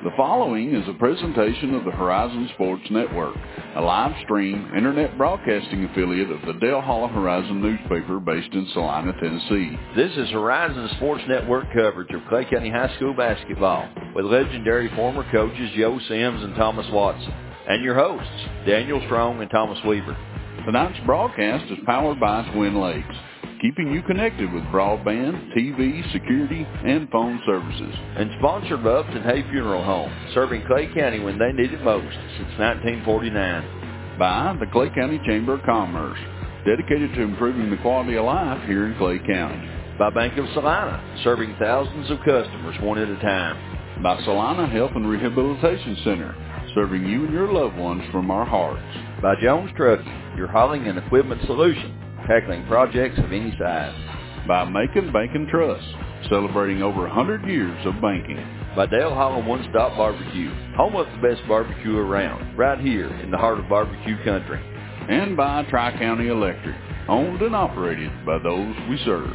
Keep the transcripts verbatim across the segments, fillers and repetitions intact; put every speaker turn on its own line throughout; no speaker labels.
The following is a presentation of the Horizon Sports Network, a live stream internet broadcasting affiliate of the Dale Hollow Horizon newspaper based in Salina, Tennessee.
This is Horizon Sports Network coverage of Clay County High School basketball with legendary former coaches Joe Sims and Thomas Watson, and your hosts, Daniel Strong and Thomas Weaver.
Tonight's broadcast is powered by Twin Lakes, keeping you connected with broadband, T V, security, and phone services.
And sponsored by Upton Hay Funeral Home, serving Clay County when they need it most since nineteen forty-nine.
By the Clay County Chamber of Commerce, dedicated to improving the quality of life here in Clay County.
By Bank of Salina, serving thousands of customers one at a time.
By Salina Health and Rehabilitation Center, serving you and your loved ones from our hearts.
By Jones Trucking, your hauling and equipment solution, tackling projects of any size.
By Macon Bank and Trust, celebrating over one hundred years of banking.
By Dale Hollow One Stop Barbecue, home of the best barbecue around, right here in the heart of barbecue country.
And by Tri-County Electric, owned and operated by those we serve.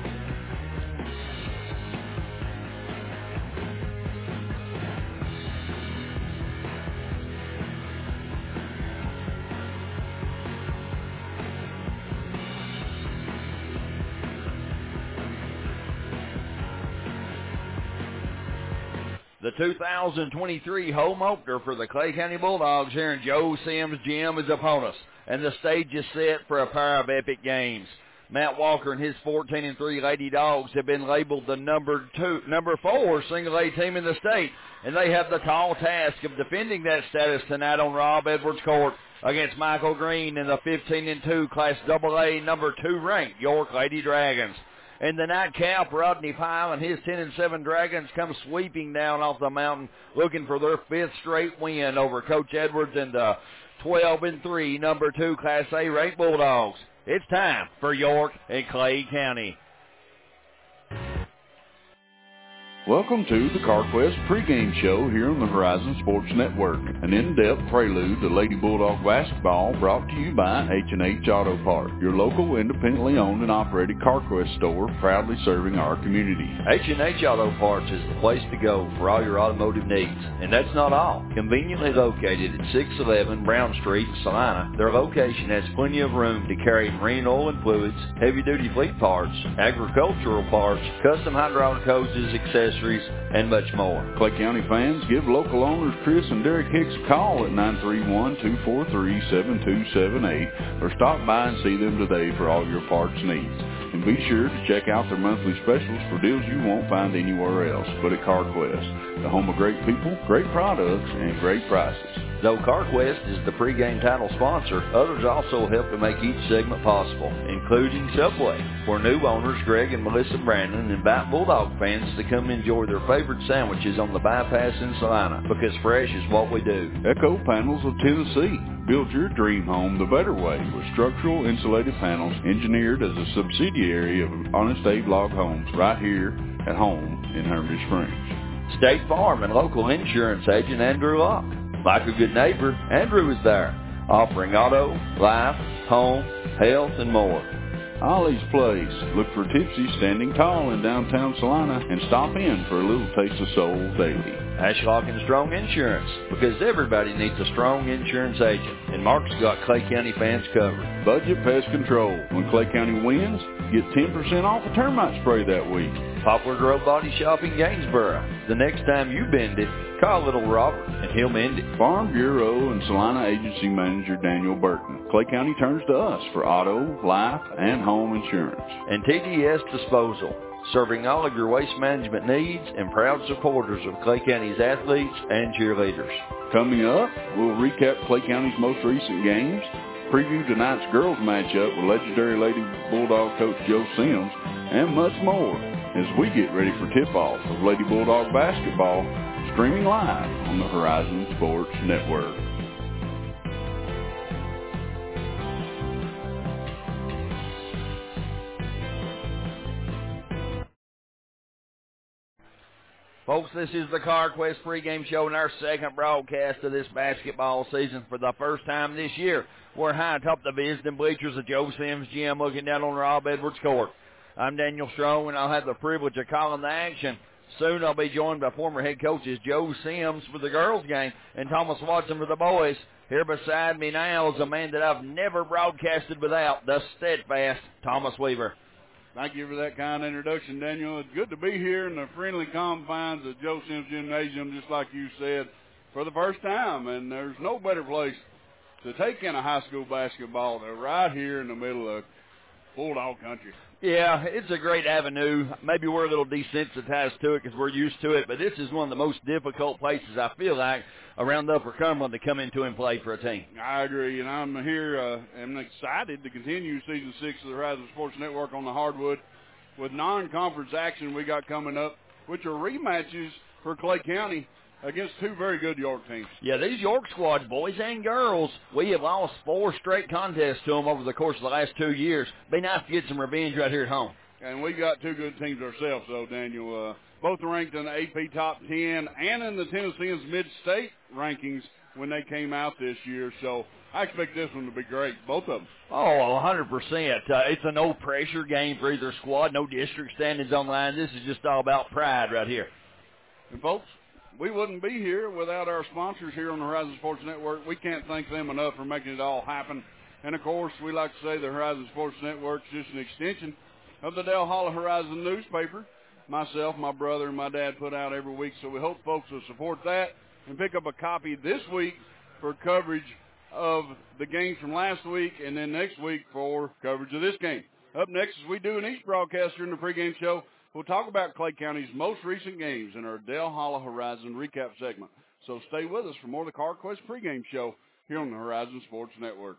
The two thousand twenty-three home opener for the Clay County Bulldogs here in Joe Sims Gym is upon us, and the stage is set for a pair of epic games. Matt Walker and his fourteen and three Lady Dogs have been labeled the number two, number four single A team in the state, and they have the tall task of defending that status tonight on Rob Edwards Court against Michael Green and the fifteen and two Class double A number two ranked York Lady Dragons. In the nightcap, Rodney Pyle and his ten and seven Dragons come sweeping down off the mountain, looking for their fifth straight win over Coach Edwards and the twelve and three number two Class A ranked Bulldogs. It's time for York and Clay County.
Welcome to the CarQuest pregame show here on the Horizon Sports Network, an in-depth prelude to Lady Bulldog basketball brought to you by H and H Auto Parts, your local independently owned and operated CarQuest store proudly serving our community.
H and H Auto Parts is the place to go for all your automotive needs, and that's not all. Conveniently located at six eleven Brown Street in Salina, their location has plenty of room to carry marine oil and fluids, heavy-duty fleet parts, agricultural parts, custom hydraulic hoses, accessories, and much more.
Clay County fans, give local owners Chris and Derek Hicks a call at nine three one, two four three, seven two seven eight or stop by and see them today for all your parts needs. And be sure to check out their monthly specials for deals you won't find anywhere else but at CarQuest, the home of great people, great products, and great prices.
Though CarQuest is the pregame title sponsor, others also help to make each segment possible, including Subway, where new owners Greg and Melissa Brandon invite Bulldog fans to come enjoy their favorite sandwiches on the bypass in Salina, because fresh is what we do.
Echo Panels of Tennessee. Build your dream home the better way with structural insulated panels engineered as a subsidiary of Honest Abe Log Homes right here at home in Hermitage Springs.
State Farm and local insurance agent Andrew Locke. Like a good neighbor, Andrew is there, offering auto, life, home, health, and more.
Ollie's Place. Look for Tipsy standing tall in downtown Salina and stop in for a little taste of soul daily.
Ashlock and Strong Insurance, because everybody needs a strong insurance agent, and Mark's got Clay County fans covered.
Budget Pest Control. When Clay County wins, get ten percent off a termite spray that week.
Poplar Grove Body Shop in Gainsboro. The next time you bend it, call Little Robert, and he'll mend it.
Farm Bureau and Salina Agency Manager Daniel Burton. Clay County turns to us for auto, life, and home insurance.
And T D S Disposal, serving all of your waste management needs and proud supporters of Clay County's athletes and cheerleaders.
Coming up, we'll recap Clay County's most recent games, preview tonight's girls matchup with legendary Lady Bulldog coach Joe Sims, and much more as we get ready for tip-off of Lady Bulldog basketball, streaming live on the Horizon Sports Network.
Folks, this is the CarQuest pregame show and our second broadcast of this basketball season. For the first time this year, we're high atop the visiting bleachers of Joe Sims Gym looking down on Rob Edwards Court. I'm Daniel Strong, and I'll have the privilege of calling the action Soon I'll be joined by former head coaches Joe Sims for the girls game and Thomas Watson for the boys. Here beside me now is a man that I've never broadcasted without, the steadfast Thomas Weaver.
Thank you for that kind introduction, Daniel. It's good to be here in the friendly confines of Joe Sims Gymnasium, just like you said, for the first time. And there's no better place to take in a high school basketball than right here in the middle of Bulldog country.
Yeah, it's a great avenue. Maybe we're a little desensitized to it because we're used to it, but this is one of the most difficult places, I feel like, around the Upper Cumberland to come into and play for a team.
I agree, and I'm here uh, and excited to continue Season six of the Horizon Sports Network on the hardwood with non-conference action we got coming up, which are rematches for Clay County against two very good York teams.
Yeah, these York squads, boys and girls, we have lost four straight contests to them over the course of the last two years. Be nice to get some revenge right here at home.
And we got two good teams ourselves, though, Daniel. Uh, both ranked in the A P Top ten and in the Tennesseans Mid-State rankings when they came out this year. So I expect this one to be great, both of them.
Oh, one hundred percent. Uh, it's a no-pressure game for either squad, no district standings on the line. This is just all about pride right here.
And, folks, we wouldn't be here without our sponsors here on the Horizon Sports Network. We can't thank them enough for making it all happen. And, of course, we like to say the Horizon Sports Network is just an extension of the Dale Hollow Horizon newspaper. Myself, my brother, and my dad put out every week, so we hope folks will support that and pick up a copy this week for coverage of the games from last week and then next week for coverage of this game. Up next, as we do in each broadcast during the pregame show, we'll talk about Clay County's most recent games in our Dale Hollow Horizon recap segment. So stay with us for more of the CarQuest pregame show here on the Horizon Sports Network.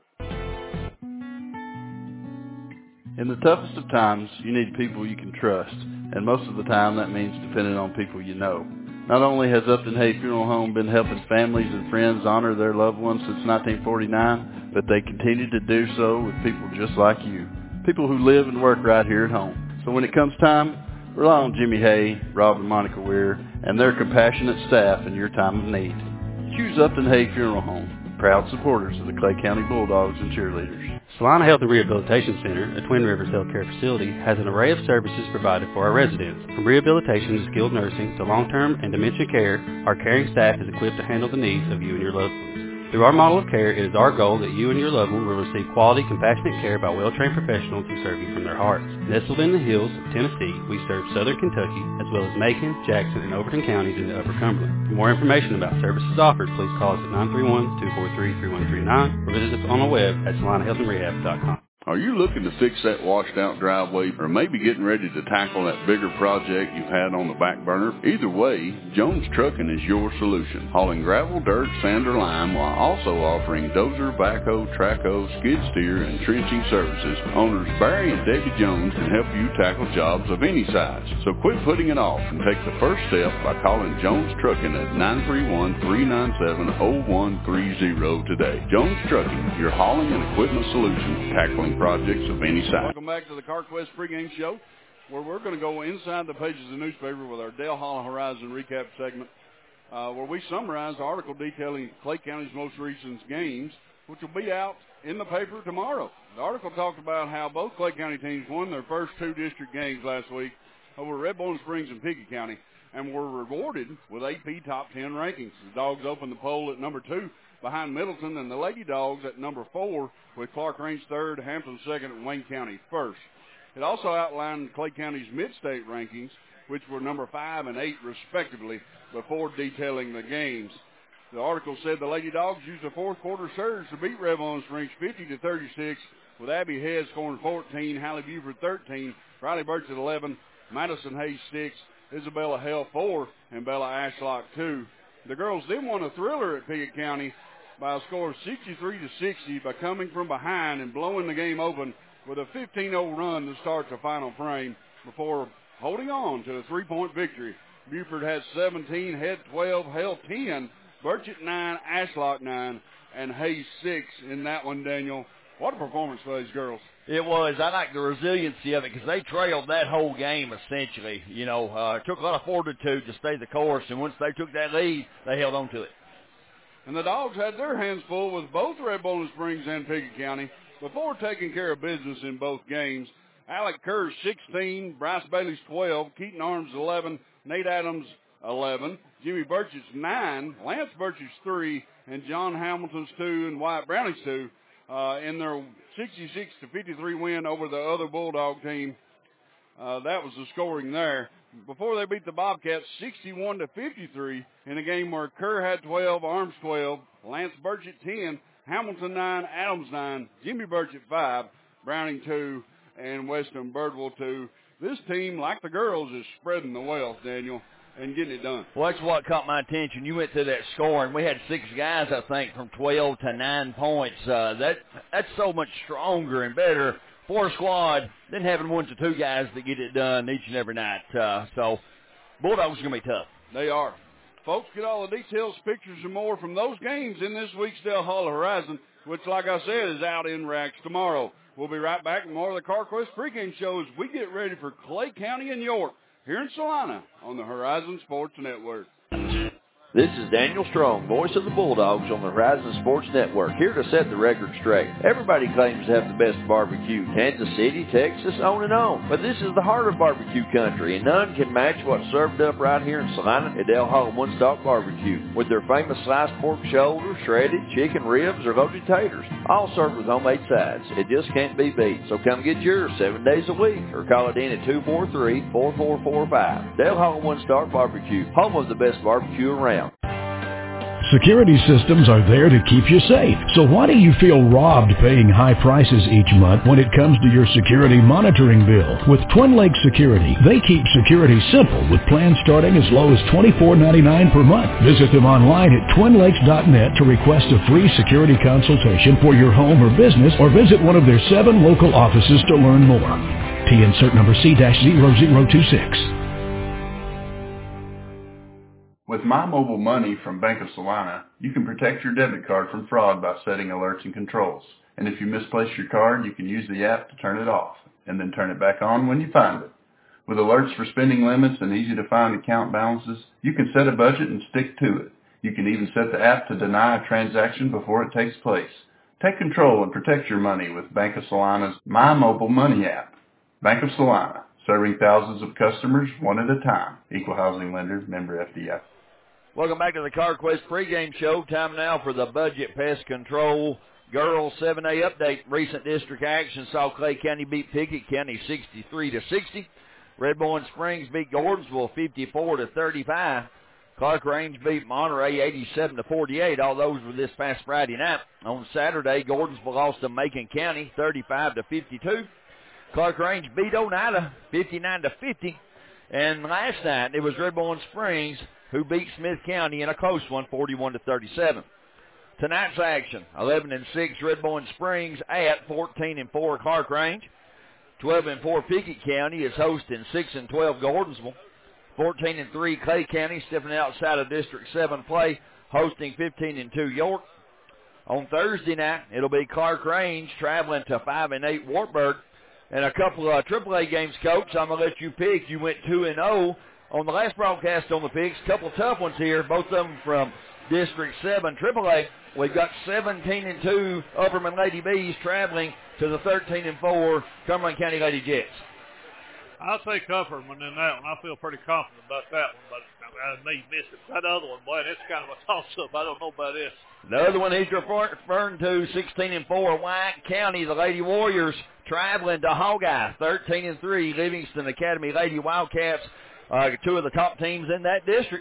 In the toughest of times, you need people you can trust, and most of the time that means depending on people you know. Not only has Upton Hay Funeral Home been helping families and friends honor their loved ones since nineteen forty-nine, but they continue to do so with people just like you, people who live and work right here at home. So when it comes time, rely on Jimmy Hay, Rob and Monica Weir, and their compassionate staff in your time of need. Choose Upton Hay Funeral Home, proud supporters of the Clay County Bulldogs and cheerleaders.
Salina Health and Rehabilitation Center, a Twin Rivers healthcare facility, has an array of services provided for our residents. From rehabilitation to skilled nursing to long-term and dementia care, our caring staff is equipped to handle the needs of you and your loved ones. Through our model of care, it is our goal that you and your loved one will receive quality, compassionate care by well-trained professionals who serve you from their hearts. Nestled in the hills of Tennessee, we serve southern Kentucky, as well as Macon, Jackson, and Overton counties in the Upper Cumberland. For more information about services offered, please call us at nine three one, two four three, three one three nine or visit us on the web at salina health and rehab dot com.
Are you looking to fix that washed-out driveway or maybe getting ready to tackle that bigger project you've had on the back burner? Either way, Jones Trucking is your solution. Hauling gravel, dirt, sand, or lime while also offering dozer, backhoe, trackhoe, skid steer, and trenching services. Owners Barry and Debbie Jones can help you tackle jobs of any size. So quit putting it off and take the first step by calling Jones Trucking at nine three one, three nine seven, zero one three zero today. Jones Trucking, your hauling and equipment solution, tackling projects of any size. Welcome back to the CarQuest pregame show, where we're going to go inside the pages of the newspaper with our Dale Hollow Horizon recap segment, uh, where we summarize the article detailing Clay County's most recent games, which will be out in the paper tomorrow. The article talked about how both Clay County teams won their first two district games last week over Red Bowling Springs and Pickett County, and were rewarded with A P Top ten rankings. The Dogs opened the poll at number two, behind Middleton, and the Lady Dogs at number four, with Clark Range third, Hampton second, and Wayne County first. It also outlined Clay County's mid-state rankings, which were number five and eight, respectively, before detailing the games. The article said the Lady Dogs used a fourth-quarter surge to beat Red Bowling Springs fifty to thirty-six, with Abby Head scoring fourteen, Hallie Buford thirteen, Riley Birch at eleven, Madison Hayes six, Isabella Hale four, and Bella Ashlock two. The girls then won a thriller at Pickett County by a score of sixty-three to sixty by coming from behind and blowing the game open with a fifteen oh run to start the final frame before holding on to a three-point victory. Buford had seventeen, Head twelve, Hale ten, Birch at nine, Ashlock nine, and Hayes six in that one, Daniel. What a performance for these girls.
It was. I like the resiliency of it because they trailed that whole game essentially. You know, uh, it took a lot of fortitude to stay the course, and once they took that lead, they held on to it.
And the Dogs had their hands full with both Red Bowling Springs and Pickett County before taking care of business in both games Alec Kerr's sixteen, Bryce Bailey's twelve, Keaton Arms eleven, Nate Adams eleven, Jimmy Burchett's nine, Lance Burchett's three, and John Hamilton's two, and Wyatt Browning's two uh, in their sixty-six to fifty-three win over the other Bulldog team. Uh, that was the scoring there. Before they beat the Bobcats sixty-one to fifty-three in a game where Kerr had twelve, Arms twelve, Lance Burchett ten, Hamilton nine, Adams nine, Jimmy Burchett five, Browning two, and Weston Birdwell two. This team, like the girls, is spreading the wealth, Daniel, and getting it done.
Well, that's what caught my attention. You went through that scoring. We had six guys, I think, from twelve to nine points. Uh, that That's so much stronger and better for a squad than having one to two guys that get it done each and every night. Uh, so Bulldogs are going to be tough.
They are. Folks, get all the details, pictures, and more from those games in this week's Dale Hall Horizon, which, like I said, is out in racks tomorrow. We'll be right back with more of the CarQuest pregame show as we get ready for Clay County and York here in Salina on the Horizon Sports Network.
This is Daniel Strong, voice of the Bulldogs on the Horizon Sports Network, here to set the record straight. Everybody claims to have the best barbecue, Kansas City, Texas, on and on. But this is the heart of barbecue country, and none can match what's served up right here in Salina at Dale Hall One Stop Barbecue, with their famous sliced pork shoulder, shredded chicken ribs, or loaded taters, all served with homemade sides. It just can't be beat. So come get yours seven days a week, or call it in at two four three, four four four five. Dale Hall One Stop Barbecue, home of the best barbecue around.
Security systems are there to keep you safe. So why do you feel robbed paying high prices each month when it comes to your security monitoring bill? With Twin Lakes Security, they keep security simple with plans starting as low as twenty-four ninety-nine per month. Visit them online at twin lakes dot net to request a free security consultation for your home or business, or visit one of their seven local offices to learn more. T insert number C zero zero two six.
With My Mobile Money from Bank of Salina, you can protect your debit card from fraud by setting alerts and controls. And if you misplace your card, you can use the app to turn it off, and then turn it back on when you find it. With alerts for spending limits and easy-to-find account balances, you can set a budget and stick to it. You can even set the app to deny a transaction before it takes place. Take control and protect your money with Bank of Salina's My Mobile Money app. Bank of Salina, serving thousands of customers one at a time. Equal housing lender, member F D I C.
Welcome back to the CarQuest pregame show. Time now for the Budget Pest Control Girls seven A update. Recent district action saw Clay County beat Pickett County sixty-three to sixty. Red Bowling Springs beat Gordonsville fifty-four to thirty-five. Clark Range beat Monterey eighty-seven to forty-eight. All those were this past Friday night. On Saturday, Gordonsville lost to Macon County thirty-five to fifty-two. Clark Range beat Oneida fifty-nine to fifty. And last night, it was Red Bowling Springs who beat Smith County in a close one, forty-one to thirty-seven. Tonight's action, eleven and six Red Bowling Springs at fourteen and four Clark Range. twelve and four Pickett County is hosting six and twelve Gordonsville. fourteen and three Clay County stepping outside of District seven play, hosting fifteen and two York. On Thursday night, it'll be Clark Range traveling to five and eight Wartburg. And a couple of triple A games, Coach, I'm going to let you pick. You went two and oh on the last broadcast on the picks. Couple tough ones here, both of them from District seven triple A. We've got seventeen and two Upperman Lady Bees traveling to the thirteen and four Cumberland County Lady Jets.
I'll take Upperman in that one. I feel pretty confident about that one, but I may miss it. That other one, boy, that's kind of a toss-up. I don't know about this.
The other one he's referring to, sixteen and four White County, the Lady Warriors traveling to Hogeye, thirteen and three Livingston Academy Lady Wildcats, uh, two of the top teams in that district.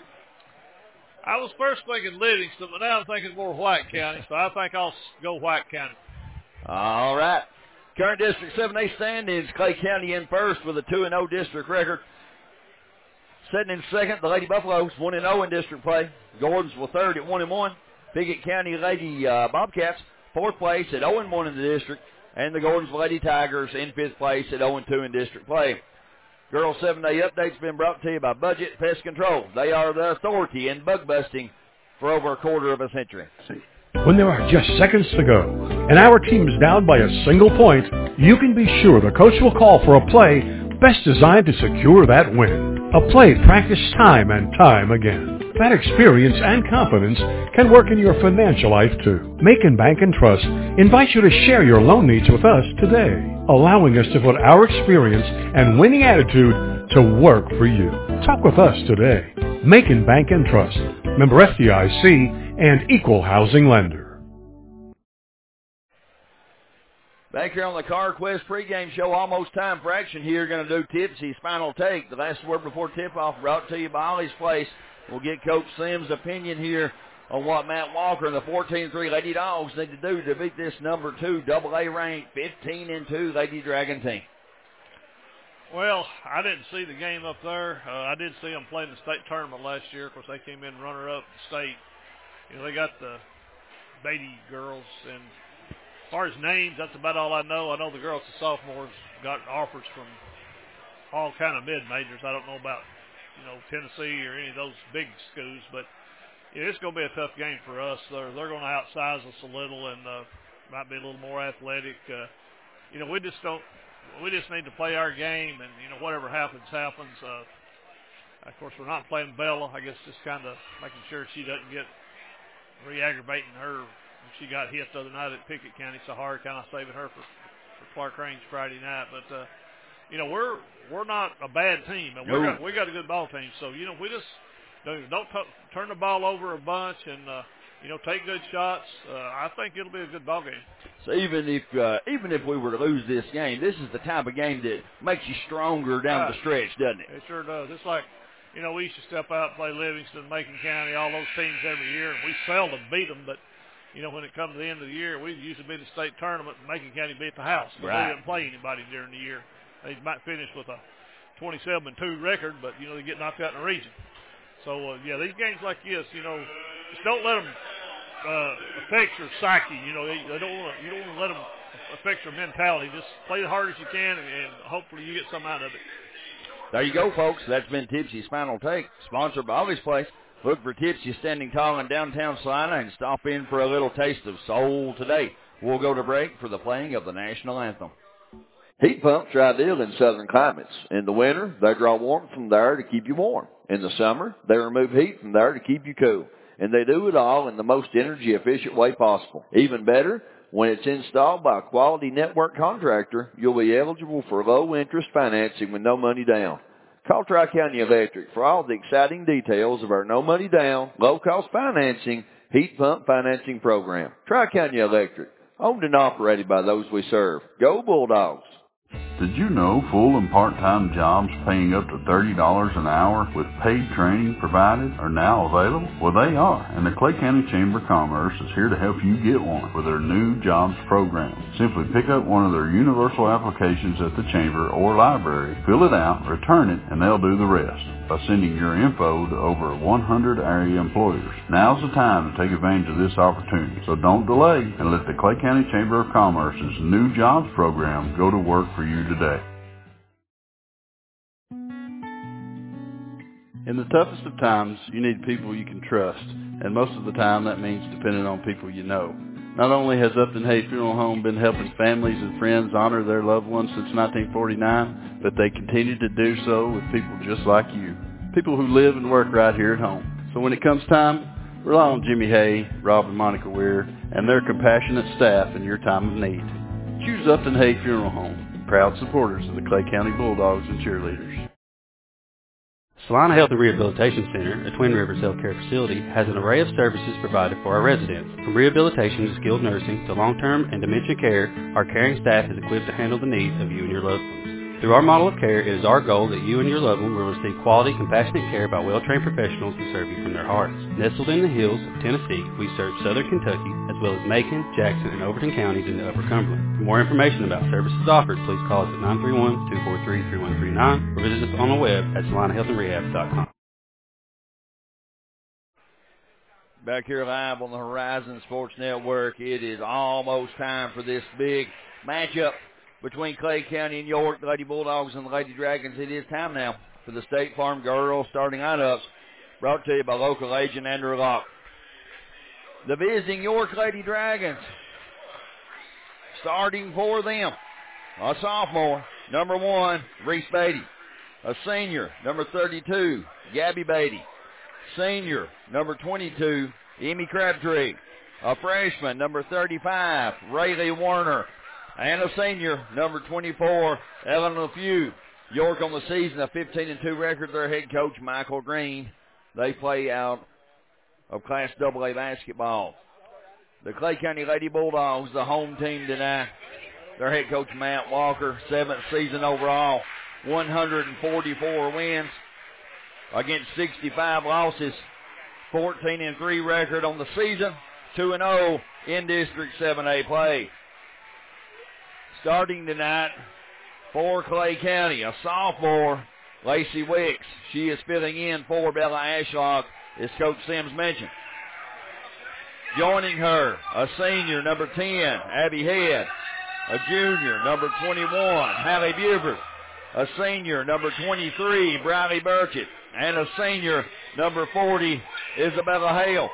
I was first thinking Livingston, but now I'm thinking more White County, so I think I'll go White County.
All right. Current District seven A standings, Clay County in first with a two and oh district record. Sitting in second, the Lady Buffaloes, one and oh in district play. Gordonsville third at one and one. Pickett County Lady uh, Bobcats, fourth place at oh and one in the district. And the Gordonsville Lady Tigers in fifth place at oh and two in district play. Girls seven A update's been brought to you by Budget Pest Control. They are the authority in bug busting for over a quarter of a century.
When there are just seconds to go and our team is down by a single point, you can be sure the coach will call for a play best designed to secure that win. A play practiced time and time again. That experience and confidence can work in your financial life too. Macon Bank and Trust invites you to share your loan needs with us today, allowing us to put our experience and winning attitude to work for you. Talk with us today. Macon Bank and Trust, member F D I C and equal housing lender.
Back here on the CarQuest pregame show, almost time for action here. Going to do Tipsy's final take. The last word before tip-off brought to you by Ollie's Place. We'll get Coach Sims' opinion here on what Matt Walker and the fourteen three Lady Dogs need to do to beat this number two double A ranked fifteen and two Lady Dragon team.
Well, I didn't see the game up there. Uh, I did see them play in the state tournament last year. Of course, they came in runner-up in state. You know, they got the Beatty girls, and as far as names, that's about all I know. I know the girls, the sophomores, got offers from all kind of mid-majors. I don't know about, you know, Tennessee or any of those big schools, but yeah, it's going to be a tough game for us. They're, they're going to outsize us a little and uh, might be a little more athletic. Uh, you know, we just don't. We just need to play our game, and you know, whatever happens, happens. Uh, of course, we're not playing Bella. I guess just kind of making sure she doesn't get re-aggravating her. She got hit the other night at Pickett County so hard, kind of saving her for, for Clark Range Friday night. But uh, you know, we're we're not a bad team, and we got we got a good ball team. So you know, we just don't, don't t- turn the ball over a bunch, and uh, you know, take good shots. Uh, I think it'll be a good ball game.
So even if uh, even if we were to lose this game, this is the type of game that makes you stronger down
right.
the stretch, doesn't it?
It sure does. It's like, you know, we used to step out and play Livingston, Macon County, all those teams every year, and we seldom beat them. But you know, when it comes to the end of the year, we usually beat the state tournament, and Macon County beat the house. But
right.
we didn't play anybody during the year. They might finish with a twenty-seven and two record, but you know, they get knocked out in the region. So uh, yeah, these games like this, you know, just don't let them uh, affect your psyche. You know, they, they don't want you don't want to let them affect your mentality. Just play as hard as you can, and, and hopefully you get some out of it.
There you go, folks. That's been Tipsy's Final Take, sponsored by Ollie's Place. Look for Tipsy standing tall in downtown Salina and stop in for a little taste of soul today. We'll go to break for the playing of the national anthem.
Heat pumps are ideal in southern climates. In the winter, they draw warmth from the air to keep you warm. In the summer, they remove heat from the air to keep you cool. And they do it all in the most energy-efficient way possible. Even better, when it's installed by a quality network contractor, you'll be eligible for low-interest financing with no money down. Call Tri-County Electric for all the exciting details of our no-money-down, low-cost financing heat pump financing program. Tri-County Electric, owned and operated by those we serve. Go Bulldogs!
Did you know full and part-time jobs paying up to thirty dollars an hour with paid training provided are now available? Well, they are, and the Clay County Chamber of Commerce is here to help you get one with their new jobs program. Simply pick up one of their universal applications at the Chamber or library, fill it out, return it, and they'll do the rest by sending your info to over one hundred area employers. Now's the time to take advantage of this opportunity, so don't delay and let the Clay County Chamber of Commerce's new jobs program go to work for you today.
In the toughest of times, you need people you can trust, and most of the time that means depending on people you know. Not only has Upton Hayes Funeral Home been helping families and friends honor their loved ones since nineteen forty-nine, but they continue to do so with people just like you, people who live and work right here at home. So when it comes time, rely on Jimmy Hay, Rob and Monica Weir, and their compassionate staff in your time of need. Choose Upton Hayes Funeral Home, proud supporters of the Clay County Bulldogs and cheerleaders.
Salina Health and Rehabilitation Center, a Twin Rivers healthcare facility, has an array of services provided for our residents. From rehabilitation to skilled nursing to long-term and dementia care, our caring staff is equipped to handle the needs of you and your loved ones. Through our model of care, it is our goal that you and your loved one will receive quality, compassionate care by well-trained professionals who serve you from their hearts. Nestled in the hills of Tennessee, we serve southern Kentucky, as well as Macon, Jackson, and Overton counties in the Upper Cumberland. For more information about services offered, please call us at nine three one, two four three, three one three nine or visit us on the web at salina health and rehab dot com.
Back here live on the Horizon Sports Network, it is almost time for this big matchup between Clay County and York, the Lady Bulldogs and the Lady Dragons. It is time now for the State Farm Girls starting lineups, brought to you by local agent Andrew Locke. The visiting York Lady Dragons, starting for them, a sophomore, number one, Reese Beatty. A senior, number thirty-two, Gabby Beatty. senior, number twenty-two, Emmy Crabtree. A freshman, number thirty-five, Rayleigh Warner. And a senior, number twenty-four, Ellen LeFew. York on the season, a fifteen and two record. Their head coach, Michael Green. They play out of Class double A basketball. The Clay County Lady Bulldogs, the home team tonight. Their head coach, Matt Walker, seventh season overall, one hundred forty-four wins against sixty-five losses, fourteen and three record on the season, two and oh in District seven A play. Starting tonight for Clay County, a sophomore, Lacey Wicks. She is filling in for Bella Ashlock, as Coach Sims mentioned. Joining her, a senior, number ten, Abby Head. A junior, number twenty-one, Hallie Buford. A senior, number twenty-three, Briley Burchett. And a senior, number forty, Isabella Hale.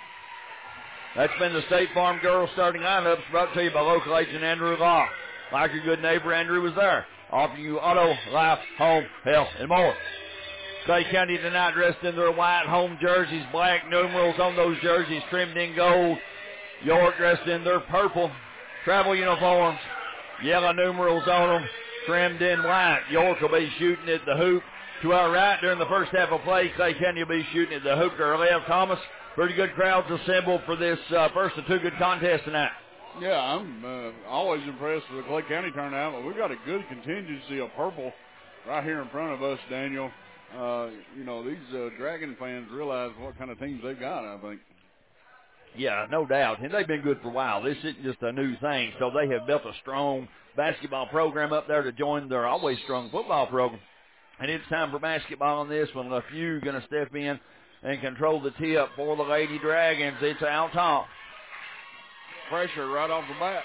That's been the State Farm Girls starting lineups brought to you by local agent Andrew Law. Like your good neighbor, Andrew was there, offering you auto, life, home, health, and more. Clay County tonight dressed in their white home jerseys, black numerals on those jerseys trimmed in gold. York dressed in their purple travel uniforms, yellow numerals on them, trimmed in white. York will be shooting at the hoop to our right during the first half of play. Clay County will be shooting at the hoop to our left. Thomas, pretty good crowds assembled for this uh, first of two good contests tonight.
Yeah, I'm uh, always impressed with the Clay County turnout, but we've got a good contingency of purple right here in front of us, Daniel. Uh, you know, these uh, Dragon fans realize what kind of teams they've got, I think.
Yeah, no doubt. And they've been good for a while. This isn't just a new thing. So they have built a strong basketball program up there to join their always strong football program. And it's time for basketball on this one. LeFew going to step in and control the tip for the Lady Dragons. It's out top.
Pressure right off the bat.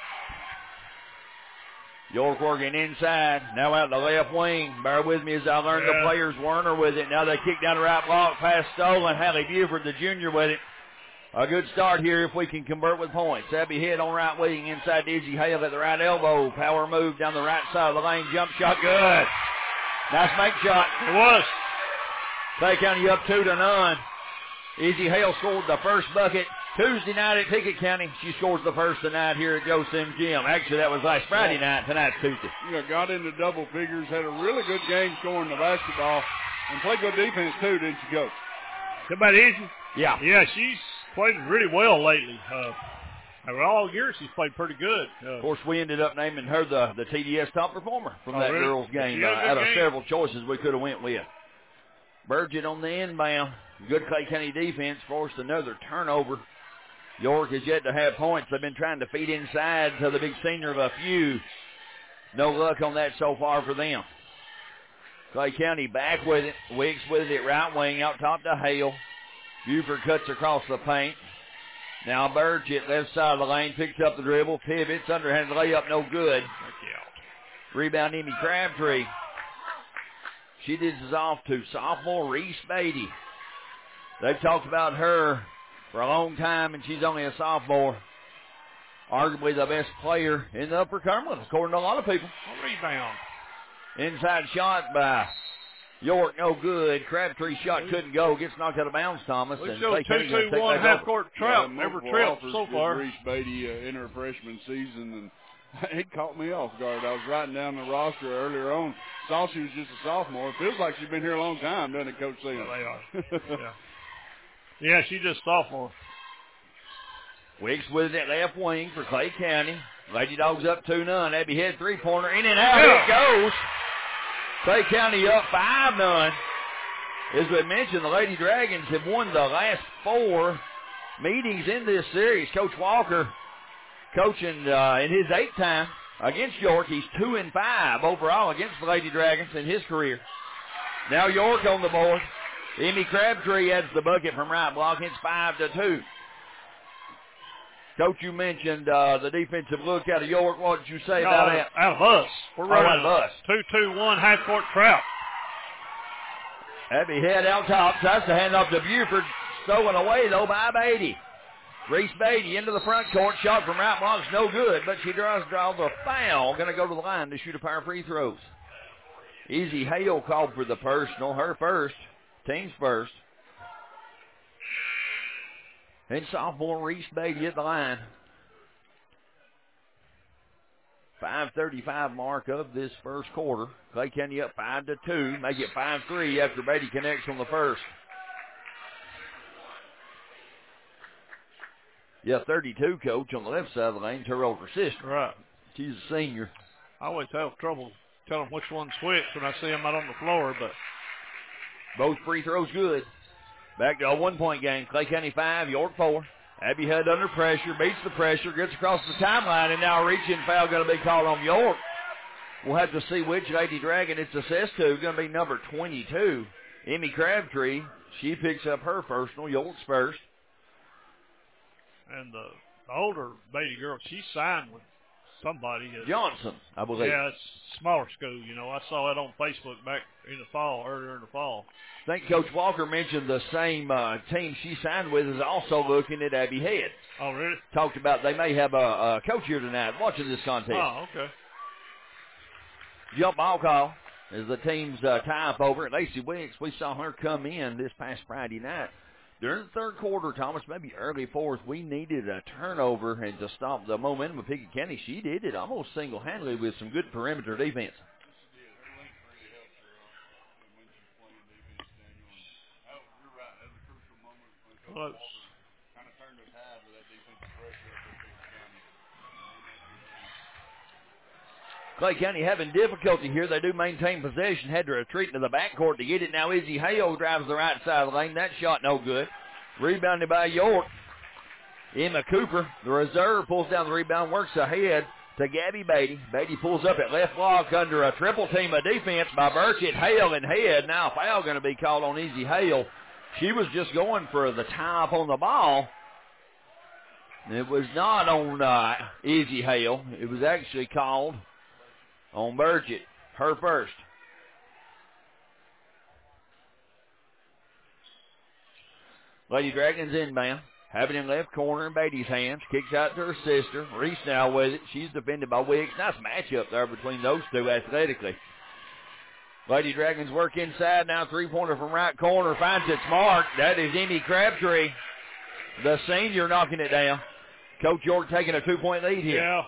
York working inside. Now out the left wing. Bear with me as I learn
yeah.
the players. Warner with it. Now they kick down the right block. Pass stolen. Hallie Buford, the junior, with it. A good start here if we can convert with points. Abby Head on right wing. Inside Izzy Hale at the right elbow. Power move down the right side of the lane. Jump shot. Good. Nice make shot.
It was.
Clay County up two to none. Izzy Hale scored the first bucket Tuesday night at Pickett County. She scores the first tonight here at Joe Sims Gym. Actually, that was last Friday night. Tonight's Tuesday.
Yeah, got into double figures, had a really good game scoring the basketball, and played good defense too, didn't she, Coach?
Somebody Izzy?
Yeah.
Yeah, she's played really well lately. Uh, all year she's played pretty good. Uh,
of course, we ended up naming her the, the T D S top performer from
oh,
that
really?
girls game uh,
out
of
game.
several choices we could have went with. Burgett on the inbound. Good Clay County defense forced another turnover. York has yet to have points. They've been trying to feed inside to the big senior of a few. No luck on that so far for them. Clay County back with it. Wicks with it right wing out top to Hale. Buford cuts across the paint. Now Burgett left side of the lane picks up the dribble. Pivots. Underhand layup no good. Rebound Emmy Crabtree. She dishes off to sophomore Reese Beatty. They've talked about her for a long time, and she's only a sophomore. Arguably the best player in the Upper Cumberland, according to a lot of people.
Rebound.
Inside shot by York, no good. Crabtree shot couldn't go. Gets knocked out of bounds, Thomas.
We
and
showed
Clay County
two
gonna
two
take
one
that over.
half-court trap.
Yeah,
Never
multiple
tripped
offers
so
with
far.
Reese Beatty uh, in her freshman season, and it caught me off guard. I was writing down the roster earlier on. Saw she was just a sophomore. It feels like she's been here a long time, doesn't it, Coach Sims?
Yeah, they are. yeah. yeah, she's just sophomore.
Wicks with it left wing for Clay County. Lady Dogs up two none. Abby Head three-pointer. In and out.
Yeah.
It goes. Clay County up five none. As we mentioned, the Lady Dragons have won the last four meetings in this series. Coach Walker coaching uh, in his eighth time against York. He's two and five overall against the Lady Dragons in his career. Now York on the board. Emmy Crabtree adds the bucket from right block. It's five to two. Coach, you mentioned uh, the defensive look out of York. What did you say
No,
about that?
Out of us. We're
Oh,
running
out of us.
two two one half-court trap.
Abby Head out top. Tries to hand off to Buford. Stolen away, though, by Beatty. Reese Beatty into the front court. Shot from right block's no good, but she draws draw the foul. Going to go to the line to shoot a pair of free throws. Izzy Hale called for the personal. Her first. Team's first. And sophomore Reese Beatty at the line. five thirty-five mark of this first quarter. Clay County up five to two. Make it five three after Beatty connects on the first. Yeah, thirty-two, Coach, on the left side of the lane, her older sister.
Right.
She's a senior.
I always have trouble telling which one's which when I see them out on the floor, but
both free throws good. Back to a one-point game. Clay County five, York four. Abby Hudd under pressure, beats the pressure, gets across the timeline, and now a reach-in foul going to be called on York. We'll have to see which Lady Dragon it's assessed to. Going to be number twenty-two, Emmy Crabtree. She picks up her personal. York's first.
And the, the older Beatty girl, she signed with somebody.
Johnson, I believe.
Yeah, it's smaller school. You know, I saw it on Facebook back in the fall, earlier in the fall.
I think Coach Walker mentioned the same uh, team she signed with is also looking at Abby Head.
Oh, really?
Talked about they may have a, a coach here tonight watching this contest.
Oh, okay.
Jump ball call as the teams uh, tie up over it. Lacey Wicks, we saw her come in this past Friday night. During the third quarter, Thomas, maybe early fourth, we needed a turnover and to stop the momentum of Pickett County. She did it almost single-handedly with some good perimeter defense.
Close.
Clay County having difficulty here. They do maintain possession. Had to retreat to the backcourt to get it. Now Izzy Hale drives the right side of the lane. That shot no good. Rebounded by York. Emma Cooper, the reserve, pulls down the rebound, works ahead to Gabby Beatty. Beatty pulls up at left block under a triple team of defense by Burchett, Hale, and Head. Now a foul going to be called on Izzy Hale. She was just going for the tie up on the ball. It was not on uh, Izzy Hale. It was actually called on Burchett, her first. Lady Dragons inbound. Have it in left corner in Beatty's hands. Kicks out to her sister. Reese now with it. She's defended by Wiggs. Nice matchup there between those two athletically. Lady Dragons work inside. Now three-pointer from right corner. Finds its mark. That is Emmy Crabtree, the senior, knocking it down. Coach York taking a two-point lead here.
Yeah.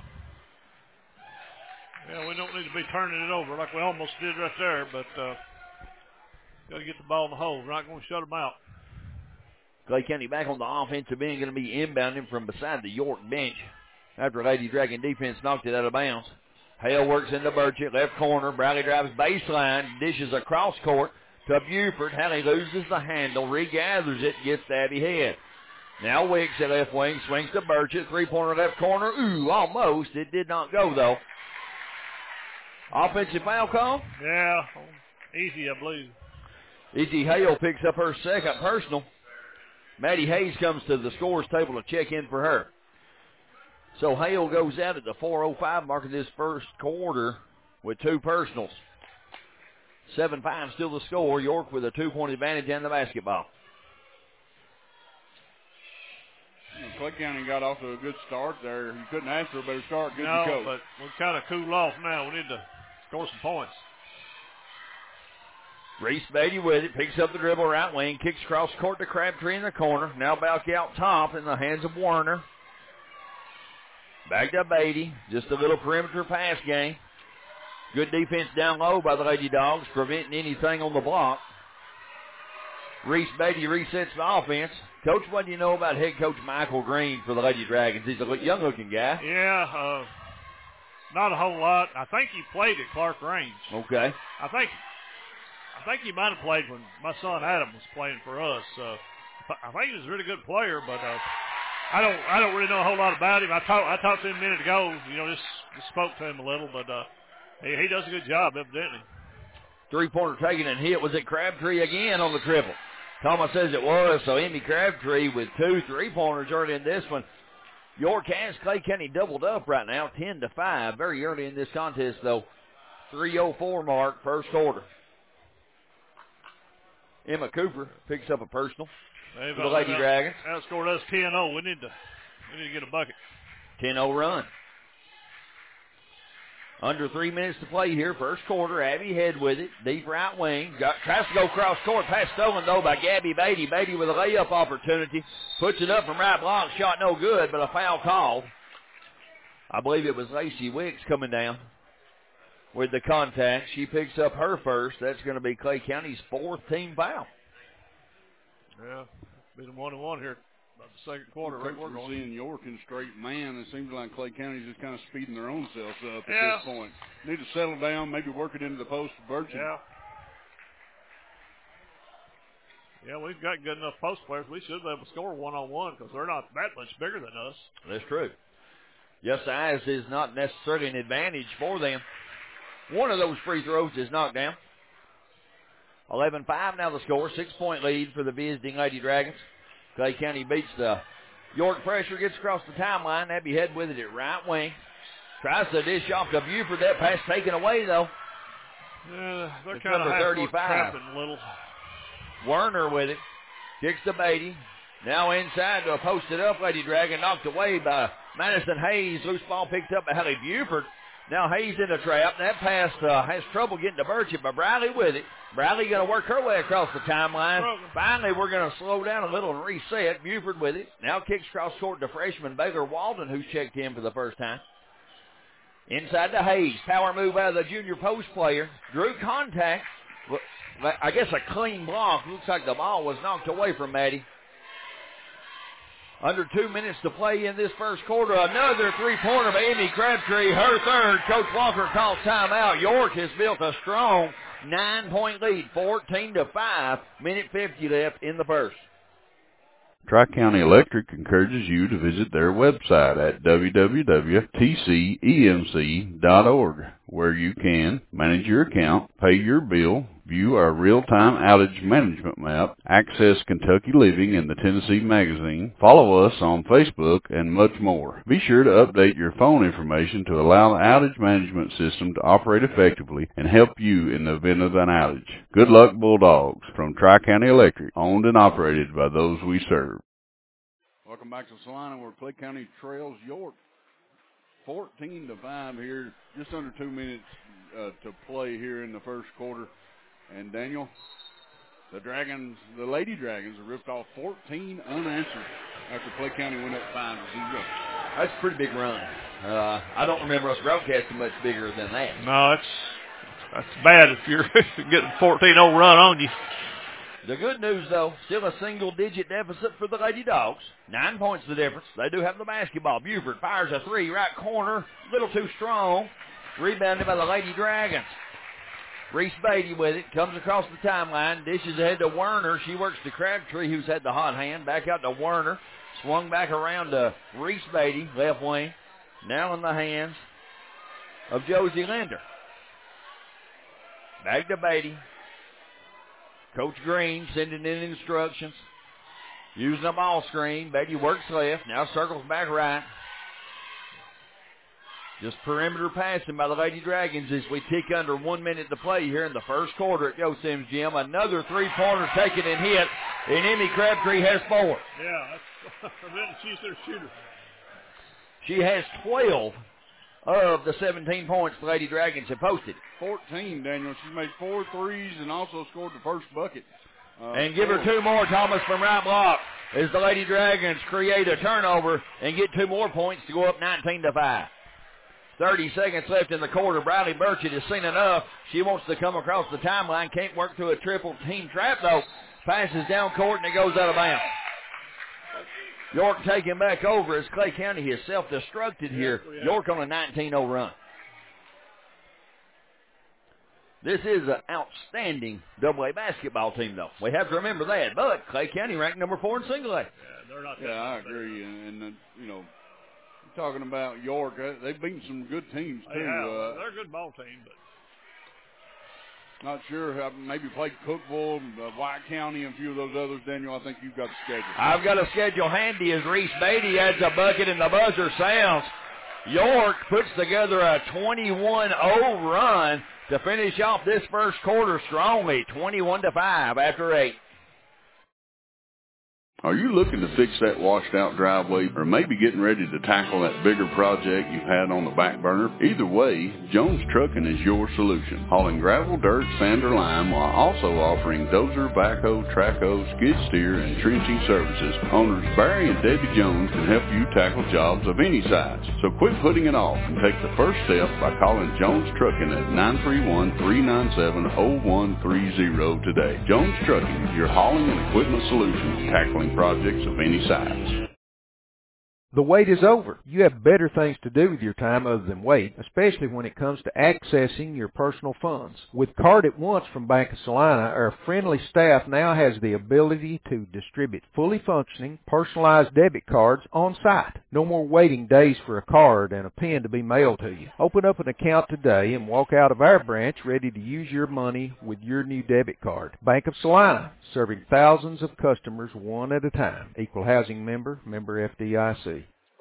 Yeah, we don't need to be turning it over like we almost did right there, but uh, got to get the ball in the hole. We're not going to shut them out.
Clay County back on the offensive end, going to be inbounding from beside the York bench after Lady Dragon defense knocked it out of bounds. Hale works into Burchett, left corner. Bradley drives baseline, dishes across court to Buford. Hallie loses the handle, regathers it, gets to Abby Head. Now Wicks at left wing, swings to Burchett, three-pointer left corner. Ooh, almost. It did not go, though. Offensive foul call?
Yeah, easy, I believe.
Izzy Hale picks up her second personal. Maddie Hayes comes to the scores table to check in for her. So Hale goes out at the four oh five mark of this first quarter with two personals. seven five still the score. York with a two-point advantage in the basketball.
Clay County got off to a good start there. You couldn't ask for a better start. Good
no,
to coach.
But we're kind of cool off now. We need to score some points.
Reese Beatty with it, picks up the dribble right wing, kicks across court to Crabtree in the corner. Now back out top in the hands of Warner. Back to Beatty, just a little perimeter pass game. Good defense down low by the Lady Dogs, preventing anything on the block. Reese Beatty resets the offense. Coach, what do you know about head coach Michael Green for the Lady Dragons? He's a young-looking guy.
Yeah, uh, not a whole lot. I think he played at Clark Range.
Okay.
I think I think he might have played when my son Adam was playing for us. Uh, I think he was a really good player, but uh, I don't I don't really know a whole lot about him. I talked I talked to him a minute ago. You know, just, just spoke to him a little, but uh, he, he does a good job, evidently.
Three-pointer taken and hit. Was it Crabtree again on the triple? Thomas says it was, so Emmy Crabtree with two three-pointers early in this one. York has Clay County doubled up right now, ten to five. Very early in this contest, though. three oh four mark, first quarter. Emma Cooper picks up a personal
They've
for the Lady
out,
Dragons.
Outscored us ten oh. We need to we need to get a bucket.
ten oh run. Under three minutes to play here, first quarter. Abby Head with it, deep right wing. Got, tries to go cross court. Pass stolen, though, by Gabby Beatty. Beatty with a layup opportunity. Puts it up from right block. Shot no good, but a foul called. I believe it was Lacey Wicks coming down with the contact. She picks up her first. That's going to be Clay County's fourth team foul.
Yeah, been one and one here. About the second quarter, right?
We're seeing York in straight man. It seems like Clay County's just kind of speeding their own selves up at
yeah.
this point. Need to settle down, maybe work it into the post for Burchett.
Yeah. Yeah, we've got good enough post players. We should be able to score one-on-one because they're not that much bigger than us.
That's true. Yes, size is not necessarily an advantage for them. One of those free throws is knocked down. eleven five now the score. Six-point lead for the visiting Lady Dragons. Clay County beats the York pressure, gets across the timeline. Abby Head with it at right wing. Tries to dish off to Buford. That pass taken away, though.
Yeah, they're
it's
kind of
thirty-five.
A little.
Werner with it. Kicks to Beatty. Now inside to post it up. Lady Dragon knocked away by Madison Hayes. Loose ball picked up by Hallie Buford. Now Hayes in the trap. That pass uh, has trouble getting to Burchett, but Bradley with it. Bradley going to work her way across the timeline. Finally, we're going to slow down a little and reset. Buford with it. Now kicks cross court to freshman Baylor Walden, who's checked in for the first time. Inside to Hayes. Power move by the junior post player. Drew contact. I guess a clean block. Looks like the ball was knocked away from Maddie. Under two minutes to play in this first quarter. Another three-pointer by Amy Crabtree. Her third. Coach Walker calls timeout. York has built a strong nine-point lead. fourteen to five. Minute fifty left in the first.
Tri-County Electric encourages you to visit their website at w w w dot t c e m c dot org, where you can manage your account, pay your bill, view our real-time outage management map, access Kentucky Living and the Tennessee Magazine, follow us on Facebook, and much more. Be sure to update your phone information to allow the outage management system to operate effectively and help you in the event of an outage. Good luck, Bulldogs, from Tri-County Electric, owned and operated by those we serve. Welcome back to Salina, where Clay County trails York fourteen to five here, just under two minutes uh, to play here in the first quarter. And Daniel, the Dragons, the Lady Dragons, have ripped off fourteen unanswered after Clay County went up five to zero.
That's a pretty big run. Uh, I don't remember us broadcasting much bigger than that.
No, that's that's bad if you're getting fourteen oh run on you.
The good news, though, still a single-digit deficit for the Lady Dogs. Nine points the difference. They do have the basketball. Buford fires a three, right corner, a little too strong. Rebounded by the Lady Dragons. Reese Beatty with it, comes across the timeline, dishes ahead to Werner. She works to Crabtree, who's had the hot hand. Back out to Werner. Swung back around to Reese Beatty, left wing. Now in the hands of Josie Linder. Back to Beatty. Coach Green sending in instructions. Using a ball screen. Beatty works left. Now circles back right. Just perimeter passing by the Lady Dragons as we tick under one minute to play here in the first quarter at Joe Sims Gym. Another three-pointer taken and hit, and Emmy Crabtree has four.
Yeah, that's, she's their shooter.
She has twelve of the seventeen points the Lady Dragons have posted.
fourteen, Daniel. She's made four threes and also scored the first bucket. Uh,
and give her two more, Thomas, from right block, as the Lady Dragons create a turnover and get two more points to go up nineteen to five. thirty seconds left in the quarter. Bradley Burchett has seen enough. She wants to come across the timeline. Can't work through a triple team trap, though. Passes down court, and it goes out of bounds. York taking back over as Clay County has self-destructed here. York on a nineteen oh run. This is an outstanding double A basketball team, though. We have to remember that. But Clay County ranked number four in single A.
Yeah, they're not.
Yeah, I agree. And, and uh, you know, talking about York, uh, they've beaten some good teams too.
Yeah,
uh,
they're a good ball team, but
not sure how maybe played Cookville, uh, White County, and a few of those others. Daniel, I think you've got the schedule.
I've got a schedule handy as Reese Beatty adds a bucket and the buzzer sounds. York puts together a twenty-one oh run to finish off this first quarter strongly, twenty-one to five after eight.
Are you looking to fix that washed-out driveway or maybe getting ready to tackle that bigger project you've had on the back burner? Either way, Jones Trucking is your solution. Hauling gravel, dirt, sand, or lime while also offering dozer, backhoe, trackhoe, skid steer, and trenching services. Owners Barry and Debbie Jones can help you tackle jobs of any size. So quit putting it off and take the first step by calling Jones Trucking at nine three one, three nine seven, zero one three zero today. Jones Trucking, your hauling and equipment solution, tackling projects of any size.
The wait is over. You have better things to do with your time other than wait, especially when it comes to accessing your personal funds. With Card at Once from Bank of Salina, our friendly staff now has the ability to distribute fully functioning, personalized debit cards on site. No more waiting days for a card and a pen to be mailed to you. Open up an account today and walk out of our branch ready to use your money with your new debit card. Bank of Salina, serving thousands of customers one at a time. Equal housing member, member F D I C.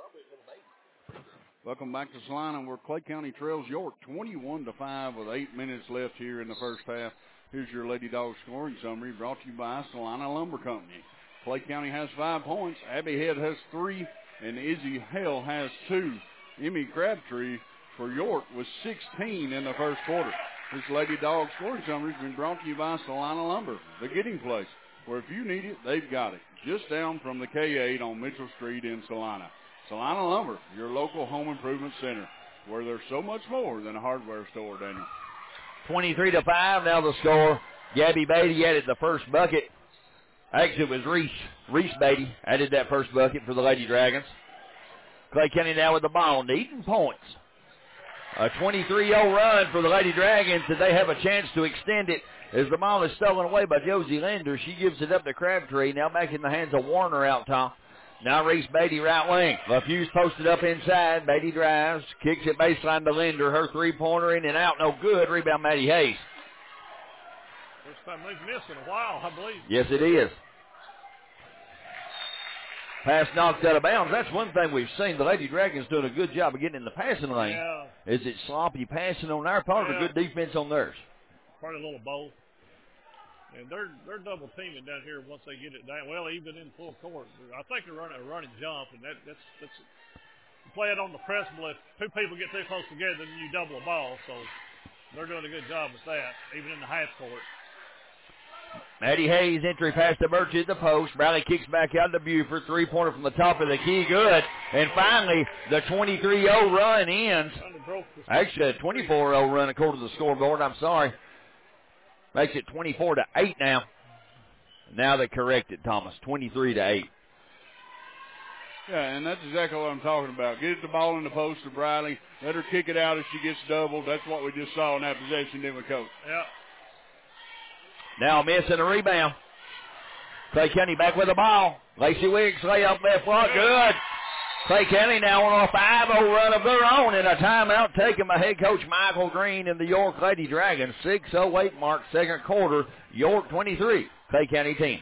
Welcome back to Salina, where Clay County trails York twenty-one to five with eight minutes left here in the first half. Here's your Lady Dog scoring summary brought to you by Salina Lumber Company. Clay County has five points. Abby Head has three, and Izzy Hale has two. Emmy Crabtree for York was sixteen in the first quarter. This Lady Dog scoring summary has been brought to you by Salina Lumber, the getting place, where if you need it, they've got it. Just down from the K eight on Mitchell Street in Salina. Salina Lumber, your local home improvement center, where there's so much more than a hardware store, Daniel.
twenty-three to five now the score. Gabby Beatty added the first bucket. Actually, it was Reese. Reese Beatty added that first bucket for the Lady Dragons. Clay County now with the ball, needing points. A twenty-three oh run for the Lady Dragons, and they have a chance to extend it as the ball is stolen away by Josie Linder. She gives it up to Crabtree, now back in the hands of Warner out top. Now Reese Beatty right wing. LaFuse posted up inside. Beatty drives, kicks it baseline to Linder. Her three-pointer in and out, no good. Rebound, Maddie Hayes.
First time they've missed in a while, I believe.
Yes, it is. Pass knocked out of bounds. That's one thing we've seen. The Lady Dragons doing a good job of getting in the passing lane.
Yeah.
Is it sloppy passing on our part
yeah.
or good defense on theirs?
Probably a little both. And they're they're double teaming down here once they get it down. Well, even in full court, I think they're running a running jump, and that that's that's you play it on the pressable. If two people get too close together, then you double a ball. So they're doing a good job with that, even in the half court.
Maddie Hayes entry pass to Birch at the post. Bradley kicks back out to Buford. Three pointer from the top of the key, good. And finally, the twenty-three oh run ends. Actually, a twenty-four oh run according to the scoreboard. I'm sorry. Makes it twenty-four to eight now. Now they correct it, Thomas. twenty-three to eight.
Yeah, and that's exactly what I'm talking about. Get the ball in the post to Briley. Let her kick it out as she gets doubled. That's what we just saw in that possession, didn't we, Coach?
Yeah.
Now missing a rebound. Clay County back with the ball. Lacey Wiggs layup left front. Good. Clay County now on a five oh run of their own, and a timeout taken by head coach Michael Green and the York Lady Dragons. six oh eight mark, second quarter. York twenty-three, Clay County team.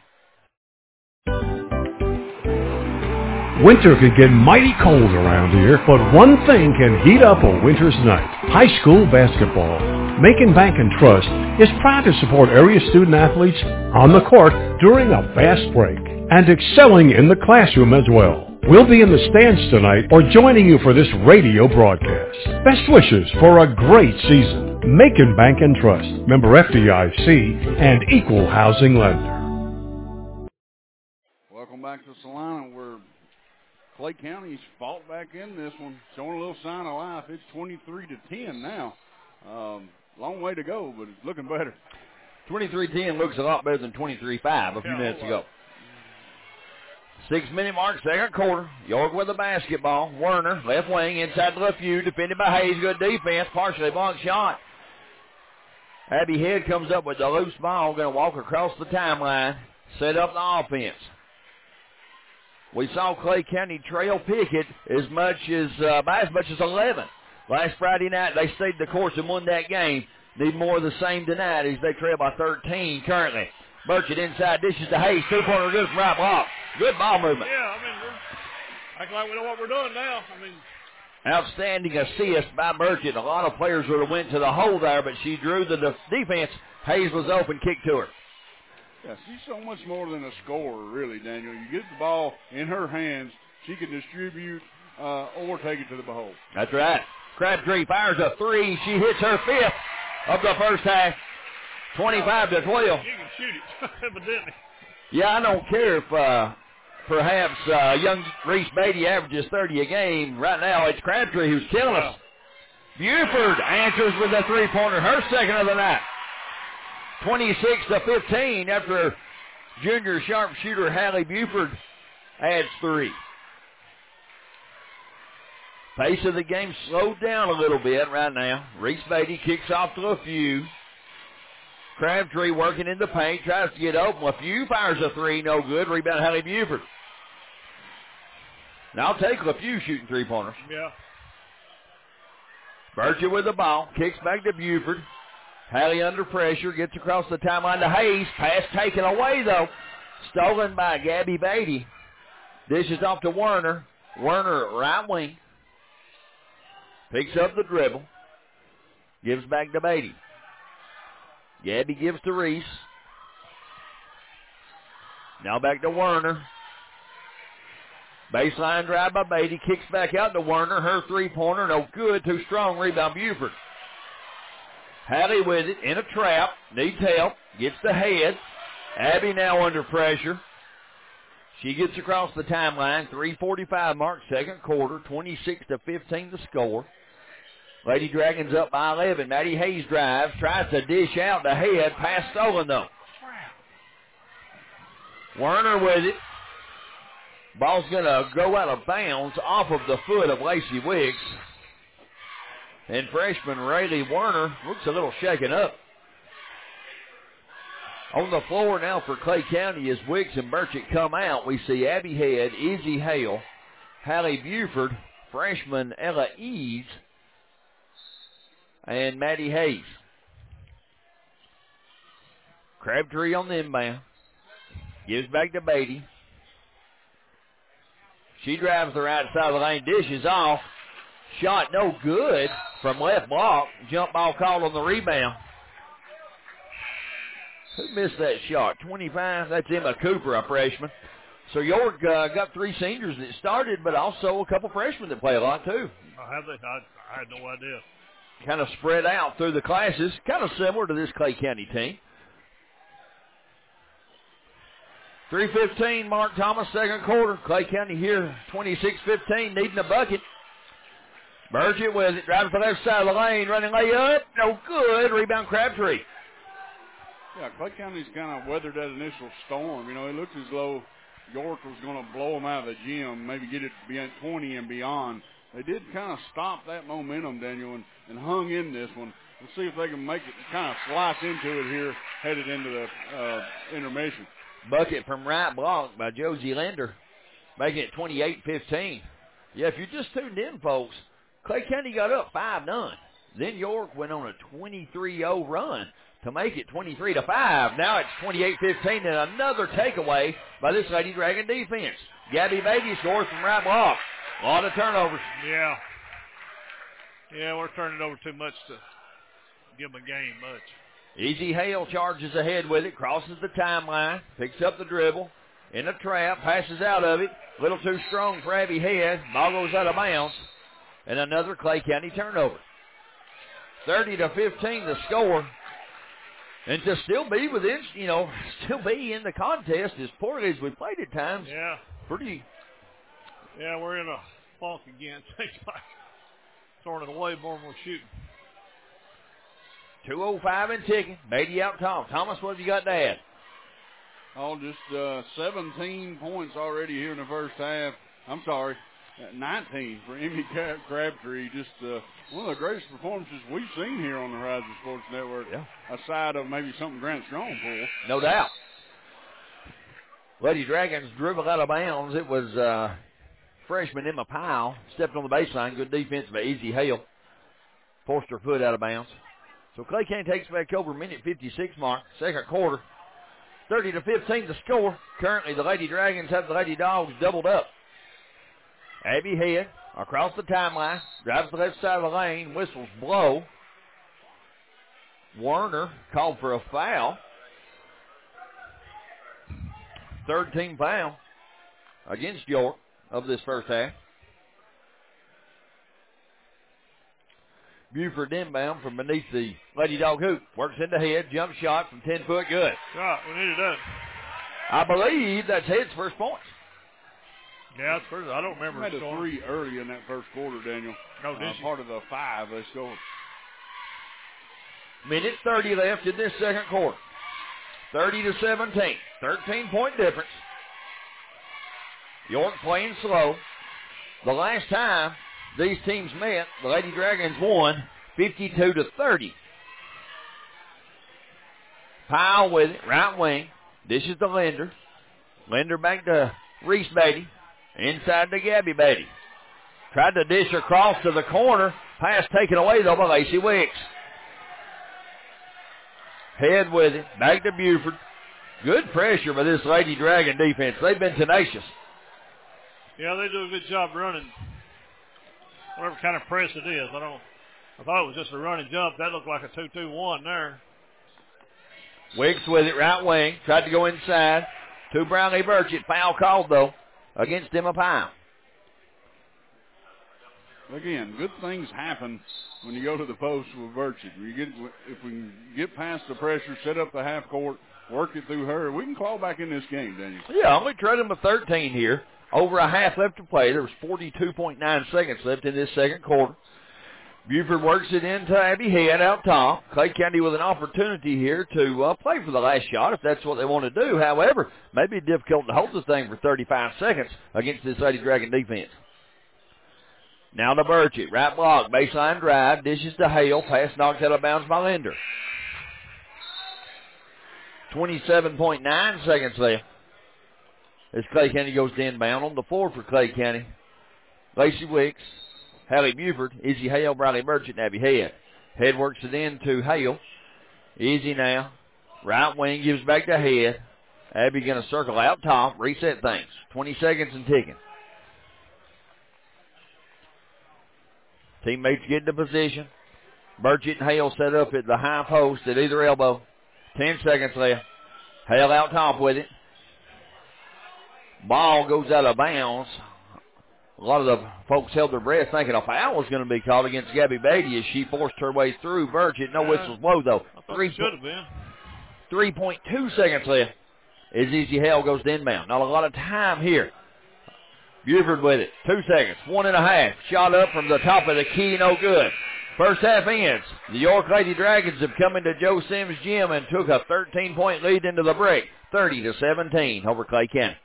Winter can get mighty cold around here, but one thing can heat up a winter's night. High school basketball. Macon Bank and Trust is proud to support area student athletes on the court during a fast break and excelling in the classroom as well. We'll be in the stands tonight or joining you for this radio broadcast. Best wishes for a great season. Macon Bank and Trust, member F D I C and equal housing lender.
Welcome back to Salina, where Clay County's fought back in this one, showing a little sign of life. It's twenty-three to ten now. Um, long way to go, but it's looking better.
twenty-three ten looks a lot better than twenty-three five a few minutes ago. Six-minute mark, second quarter. York with the basketball. Werner, left wing, inside to LaFew, defended by Hayes. Good defense, partially blocked shot. Abby Head comes up with the loose ball, going to walk across the timeline, set up the offense. We saw Clay County trail Pickett as much as uh, by as much as eleven. Last Friday night, they stayed the course and won that game. Need more of the same tonight as they trail by thirteen currently. Burchett inside, dishes to Hayes. Two-pointer good from right block. Good ball movement.
Yeah, I mean, we're acting like we know what we're doing now. I mean,
outstanding assist by Burchett. A lot of players would have went to the hole there, but she drew the de- defense. Hayes was open, kick to her.
Yeah, she's so much more than a scorer, really, Daniel. You get the ball in her hands, she can distribute uh, or take it to the hole.
That's right. Crabtree fires a three. She hits her fifth of the first half, twenty-five to twelve.
She can shoot it, evidently.
Yeah, I don't care if uh, perhaps uh, young Reese Beatty averages thirty a game. Right now, it's Crabtree who's killing us. Buford answers with a three-pointer, her second of the night. twenty-six to fifteen after junior sharpshooter Hallie Buford adds three. Pace of the game slowed down a little bit right now. Reese Beatty kicks off to LaFew. Crabtree working in the paint, tries to get open. LaFew fires a three, no good. Rebound Hallie Buford. Now I'll take LaFew shooting three-pointers.
Yeah.
Burchett with the ball, kicks back to Buford. Hallie under pressure, gets across the timeline to Hayes. Pass taken away, though. Stolen by Gabby Beatty. Dishes off to Werner. Werner at right wing. Picks up the dribble. Gives back to Beatty. Gabby gives to Reese. Now back to Werner. Baseline drive by Beatty. Kicks back out to Werner. Her three-pointer, no good. Too strong. Rebound Buford. Hallie with it in a trap. Needs help. Gets the head. Abby now under pressure. She gets across the timeline. three forty-five mark, second quarter. twenty-six to fifteen to score. Lady Dragons up by eleven. Maddie Hayes drives. Tries to dish out the head. Pass stolen, though. Werner with it. Ball's going to go out of bounds off of the foot of Lacey Wicks. And freshman Rayleigh Werner looks a little shaken up. On the floor now for Clay County as Wicks and Burchett come out. We see Abby Head, Izzy Hale, Hallie Buford, freshman Ella Eads, and Maddie Hayes. Crabtree on the inbound. Gives back to Beatty. She drives the right side of the lane, dishes off. Shot no good from left block. Jump ball called on the rebound. Who missed that shot? twenty-five. That's Emma Cooper, a freshman. So York uh, got three seniors that started, but also a couple freshmen that play a lot too.
Oh, have they? I, I had no idea.
Kind of spread out through the classes, kind of similar to this Clay County team. three fifteen, Mark Thomas, second quarter. Clay County here, twenty-six fifteen, needing a bucket. Burgett with it, drives to the left side of the lane, running layup, no good. Rebound Crabtree.
Yeah, Clay County's kind of weathered that initial storm. You know, it looked as though York was going to blow them out of the gym, maybe get it beyond twenty and beyond. They did kind of stop that momentum, Daniel, and, and hung in this one. We'll see if they can make it kind of slice into it here, headed into the uh, intermission.
Bucket from right block by Josie Linder, making it twenty-eight fifteen. Yeah, if you're just tuned in, folks, Clay County got up five none. Then York went on a twenty-three oh run to make it twenty-three to five. Now it's twenty-eight fifteen and another takeaway by this Lady Dragon defense. Gabby Beatty scores from right block. A lot of turnovers.
Yeah. Yeah, we're turning over too much to give them a game much.
Easy Hale charges ahead with it, crosses the timeline, picks up the dribble, in a trap, passes out of it. A little too strong for Abby Head. Ball goes out of bounds. And another Clay County turnover. thirty to fifteen the score. And to still be within, you know, still be in the contest as poorly as we played at times.
Yeah.
Pretty.
Yeah, we're in a funk again. Things like throwing it away more than we're shooting.
two oh five and ticking. Beatty out top. Thomas, what have you got to add?
Oh, just uh, seventeen points already here in the first half. I'm sorry, nineteen for Emmy Crabtree. Just uh, one of the greatest performances we've seen here on the Horizon Sports Network,
yeah.
aside of maybe something Grant Strong pulled.
No doubt. Lady Dragons dribbled out of bounds. It was uh, freshman Emma Powell. Stepped on the baseline. Good defense by Easy Hale. Forced her foot out of bounds. So Clay County takes back over minute fifty-six mark, second quarter. thirty to fifteen to score. Currently the Lady Dragons have the Lady Dogs doubled up. Abby Head across the timeline, drives the left side of the lane, whistles blow. Werner called for a foul. third team foul against York of this first half. Buford inbound from beneath the Lady Dog hoop. Works in the head. Jump shot from ten foot. Good.
Shot. We needed that.
I believe that's Head's first point.
Yeah, it's first. I don't remember.
Made a three early in that first quarter, Daniel.
Oh, did
uh,
she?
Part of the five. Let's go.
Minute thirty left in this second quarter. thirty to seventeen. thirteen point difference. York playing slow. The last time these teams met, the Lady Dragons won fifty-two to thirty. Powell with it, right wing. This is the Linder. Linder back to Reese Beatty. Inside to Gabby Beatty. Tried to dish across to the corner. Pass taken away though by Lacey Wicks. Head with it. Back to Buford. Good pressure by this Lady Dragon defense. They've been tenacious.
Yeah, they do a good job running whatever kind of press it is. I don't. I thought it was just a running jump. That looked like a two two one there.
Wicks with it, right wing. Tried to go inside. To Brownlee Burchett. Foul called, though, against Emma Powell.
Again, good things happen when you go to the post with Burchett. You get, if we can get past the pressure, set up the half court, work it through her, we can claw back in this game, Daniel.
Yeah, only trading with thirteen here. Over a half left to play. There was forty-two point nine seconds left in this second quarter. Buford works it into Abby Head out top. Clay County with an opportunity here to uh, play for the last shot if that's what they want to do. However, maybe difficult to hold this thing for thirty-five seconds against this Lady Dragon defense. Now to Burchett. Right block. Baseline drive. Dishes to Hale. Pass knocked out of bounds by Linder. twenty-seven point nine seconds left as Clay County goes to inbound. On the floor for Clay County, Lacey Wicks, Hallie Buford, Izzy Hale, Briley Burchett, and Abby Head. Head works it in to Hale. Izzy now. Right wing gives back to Head. Abby going to circle out top, reset things. twenty seconds and ticking. Teammates get into position. Burchett and Hale set up at the high post at either elbow. Ten seconds left. Hale out top with it. Ball goes out of bounds. A lot of the folks held their breath thinking a foul was going to be called against Gabby Beatty as she forced her way through Burchett. No whistles blow, though.
Three should have been.
three point two seconds left as Izzy Hale goes to inbound. Not a lot of time here. Buford with it. Two seconds. One and a half. Shot up from the top of the key. No good. First half ends. The York Lady Dragons have come into Joe Sims Gym and took a thirteen point lead into the break. thirty to seventeen over Clay County.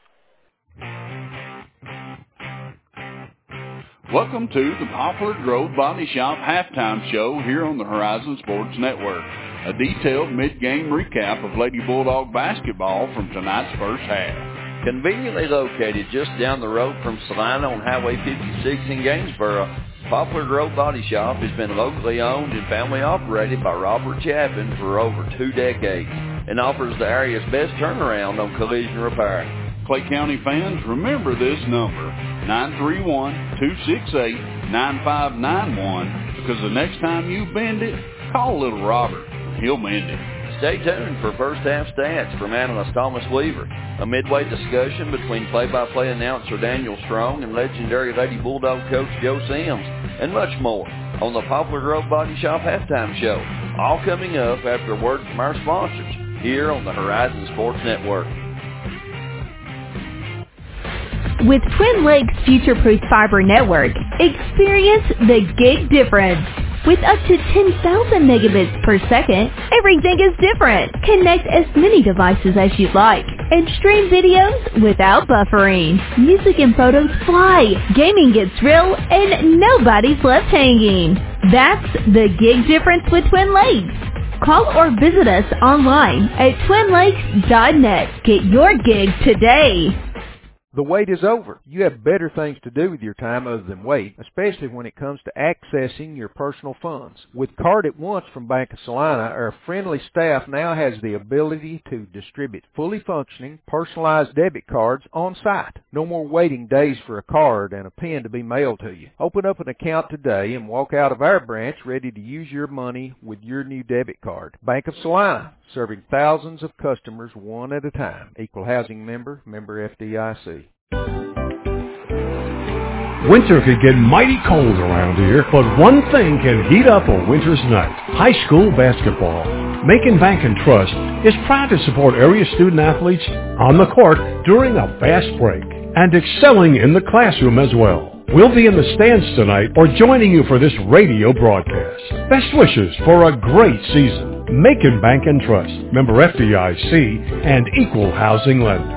Welcome to the Poplar Grove Body Shop halftime show here on the Horizon Sports Network. A detailed mid-game recap of Lady Bulldog basketball from tonight's first half.
Conveniently located just down the road from Salina on Highway fifty-six in Gainesboro, Poplar Grove Body Shop has been locally owned and family operated by Robert Chapin for over two decades and offers the area's best turnaround on collision repair.
Clay County fans, remember this number, nine three one, two six eight, nine five nine one, because the next time you bend it, call little Robert. He'll mend it.
Stay tuned for first half stats from analyst Thomas Weaver, a midway discussion between play-by-play announcer Daniel Strong and legendary Lady Bulldog coach Joe Sims, and much more on the Poplar Grove Body Shop halftime show. All coming up after a word from our sponsors here on the Horizon Sports Network.
With Twin Lakes Future-Proof Fiber Network, experience the gig difference. With up to ten thousand megabits per second, everything is different. Connect as many devices as you'd like and stream videos without buffering. Music and photos fly, gaming gets real, and nobody's left hanging. That's the gig difference with Twin Lakes. Call or visit us online at twin lakes dot net. Get your gig today.
The wait is over. You have better things to do with your time other than wait, especially when it comes to accessing your personal funds. With Card at Once from Bank of Salina, our friendly staff now has the ability to distribute fully functioning, personalized debit cards on site. No more waiting days for a card and a pen to be mailed to you. Open up an account today and walk out of our branch ready to use your money with your new debit card. Bank of Salina, serving thousands of customers one at a time. Equal housing member, member F D I C.
Winter can get mighty cold around here, but one thing can heat up a winter's night. High school basketball. Macon Bank and Trust is proud to support area student athletes on the court during a fast break and excelling in the classroom as well. We'll be in the stands tonight or joining you for this radio broadcast. Best wishes for a great season. Macon Bank and Trust, member F D I C and equal housing lender.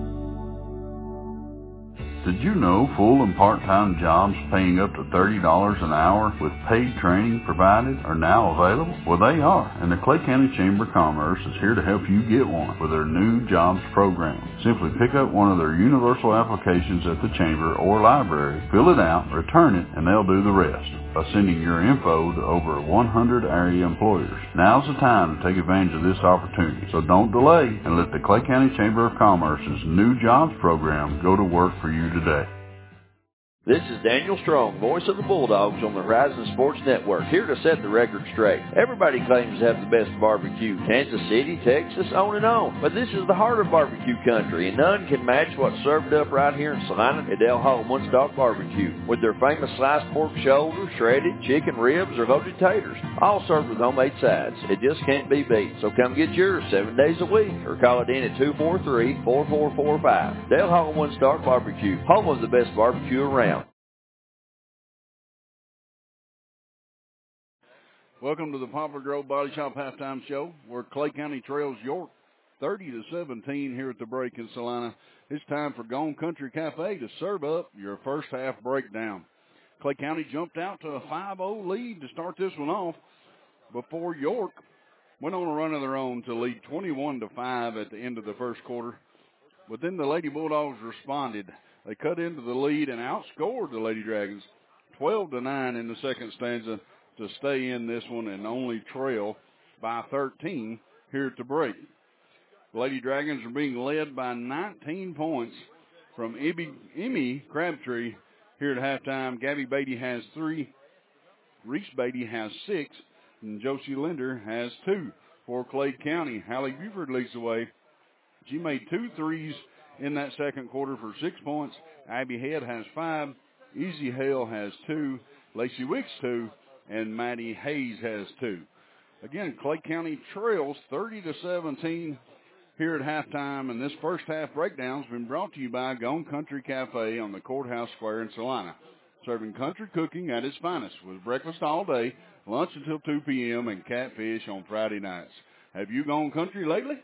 Did you know full and part-time jobs paying up to thirty dollars an hour with paid training provided are now available? Well, they are, and the Clay County Chamber of Commerce is here to help you get one with their new jobs program. Simply pick up one of their universal applications at the Chamber or library, fill it out, return it, and they'll do the rest by sending your info to over one hundred area employers. Now's the time to take advantage of this opportunity, so don't delay and let the Clay County Chamber of Commerce's new jobs program go to work for you today.
This is Daniel Strong, voice of the Bulldogs on the Horizon Sports Network, here to set the record straight. Everybody claims to have the best barbecue, Kansas City, Texas, on and on. But this is the heart of barbecue country, and none can match what's served up right here in Salina at Del Hall One Stop Barbecue, with their famous sliced pork shoulder, shredded chicken ribs, or loaded taters, all served with homemade sides. It just can't be beat. So come get yours seven days a week, or call it in at two four three, four four four five. Del Hall One Stop Barbecue, home of the best barbecue around.
Welcome to the Poplar Grove Body Shop Halftime Show, where Clay County trails York thirty to seventeen here at the break in Salina. It's time for Gone Country Cafe to serve up your first half breakdown. Clay County jumped out to a five oh lead to start this one off before York went on a run of their own to lead twenty-one to five at the end of the first quarter. But then the Lady Bulldogs responded. They cut into the lead and outscored the Lady Dragons twelve to nine in the second stanza to stay in this one and only trail by thirteen here at the break. The Lady Dragons are being led by nineteen points from Emmy, Emmy Crabtree here at halftime. Gabby Beatty has three, Reese Beatty has six, and Josie Linder has two for Clay County. Hallie Buford leads the way. She made two threes in that second quarter for six points. Abby Head has five, Easy Hale has two, Lacey Wicks two, and Maddie Hayes has two. Again, Clay County trails thirty to seventeen here at halftime, and this first half breakdown has been brought to you by Gone Country Cafe on the Courthouse Square in Salina, serving country cooking at its finest with breakfast all day, lunch until two p.m., and catfish on Friday nights. Have you gone country lately?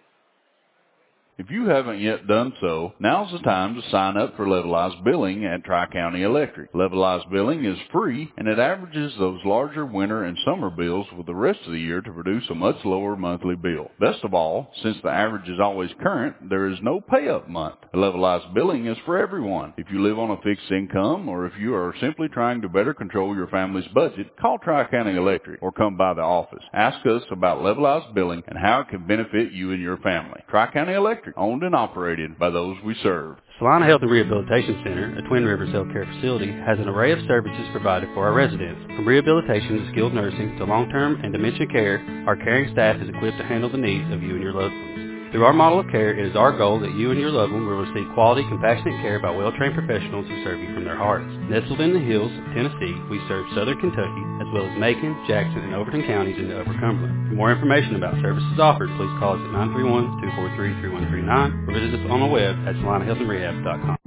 If you haven't yet done so, now's the time to sign up for Levelized Billing at Tri-County Electric. Levelized Billing is free, and it averages those larger winter and summer bills with the rest of the year to produce a much lower monthly bill. Best of all, since the average is always current, there is no pay-up month. Levelized Billing is for everyone. If you live on a fixed income, or if you are simply trying to better control your family's budget, call Tri-County Electric or come by the office. Ask us about Levelized Billing and how it can benefit you and your family. Tri-County Electric, owned and operated by those we serve.
Salina Health and Rehabilitation Center, a Twin Rivers Health Care facility, has an array of services provided for our residents. From rehabilitation to skilled nursing to long-term and dementia care, our caring staff is equipped to handle the needs of you and your loved ones. Through our model of care, it is our goal that you and your loved one will receive quality, compassionate care by well-trained professionals who serve you from their hearts. Nestled in the hills of Tennessee, we serve southern Kentucky, as well as Macon, Jackson, and Overton counties into Upper Cumberland. For more information about services offered, please call us at nine three one, two four three, three one three nine or visit us on the web at salina health and rehab dot com.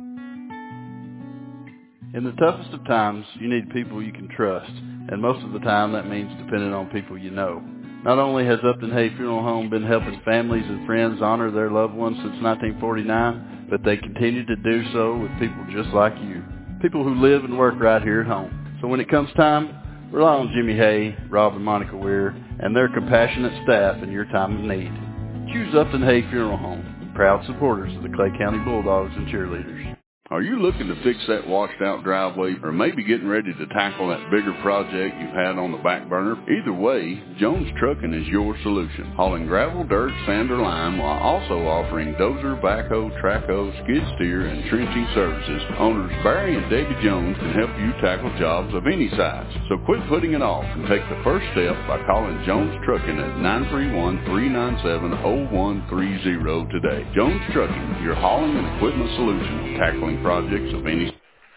In the toughest of times, you need people you can trust, and most of the time that means depending on people you know. Not only has Upton Hay Funeral Home been helping families and friends honor their loved ones since nineteen forty-nine, but they continue to do so with people just like you, people who live and work right here at home. So when it comes time, rely on Jimmy Hay, Rob and Monica Weir, and their compassionate staff in your time of need. Choose Upton Hay Funeral Home, proud supporters of the Clay County Bulldogs and Cheerleaders.
Are you looking to fix that washed-out driveway or maybe getting ready to tackle that bigger project you've had on the back burner? Either way, Jones Trucking is your solution. Hauling gravel, dirt, sand, or lime while also offering dozer, backhoe, trackhoe, skid steer, and trenching services. Owners Barry and Debbie Jones can help you tackle jobs of any size. So quit putting it off and take the first step by calling Jones Trucking at nine three one, three nine seven, zero one three zero today. Jones Trucking, your hauling and equipment solution, tackling projects of any.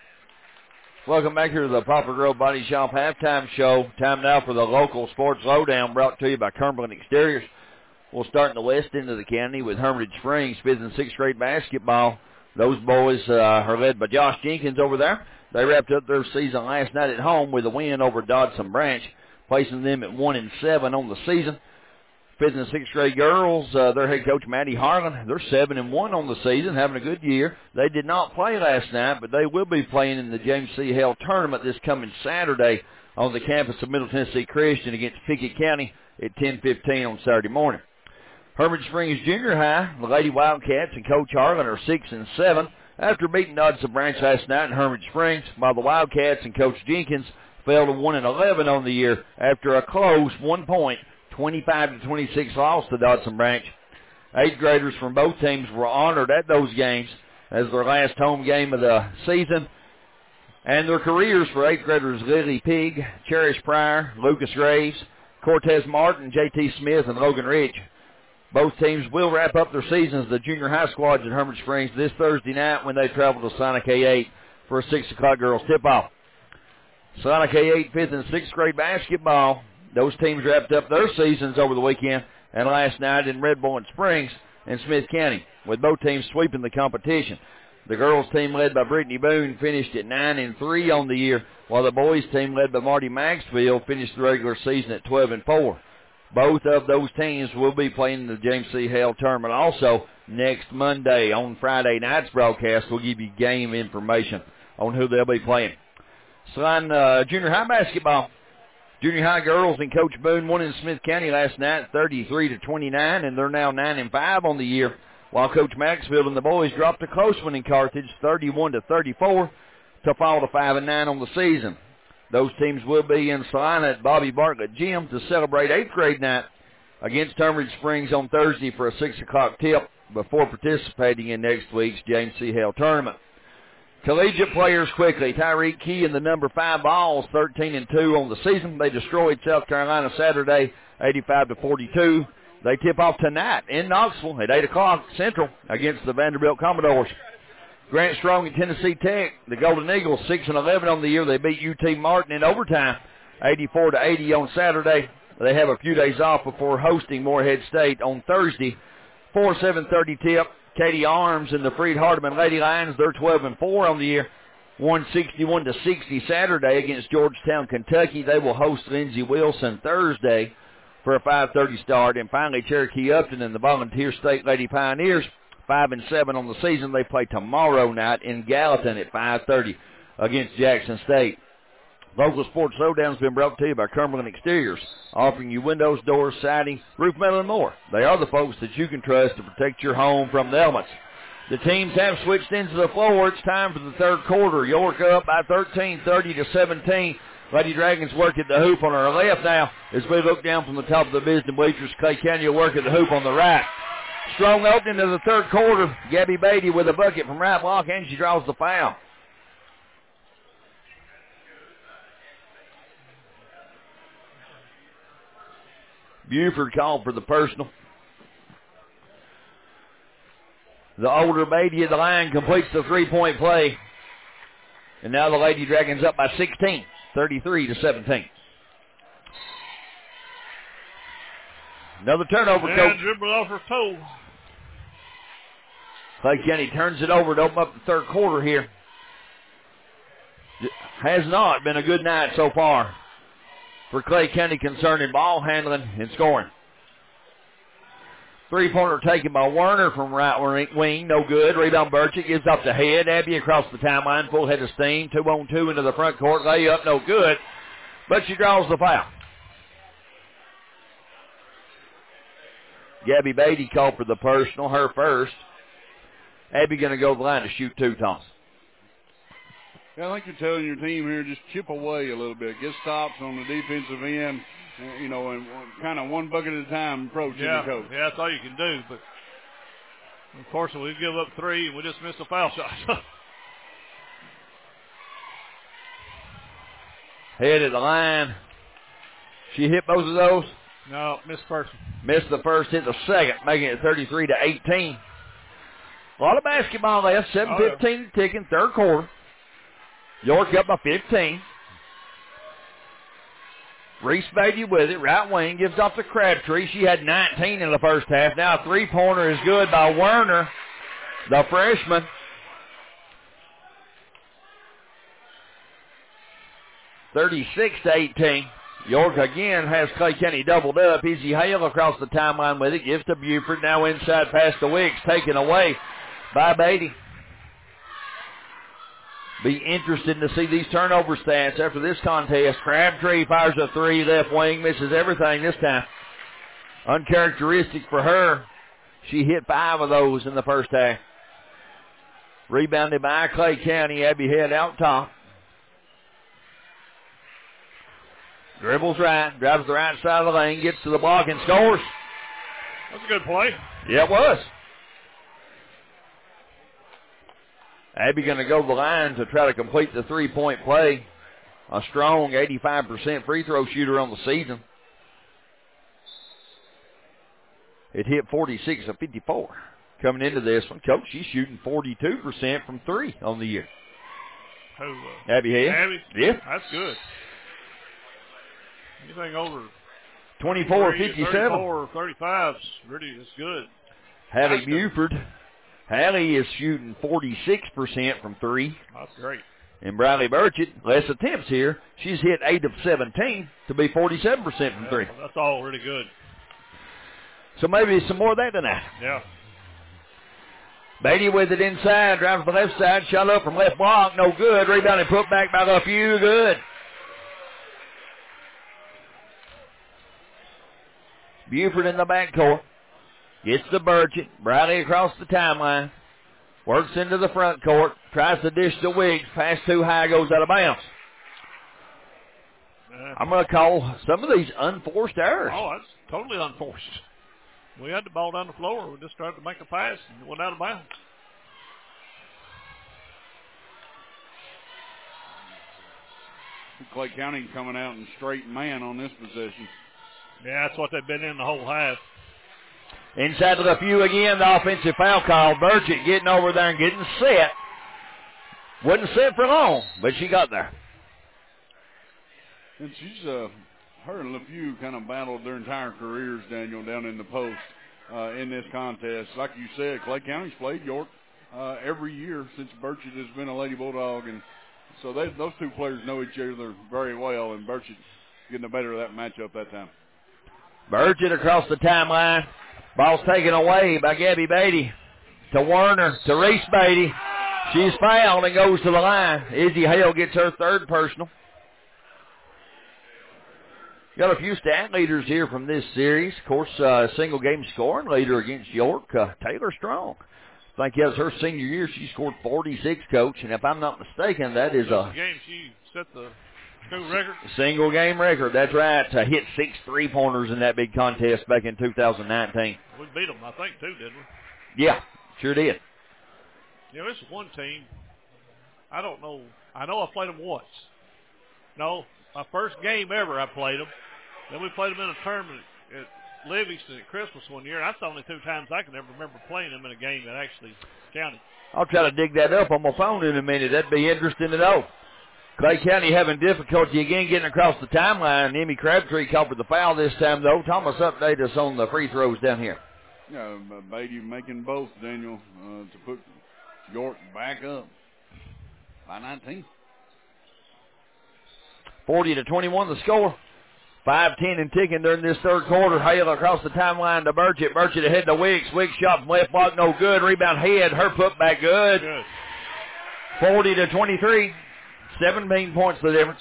Welcome back here to the Poplar Grove Body Shop halftime show. Time now for the local sports lowdown brought to you by Cumberland Exteriors. We'll start in the west end of the county with Hermitage Springs, fifth and sixth grade basketball. Those boys uh, are led by Josh Jenkins over there. They wrapped up their season last night at home with a win over Dodson Branch, placing them at one and seven on the season. Fifth and sixth grade girls, uh, their head coach, Maddie Harlan, they're seven and one on the season, having a good year. They did not play last night, but they will be playing in the James C. Hale tournament this coming Saturday on the campus of Middle Tennessee Christian against Pickett County at ten fifteen on Saturday morning. Hermitage Springs Junior High, the Lady Wildcats and Coach Harlan are six and seven after beating Dodson Branch last night in Hermitage Springs, while the Wildcats and Coach Jenkins fell to one and eleven on the year after a close one point. twenty-five to twenty-six loss to Dodson Branch. Eighth graders from both teams were honored at those games as their last home game of the season. And their careers for eighth graders, Lily Pig, Cherish Pryor, Lucas Graves, Cortez Martin, J T Smith, and Logan Ridge. Both teams will wrap up their seasons, the junior high squads at Hermitage Springs, this Thursday night when they travel to Sonic A eight for a six o'clock girls tip-off. Sonic A eight fifth and sixth grade basketball. Those teams wrapped up their seasons over the weekend and last night in Red Bull and Springs and Smith County, with both teams sweeping the competition. The girls team led by Brittany Boone finished at nine and three on the year, while the boys team led by Marty Maxfield finished the regular season at twelve and four. Both of those teams will be playing in the James C. Hale tournament also next Monday. On Friday night's broadcast, we'll give you game information on who they'll be playing. Son, uh, junior high basketball. Junior high girls and Coach Boone won in Smith County last night, thirty-three to twenty-nine, and they're now nine and five on the year. While Coach Maxfield and the boys dropped a close one in Carthage, thirty-one to thirty-four, to fall to five and nine on the season. Those teams will be in Salina at Bobby Bartlett Gym to celebrate eighth grade night against Hermitage Springs on Thursday for a six o'clock tip before participating in next week's James C. Hale tournament. Collegiate players quickly. Tyreek Key and the number five Balls, thirteen and two on the season. They destroyed South Carolina Saturday, eighty-five to forty-two. They tip off tonight in Knoxville at eight o'clock Central against the Vanderbilt Commodores. Grant Strong and Tennessee Tech, the Golden Eagles, six and eleven on the year. They beat U T Martin in overtime, eighty-four to eighty on Saturday. They have a few days off before hosting Morehead State on Thursday. four seven thirty tip. Katie Arms and the Freed Hardeman Lady Lions, they're twelve and four on the year. Won sixty-one to sixty Saturday against Georgetown, Kentucky. They will host Lindsey Wilson Thursday for a five thirty start. And finally, Cherokee Upton and the Volunteer State Lady Pioneers, five and seven on the season. They play tomorrow night in Gallatin at five thirty against Jackson State. Local Sports Lowdown has been brought to you by Cumberland Exteriors, offering you windows, doors, siding, roof metal, and more. They are the folks that you can trust to protect your home from the elements. The teams have switched into the floor. It's time for the third quarter. York up by thirteen, thirty to seventeen. Lady Dragons work at the hoop on our left now as we look down from the top of the Bisden bleachers. Clay County will work at the hoop on the right. Strong opening to the third quarter. Gabby Beatty with a bucket from right block, and she draws the foul. Buford called for the personal. The older Beatty at the line completes the three-point play. And now the Lady Dragons up by sixteen, thirty-three to seventeen. Another turnover,
and
Coach.
dribble off her toe.
Clay County turns it over to open up the third quarter here. It has not been a good night so far for Clay County concerning ball handling and scoring. Three-pointer taken by Werner from right wing, no good. Rebound Burchett gives up the head. Abby across the timeline, full head of steam. Two on two into the front court. Layup, no good. But she draws the foul. Gabby Beatty called for the personal, her first. Abby going to go to the line to shoot two, Thomas.
Yeah, I think you're telling your team here, just chip away a little bit. Get stops on the defensive end, you know, and kind of one bucket at a time approach
yeah,
the coach.
Yeah, that's all you can do. But, of course, we give up three, and we just missed a foul shot.
Head at the line. She hit both of those.
No, missed first.
Missed the first, hit the second, making it thirty-three to eighteen. A lot of basketball left. seven fifteen oh, yeah. ticking, third quarter. York up by fifteen. Reese Beatty with it, right wing, gives off to Crabtree. She had nineteen in the first half. Now a three-pointer is good by Werner, the freshman. thirty-six to eighteen. York again has Clay County doubled up. Izzy Hale across the timeline with it. Gives to Buford. Now inside past the Wicks. Taken away by Beatty. Be interested to see these turnover stats after this contest. Crabtree fires a three. Left wing. Misses everything this time. Uncharacteristic for her. She hit five of those in the first half. Rebounded by Clay County. Abby Head out top. Dribbles right, drives the right side of the lane, gets to the block and scores.
That's a good play.
Yeah, it was. Abby going to go to the line to try to complete the three-point play. A strong eighty-five percent free throw shooter on the season. It hit forty-six of fifty-four. Coming into this one, Coach, she's shooting forty-two percent from three on the year.
Who? Uh,
Abby Head.
Abby?
Yeah.
That's good. Anything over
twenty-four fifty-seven.
thirty-four, thirty-five is really is good.
Hallie Buford. Hallie is shooting forty-six percent from three.
That's great.
And Bradley Burchett, less attempts here. She's hit eight of seventeen to be forty-seven percent from three.
Yeah, that's all really good.
So maybe some more of that tonight.
Yeah.
Beatty with it inside, drives to the left side, shot up from left block, no good. Rebound and put back by the few, good. Buford in the backcourt. Gets to Burchett. Bradley across the timeline. Works into the front court. Tries to dish to Wiggs. Pass too high, goes out of bounds.
Uh,
I'm going to call some of these unforced errors.
Oh, that's totally unforced. We had the ball down the floor. We just tried to make a pass and it went out of bounds.
Clay County coming out in straight man on this possession.
Yeah, that's what they've been in the whole half.
Inside to the few again, the offensive foul call. Burchett getting over there and getting set. Wasn't set for long, but she got there.
And she's, uh, her and LeFew kind of battled their entire careers, Daniel, down in the post uh, in this contest. Like you said, Clay County's played York uh, every year since Burchett has been a Lady Bulldog, and so they, those two players know each other very well, and Burchett getting the better of that matchup that time.
Burchett across the timeline. Ball's taken away by Gabby Beatty to Werner, to Reese Beatty. She's fouled and goes to the line. Izzy Hale gets her third personal. Got a few stat leaders here from this series. Of course, uh, single game scoring leader against York, uh, Taylor Strong. I think that was her senior year. She scored forty-six, Coach, and if I'm not mistaken, that is a
game she set the school record.
Single game record. That's right. Uh, hit six three pointers in that big contest back in two thousand nineteen.
We beat them, I think, too, didn't we?
Yeah, sure did.
You know, this is one team. I don't know. I know I played them once. No, my first game ever I played them. Then we played them in a tournament at Livingston at Christmas one year. That's the only two times I can ever remember playing them in a game that actually counted.
I'll try to dig that up on my phone in a minute. That'd be interesting to know. Clay County having difficulty again getting across the timeline. Emmy Crabtree called for the foul this time, though. Thomas, update us on the free throws down here.
Yeah, Beatty making both, Daniel, uh, to put York back up by nineteen.
forty to twenty-one the score. five ten and ticking during this third quarter. Hale across the timeline to Burchett. Burchett ahead to Wicks. Wicks shot from left block, no good. Rebound Head. Her putback good.
Good.
forty to twenty-three. seventeen points the difference.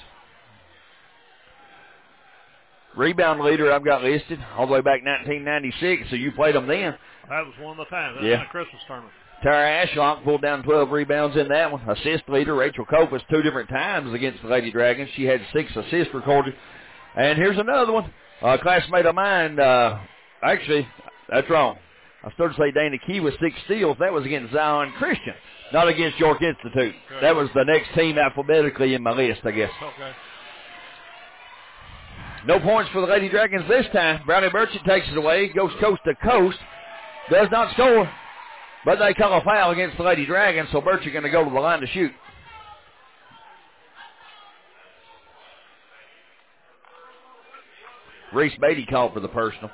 Rebound leader I've got listed all the way back nineteen ninety-six, so you played them then.
That was one of the times. That
yeah.
was in a Christmas tournament.
Tara Ashlock pulled down twelve rebounds in that one. Assist leader, Rachel Copas, two different times against the Lady Dragons. She had six assists recorded. And here's another one. A classmate of mine, uh, actually, that's wrong. I started to say Dana Key with six steals. That was against Zion Christian, not against York Institute.
Okay.
That was the next team alphabetically in my list, I guess.
Okay.
No points for the Lady Dragons this time. Brownie Burchett takes it away, goes coast to coast, does not score, but they call a foul against the Lady Dragons, so Burchett going to go to the line to shoot. Reese Beatty called for the personal.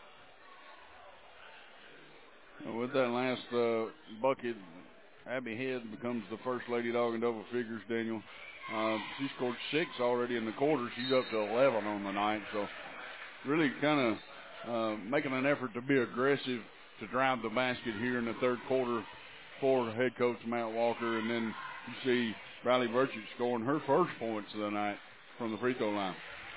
With that last uh, bucket, Abby Head becomes the first Lady Dog in double figures, Daniel. Uh, she scored six already in the quarter. She's up to eleven on the night. So really kind of uh, making an effort to be aggressive to drive the basket here in the third quarter for head coach Matt Walker. And then you see Riley Burchett scoring her first points of the night from the free throw line.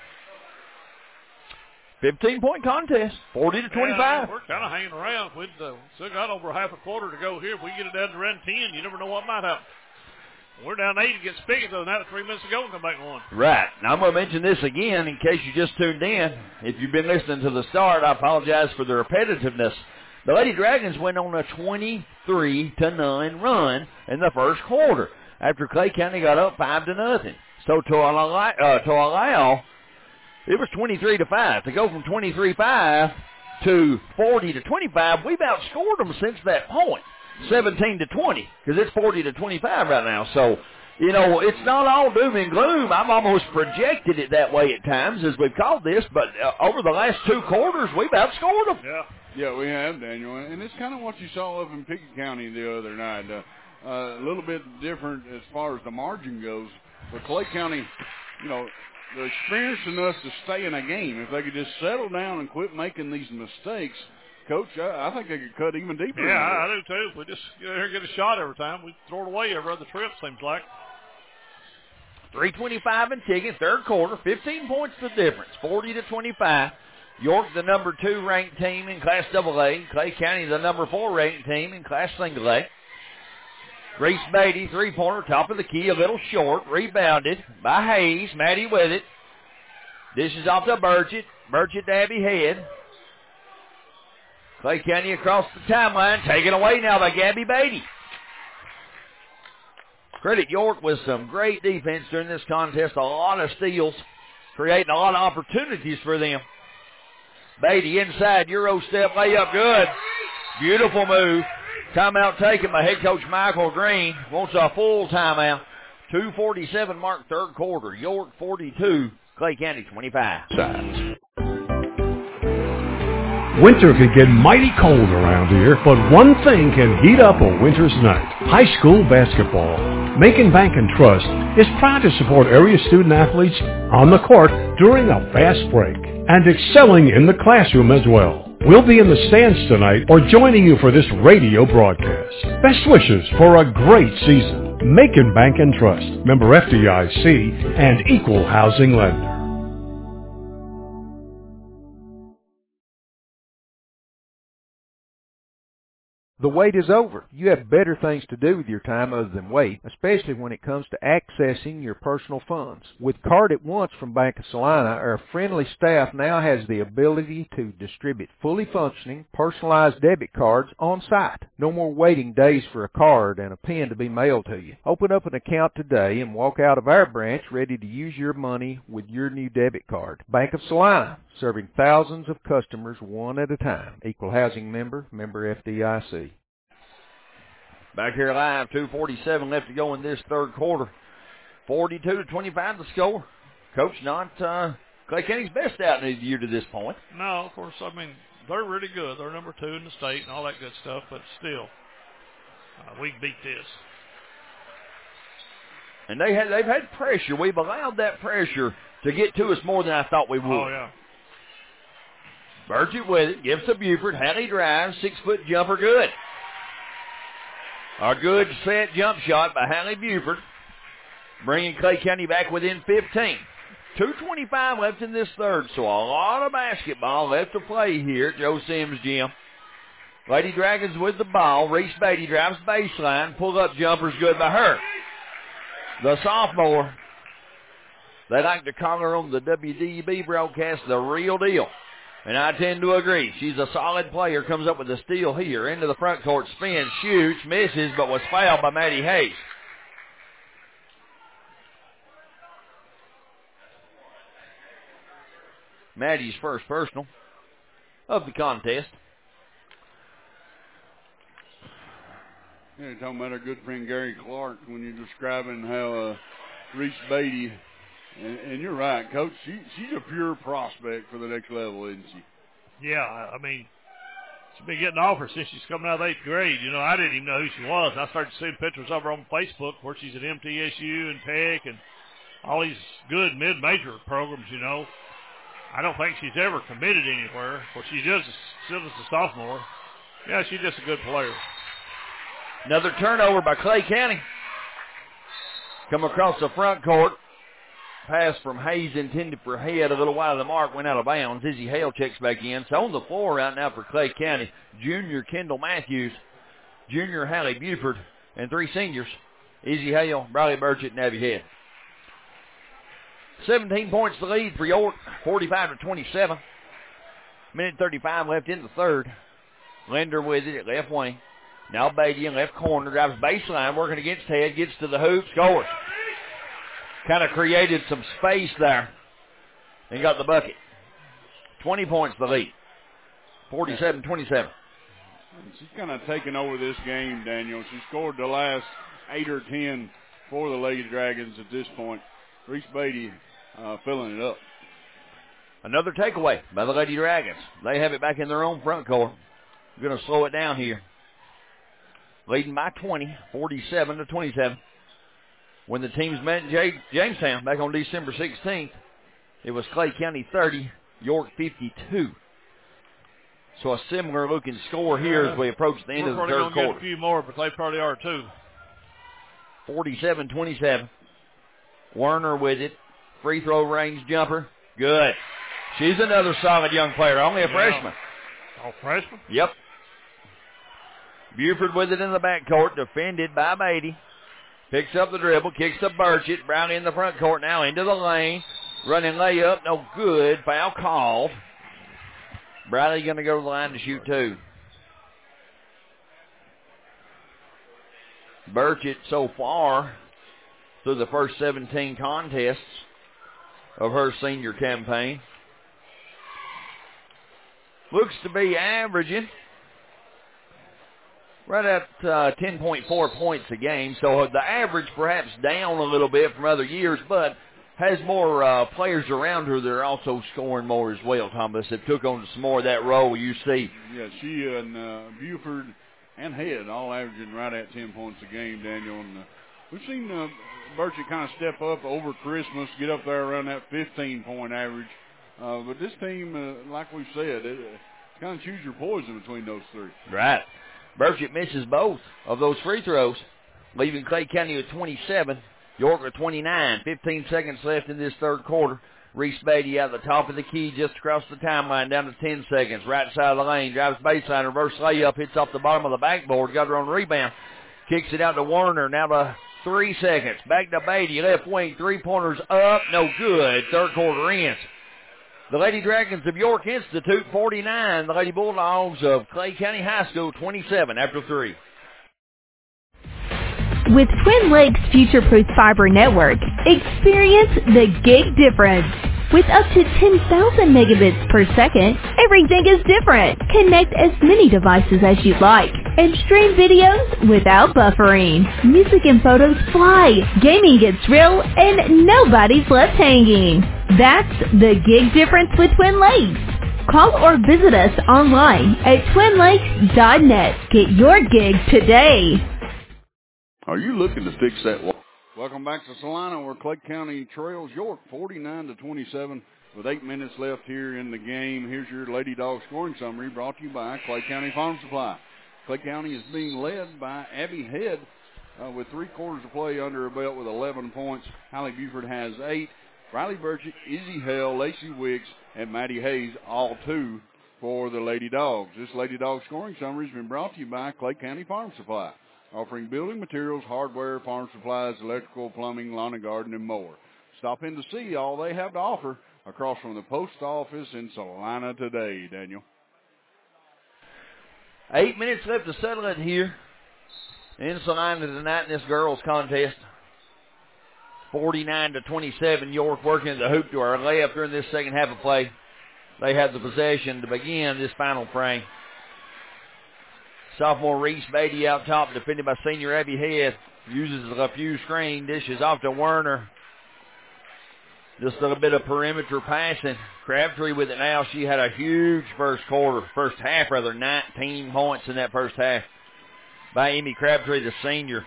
fifteen-point contest, forty to twenty-five.
Yeah, we're kind of hanging around. We've uh, still got over half a quarter to go here. If we get it down to around ten, you never know what might happen. We're down eight against Spigot, though, now three minutes ago, and come back one.
Right. Now, I'm going to mention this again in case you just tuned in. If you've been listening to the start, I apologize for the repetitiveness. The Lady Dragons went on a twenty-three to nine run in the first quarter after Clay County got up five to nothing. So to allow, uh, to allow it was twenty-three to five. To go from twenty-three five to forty to twenty-five, we've outscored them since that point, seventeen to twenty, because it's forty to twenty-five right now. So, you know, it's not all doom and gloom. I've almost projected it that way at times as we've called this, but uh, over the last two quarters, we've outscored them.
Yeah.
Yeah, we have, Daniel, and it's kind of what you saw up in Pickett County the other night. Uh, uh, a little bit different as far as the margin goes, but Clay County, you know, they're experienced enough to stay in a game. If they could just settle down and quit making these mistakes, Coach, I, I think they could cut even deeper.
Yeah, I, I do too. If we just get here and get a shot every time, we throw it away every other trip, seems like.
three twenty-five and ticking, third quarter, fifteen points the difference, forty to twenty-five. York, the number two ranked team in Class double A. Clay County, the number four ranked team in Class single A. Reese Beatty, three-pointer, top of the key, a little short, rebounded by Hayes. Maddie with it. Dishes off to Burchett. Burchett to Abby Head. Clay County across the timeline, taken away now by Gabby Beatty. Credit York with some great defense during this contest. A lot of steals, creating a lot of opportunities for them. Beatty inside, Euro step, layup good. Beautiful move. Timeout taken by head coach Michael Green. Wants a full timeout. two forty-seven mark third quarter. York forty-two, Clay County twenty-five.
Winter can get mighty cold around here, but one thing can heat up a winter's night. High school basketball. Macon Bank and Trust is proud to support area student athletes on the court during a fast break and excelling in the classroom as well. We'll be in the stands tonight or joining you for this radio broadcast. Best wishes for a great season. Macon Bank and Trust, member F D I C and equal housing lender.
The wait is over. You have better things to do with your time other than wait, especially when it comes to accessing your personal funds. With Card at Once from Bank of Salina, our friendly staff now has the ability to distribute fully functioning, personalized debit cards on site. No more waiting days for a card and a pen to be mailed to you. Open up an account today and walk out of our branch ready to use your money with your new debit card. Bank of Salina, serving thousands of customers one at a time. Equal housing member, member F D I C.
Back here live, two forty-seven left to go in this third quarter. forty-two to twenty-five the score. Coach, not uh, Clay County's best out in the year to this point.
No, of course, I mean, they're really good. They're number two in the state and all that good stuff, but still, uh, we can beat this.
And they had, they've had pressure. We've allowed that pressure to get to us more than I thought we would.
Oh, yeah.
Burgett with it, gives to Buford. Hallie drives, six-foot jumper, good. A good set jump shot by Hallie Buford, bringing Clay County back within fifteen. two twenty-five left in this third, so a lot of basketball left to play here at Joe Sims Gym. Lady Dragons with the ball. Reese Beatty drives baseline. Pull-up jumper's good by her. The sophomore, they like to call her on the W D E B broadcast the real deal. And I tend to agree. She's a solid player. Comes up with a steal here. Into the front court. Spins, shoots, misses, but was fouled by Maddie Hayes. Maddie's first personal of the contest.
Yeah, you're talking about our good friend Gary Clark when you're describing how uh, Reese Beatty, and, and you're right, Coach, she, she's a pure prospect for the next level, isn't she?
Yeah, I mean, she's been getting offers since she's coming out of eighth grade. You know, I didn't even know who she was. I started seeing pictures of her on Facebook where she's at M T S U and Tech and all these good mid-major programs, you know. I don't think she's ever committed anywhere. Well, she does still as a sophomore. Yeah, she's just a good player.
Another turnover by Clay County. Come across the front court. Pass from Hayes intended for Head. A little wide of the mark. Went out of bounds. Izzy Hale checks back in. So on the floor right now for Clay County, junior Kendall Matthews, junior Hallie Buford, and three seniors, Izzy Hale, Briley Burchett, and Abby Head. seventeen points to lead for York, forty-five to twenty-seven. Minute thirty-five left in the third. Linder with it at left wing. Now Beatty in left corner, drives baseline, working against Head, gets to the hoop, scores. Kind of created some space there and got the bucket. twenty points to lead, forty-seven twenty-seven.
She's kind of taken over this game, Daniel. She scored the last eight or ten for the Lady Dragons at this point. Reese Beatty uh, filling it up.
Another takeaway by the Lady Dragons. They have it back in their own front court. Going to slow it down here. Leading by twenty, forty-seven to twenty-seven. When the teams met in J- Jamestown back on December sixteenth, it was Clay County thirty, York fifty-two. So a similar looking score here as we approach the end
We're
of the third
probably going to
quarter.
get a few more, but they probably are too.
forty-seven twenty-seven. Werner with it. Free throw range jumper. Good. She's another solid young player. Only a
yeah.
freshman.
Oh, freshman?
Yep. Buford with it in the backcourt. Defended by Beatty. Picks up the dribble. Kicks to Burchett. Brown in the front court now into the lane. Running layup. No good. Foul called. Bradley going to go to the line to shoot two. Burchett so far through the first seventeen contests of her senior campaign looks to be averaging right at uh, ten point four points a game. So the average perhaps down a little bit from other years, but has more uh, players around her that are also scoring more as well, Thomas. It took on some more of that role you see.
Yeah, she and uh, Buford and Head all averaging right at ten points a game, Daniel. And uh, we've seen uh, Burchett kind of step up over Christmas, get up there around that fifteen-point average. Uh, but this team, uh, like we've said, it, it kind of choose your poison between those three.
Right. Burchett misses both of those free throws, leaving Clay County with twenty-seven, York with twenty-nine. fifteen seconds left in this third quarter. Reese Beatty out the top of the key, just across the timeline, down to ten seconds. Right side of the lane, drives baseline, reverse layup, hits off the bottom of the backboard, got her on rebound. Kicks it out to Warner, now to three seconds. Back to Beatty, left wing, three-pointers up, no good. Third quarter ends. The Lady Dragons of York Institute, forty-nine. The Lady Bulldogs of Clay County High School, twenty-seven after three.
With Twin Lakes Future-Proof Fiber Network, experience the gig difference. With up to ten thousand megabits per second, everything is different. Connect as many devices as you'd like and stream videos without buffering. Music and photos fly, gaming gets real, and nobody's left hanging. That's the gig difference with Twin Lakes. Call or visit us online at twin lakes dot net. Get your gig today.
Are you looking to fix that wall? Welcome back to Salina, where Clay County trails York forty-nine to twenty-seven with eight minutes left here in the game. Here's your Lady Dog scoring summary brought to you by Clay County Farm Supply. Clay County is being led by Abby Head uh, with three quarters of play under her belt with eleven points. Hallie Buford has eight. Riley Burchett, Izzy Hale, Lacey Wicks, and Maddie Hayes, all two for the Lady Dogs. This Lady Dog scoring summary has been brought to you by Clay County Farm Supply, offering building materials, hardware, farm supplies, electrical, plumbing, lawn and garden, and more. Stop in to see all they have to offer across from the post office in Salina today, Daniel.
Eight minutes left to settle it here in Salina tonight in this girls contest. forty-nine to twenty-seven, York working at the hoop to our left during this second half of play. They have the possession to begin this final frame. Sophomore Reese Beatty out top, defended by senior Abby Head. Uses a few screen, dishes off to Werner. Just a little bit of perimeter passing. Crabtree with it now. She had a huge first quarter, first half rather, nineteen points in that first half by Amy Crabtree, the senior.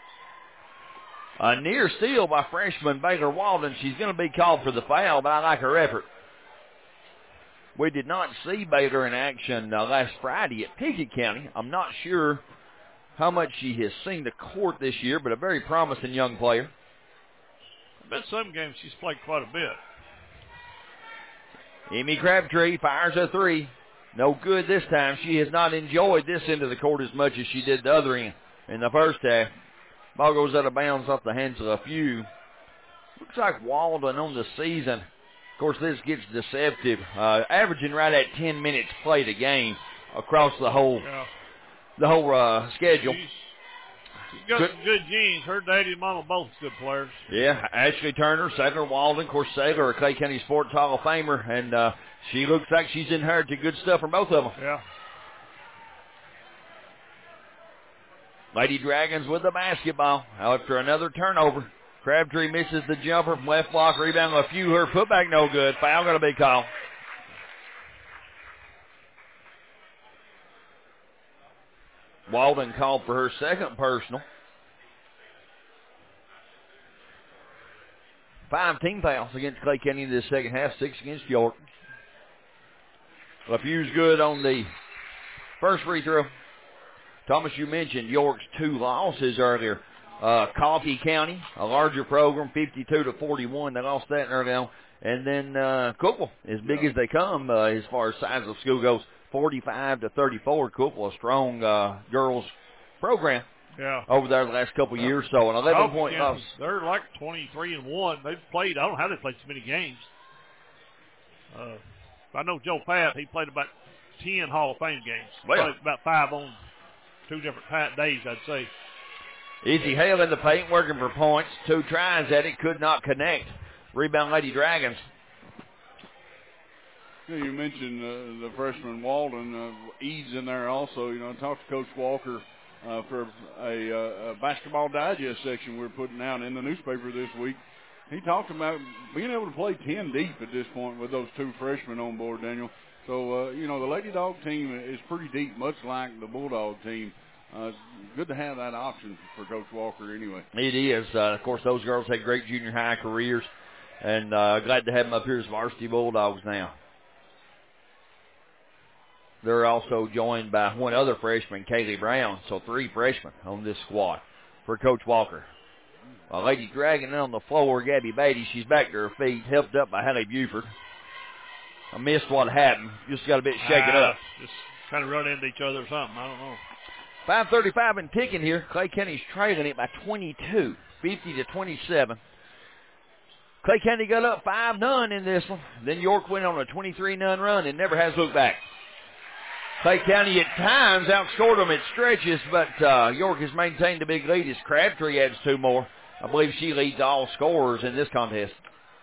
A near steal by freshman Baylor Walden. She's going to be called for the foul, but I like her effort. We did not see Baylor in action uh, last Friday at Pickett County. I'm not sure how much she has seen the court this year, but a very promising young player.
I bet some games she's played quite a bit.
Amy Crabtree fires a three. No good this time. She has not enjoyed this end of the court as much as she did the other end in the first half. Ball goes out of bounds off the hands of a few. Looks like Walden on the season. Of course, this gets deceptive. Uh, averaging right at ten minutes played a game across the whole
yeah.
the whole uh, schedule.
She's, she's got good. some good genes. Her daddy and mama both good players.
Yeah, Ashley Turner, Sadler Walden. Of course, Sadler, a Clay County Sports Hall of Famer, and uh, she looks like she's inherited good stuff from both of them.
Yeah.
Lady Dragons with the basketball after another turnover. Crabtree misses the jumper from left block. Rebound a few. Her putback no good. Foul going to be called. Walden called for her second personal. Five team fouls against Clay County in the second half. Six against York. LeFew's good on the first free throw. Thomas, you mentioned York's two losses earlier. Uh, Coffee County, a larger program, fifty-two to forty-one. They lost that early on. And then uh, Cookville, as big as they come uh, as far as size of school goes, forty-five to thirty-four. Cookville, a strong uh, girls program.
Yeah.
Over there the last couple of years, so an eleven point loss.
They're like twenty-three and one. They've played. I don't know how they played so many games. Uh, I know Joe Patt. He played about ten Hall of Fame games.
Well,
played about five on two different days, I'd say.
Izzy Hale in the paint, working for points. Two tries at it, could not connect. Rebound, Lady Dragons.
Yeah, you mentioned uh, the freshman Walden. Uh, Eads in there also. You know, I talked to Coach Walker uh, for a, a, a basketball digest section we're putting out in the newspaper this week. He talked about being able to play ten deep at this point with those two freshmen on board, Daniel. So, uh, you know, the Lady Dog team is pretty deep, much like the Bulldog team. Uh, good to have that option for Coach Walker anyway.
It is. Uh, of course, those girls had great junior high careers, and uh, glad to have them up here as varsity Bulldogs now. They're also joined by one other freshman, Kaylee Brown, so three freshmen on this squad for Coach Walker. Uh, Lady Dragon on the floor, Gabby Beatty. She's back to her feet, helped up by Hallie Buford. I missed what happened. Just got a bit shaken
uh,
up.
Just kind of run into each other or something. I don't know.
five thirty-five and ticking here. Clay County's trailing it by twenty-two, fifty to twenty-seven. Clay County got up five none in this one. Then York went on a twenty-three none run and never has looked back. Clay County at times outscored them at stretches, but uh, York has maintained a big lead as Crabtree adds two more. I believe she leads all scorers in this contest.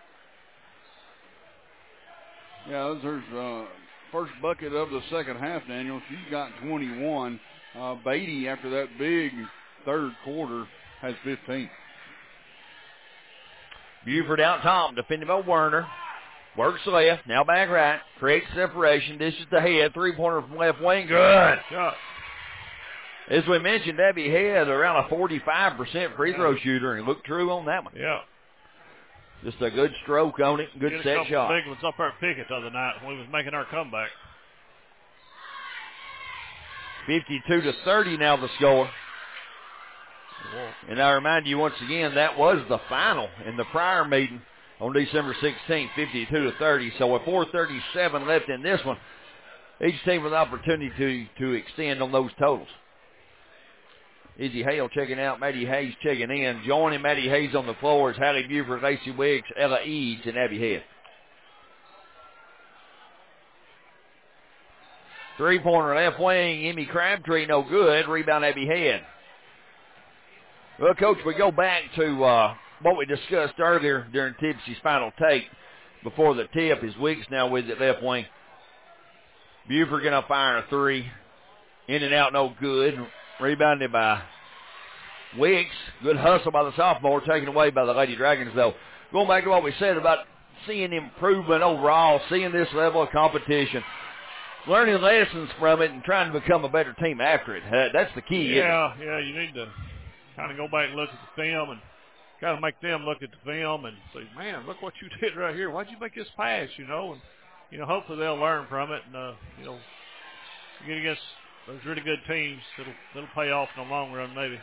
Yeah, that was her uh, first bucket of the second half, Daniel. She's got twenty-one. Uh, Beatty, after that big third quarter, has fifteen.
Buford out top, defended by Werner. Works left, now back right. Creates separation, dishes to Head. Three-pointer from left wing, good.
Shot.
As we mentioned, Abby Head around a forty-five percent free throw shooter, and looked true on that one.
Yeah.
Just a good stroke on it, good
Get
set
a couple
shot.
Big ones up there at Pickett the other night when we was making our comeback.
fifty-two to thirty now the score. And I remind you once again, that was the final in the prior meeting on December sixteenth, fifty-two to thirty. So with four thirty-seven left in this one, each team with an opportunity to, to extend on those totals. Izzy Hale checking out, Maddie Hayes checking in. Joining Maddie Hayes on the floor is Hallie Buford, Lacey Wiggs, Ella Eads, and Abby Head. Three-pointer left wing, Emmy Crabtree, no good. Rebound, Abby Head. Well, Coach, we go back to uh, what we discussed earlier during Tipsy's final take before the tip. Is Wiggs now with it left wing. Buford going to fire a three. In and out, no good. Rebounded by Wiggs. Good hustle by the sophomore, taken away by the Lady Dragons, though. Going back to what we said about seeing improvement overall, seeing this level of competition, learning lessons from it, and trying to become a better team after it. Uh, that's the key.
Yeah, yeah, you need to kind of go back and look at the film and kind of make them look at the film and say, man, look what you did right here. Why'd you make this pass, you know? And, you know, hopefully they'll learn from it. And, uh, you know, get against those really good teams, it'll, it'll pay off in the long run maybe.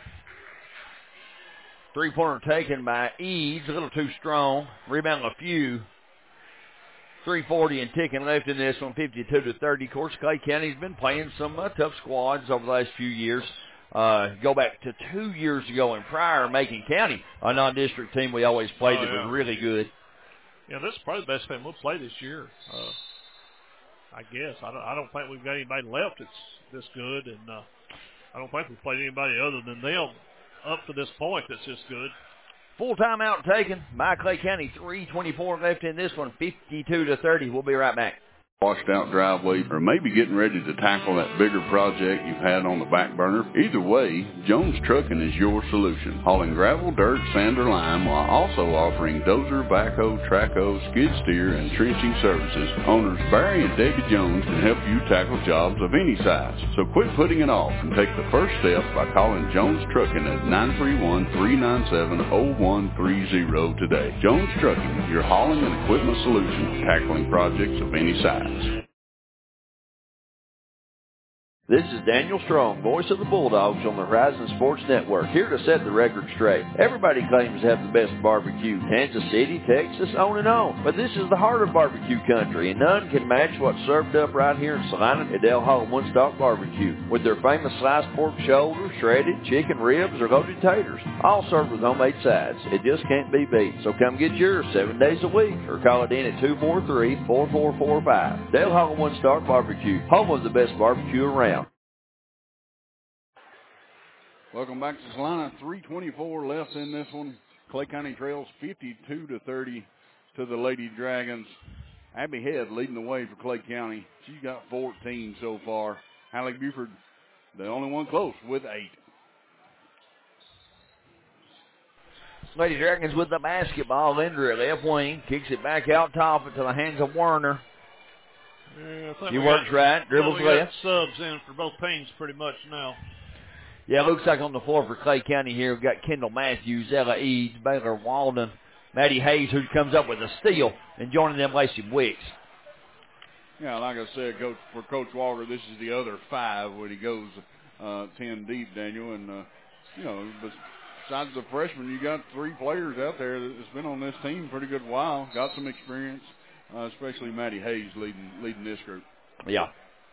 Three-pointer taken by Eads, a little too strong. Rebound a few. three forty and ticking left in this one, fifty-two to thirty. Of course, Clay County's been playing some uh, tough squads over the last few years. Uh, go back to two years ago in prior, Macon County, a non-district team we always played
oh,
that
yeah.
was really good.
Yeah, this is probably the best team we'll play this year. Uh, I guess. I don't, I don't think we've got anybody left that's this good, and uh, I don't think we've played anybody other than them up to this point that's this good.
Full timeout taken by Clay County. three twenty-four left in this one, fifty-two to thirty. We'll be right back.
Washed out driveway, or maybe getting ready to tackle that bigger project you've had on the back burner. Either way, Jones Trucking is your solution. Hauling gravel, dirt, sand, or lime while also offering dozer, backhoe, trackhoe, skid steer, and trenching services. Owners Barry and Debbie Jones can help you tackle jobs of any size. So quit putting it off and take the first step by calling Jones Trucking at nine three one, three nine seven, zero one three zero today. Jones Trucking, your hauling and equipment solution, tackling projects of any size.
This is Daniel Strong, voice of the Bulldogs on the Horizon Sports Network, here to set the record straight. Everybody claims to have the best barbecue, Kansas City, Texas, on and on. But this is the heart of barbecue country, and none can match what's served up right here in Salina at Del Hall One Stop Barbecue, with their famous sliced pork shoulder, shredded chicken ribs, or loaded taters, all served with homemade sides. It just can't be beat. So come get yours seven days a week, or call it in at two four three, four four four five. Del Hall One Stop Barbecue, home of the best barbecue around.
Welcome back to Salina. three twenty-four left in this one. Clay County trails fifty-two to thirty to the Lady Dragons. Abby Head leading the way for Clay County. She's got fourteen so far. Hallie Buford, the only one close, with eight.
Lady Dragons with the basketball. Linder at left wing. Kicks it back out top into the hands of Werner.
Yeah, I think
he
we
works
got,
right. Dribbles
well, we
left.
Got subs in for both teams pretty much now.
Yeah, it looks like on the floor for Clay County here, we've got Kendall Matthews, Ella Eads, Baylor Walden, Maddie Hayes, who comes up with a steal, and joining them, Lacey Wicks.
Yeah, like I said, Coach, for Coach Walker, this is the other five when he goes uh, ten deep, Daniel. And, uh, you know, besides the freshman, you got three players out there that's been on this team a pretty good while, got some experience, uh, especially Maddie Hayes leading leading this group.
Yeah.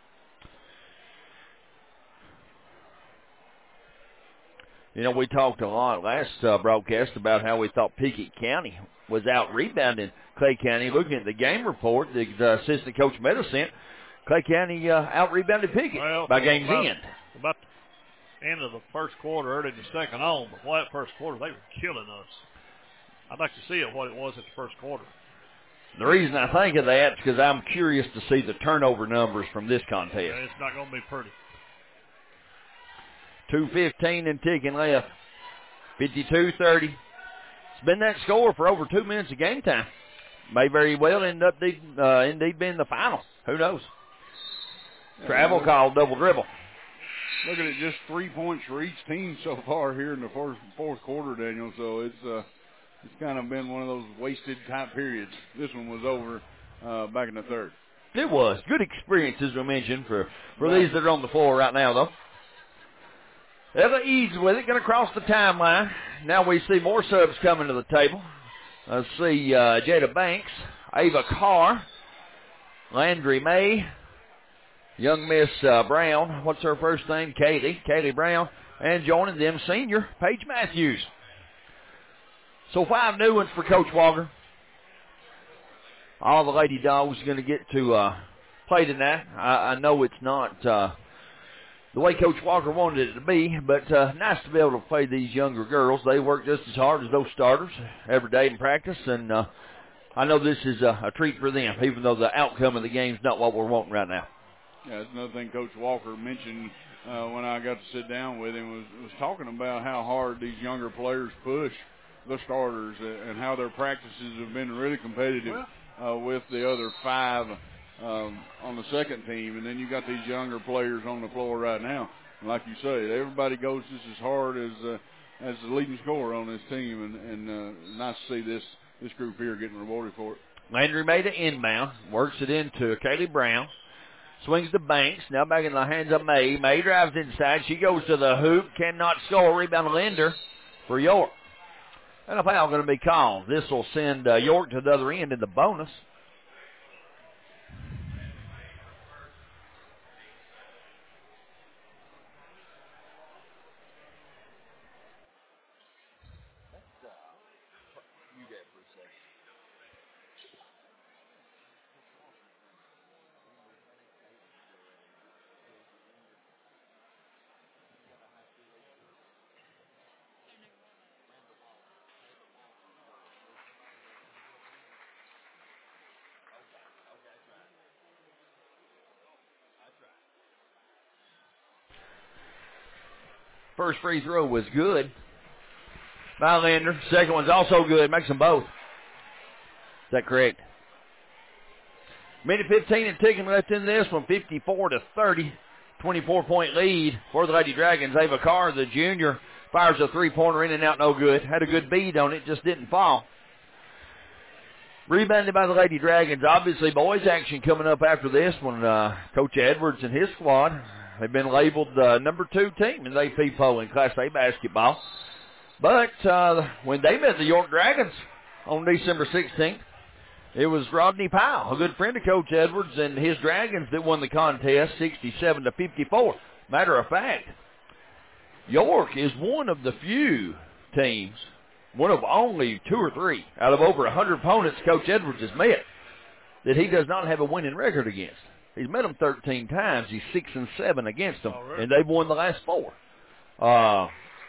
You know, we talked a lot last uh, broadcast about how we thought Pickett County was out rebounding Clay County. Looking at the game report, the, the assistant coach Meadow sent, Clay County uh, out rebounded Pickett
well,
by game's
about,
end.
About the end of the first quarter, early in the second on, but that first quarter, they were killing us. I'd like to see it, what it was at the first quarter.
The reason I think of that is because I'm curious to see the turnover numbers from this contest.
Yeah, it's not going to be pretty.
two fifteen and ticking left. fifty-two thirty. It's been that score for over two minutes of game time. May very well end up de- uh, indeed being the final. Who knows?
Yeah,
Travel
look,
call, double dribble.
Looking at just three points for each team so far here in the first, fourth quarter, Daniel. So it's uh, it's kind of been one of those wasted type periods. This one was over uh, back in the third.
It was. Good experience, as we mentioned, for, for right. these that are on the floor right now, though. Ella Eads with it, going to cross the timeline. Now we see more subs coming to the table. Let's see uh, Jada Banks, Ava Carr, Landry May, young Miss uh, Brown. What's her first name? Kaylee. Kaylee Brown. And joining them, senior Paige Matthews. So five new ones for Coach Walker. All the Lady Dogs are going to get to uh, play tonight. I, I know it's not uh, the way Coach Walker wanted it to be, but uh, nice to be able to play these younger girls. They work just as hard as those starters every day in practice, and uh, I know this is a, a treat for them, even though the outcome of the game is not what we're wanting right now.
Yeah, that's another thing Coach Walker mentioned uh, when I got to sit down with him, was, was talking about how hard these younger players push the starters and how their practices have been really competitive uh, with the other five um, on the second team. And then you got these younger players on the floor right now. And like you say, everybody goes just as hard as uh, as the leading scorer on this team, and, and uh, nice to see this, this group here getting rewarded for it.
Landry made an inbound, works it into Kaylee Brown. Swings to Banks, now back in the hands of May. May drives inside. She goes to the hoop, cannot score. Rebound Linder for York. And a foul going to be called. This will send uh, York to the other end in the bonus. First free throw was good by Linder. Second one's also good. Makes them both. Is that correct? Minute fifteen and ticking left in this one. fifty-four to thirty. twenty-four point lead for the Lady Dragons. Ava Carr, the junior, fires a three-pointer in and out, no good. Had a good bead on it, just didn't fall. Rebounded by the Lady Dragons. Obviously, boys action coming up after this one. Uh, Coach Edwards and his squad, they've been labeled the uh, number two team in the A P poll in Class A basketball. But uh, when they met the York Dragons on December sixteenth, it was Rodney Powell, a good friend of Coach Edwards, and his Dragons that won the contest sixty-seven to fifty-four. Matter of fact, York is one of the few teams, one of only two or three out of over one hundred opponents Coach Edwards has met, that he does not have a winning record against. He's met them thirteen times. He's six and seven against them, oh, really? And they've won the last four. Uh,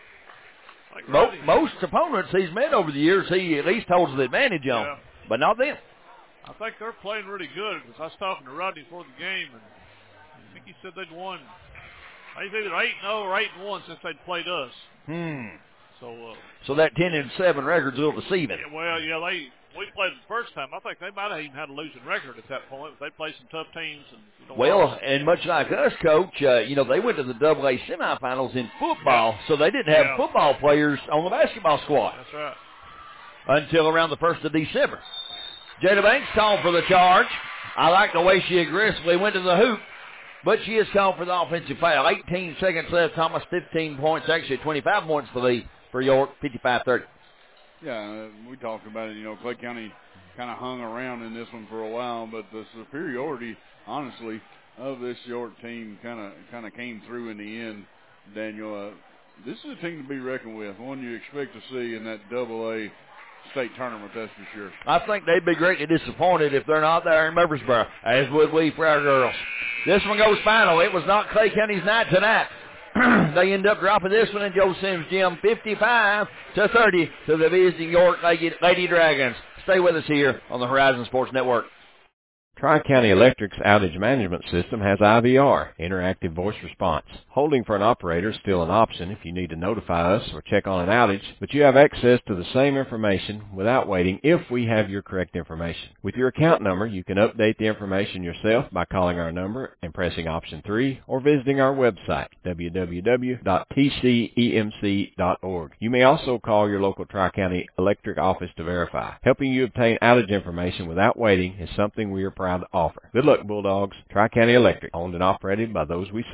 like mo- most opponents he's met over the years, he at least holds the advantage on, yeah. But not them.
I think they're playing really good, because I was talking to Rodney before the game, and I think he said they'd won. They've either eight and oh or eight and one since they'd played us.
Hmm.
So, uh,
so that ten and seven record's a little deceiving.
Yeah, well, yeah, they we played the first time. I think they might have even had a losing record at that point. They played some tough teams. And you know,
well, lost. And much like us, Coach, uh, you know, they went to the double A semifinals in football, yeah. So they didn't have yeah. football players on the basketball squad.
That's right.
Until around the first of December. Jada Banks called for the charge. I like the way she aggressively went to the hoop, but she is called for the offensive foul. eighteen seconds left. Thomas, fifteen points, actually twenty-five points for the for York, fifty-five thirty.
Yeah, we talked about it. You know, Clay County kind of hung around in this one for a while, but the superiority, honestly, of this York team kind of kind of came through in the end. Daniel, uh, this is a team to be reckoned with. One you expect to see in that double A state tournament, that's for sure.
I think they'd be greatly disappointed if they're not there in Murfreesboro, as would we for our girls. This one goes final. It was not Clay County's night tonight. They end up dropping this one in Joe Sims Gym, fifty-five to thirty to the visiting York Lady Dragons. Stay with us here on the Horizon Sports Network.
Tri-County Electric's outage management system has I V R, interactive voice response. Holding for an operator is still an option if you need to notify us or check on an outage, but you have access to the same information without waiting if we have your correct information. With your account number, you can update the information yourself by calling our number and pressing option three or visiting our website, w w w dot t c e m c dot org. You may also call your local Tri-County Electric office to verify. Helping you obtain outage information without waiting is something we are proud to offer. Good luck, Bulldogs. Tri-County Electric, owned and operated by those we serve.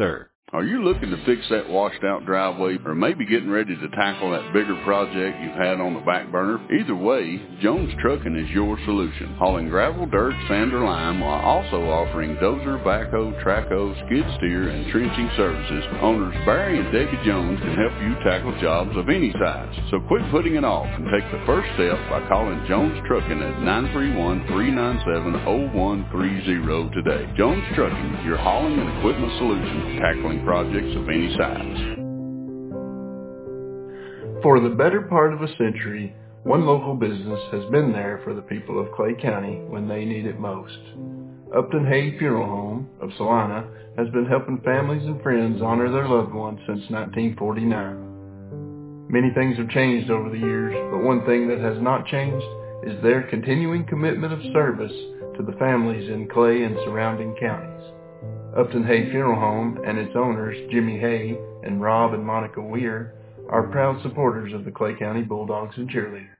Are you looking to fix that washed out driveway or maybe getting ready to tackle that bigger project you've had on the back burner? Either way, Jones Trucking is your solution. Hauling gravel, dirt, sand, or lime while also offering dozer, backhoe, trackhoe, skid steer, and trenching services. Owners Barry and Debbie Jones can help you tackle jobs of any size. So quit putting it off and take the first step by calling Jones Trucking at nine three one, three nine seven, zero one three zero today. Jones Trucking, your hauling and equipment solution, tackling projects of any size.
For the better part of a century, one local business has been there for the people of Clay County when they need it most. Upton Hay Funeral Home of Salina has been helping families and friends honor their loved ones since nineteen forty-nine. Many things have changed over the years, but one thing that has not changed is their continuing commitment of service to the families in Clay and surrounding counties. Upton Hay Funeral Home and its owners, Jimmy Hay and Rob and Monica Weir, are proud supporters of the Clay County Bulldogs and Cheerleaders.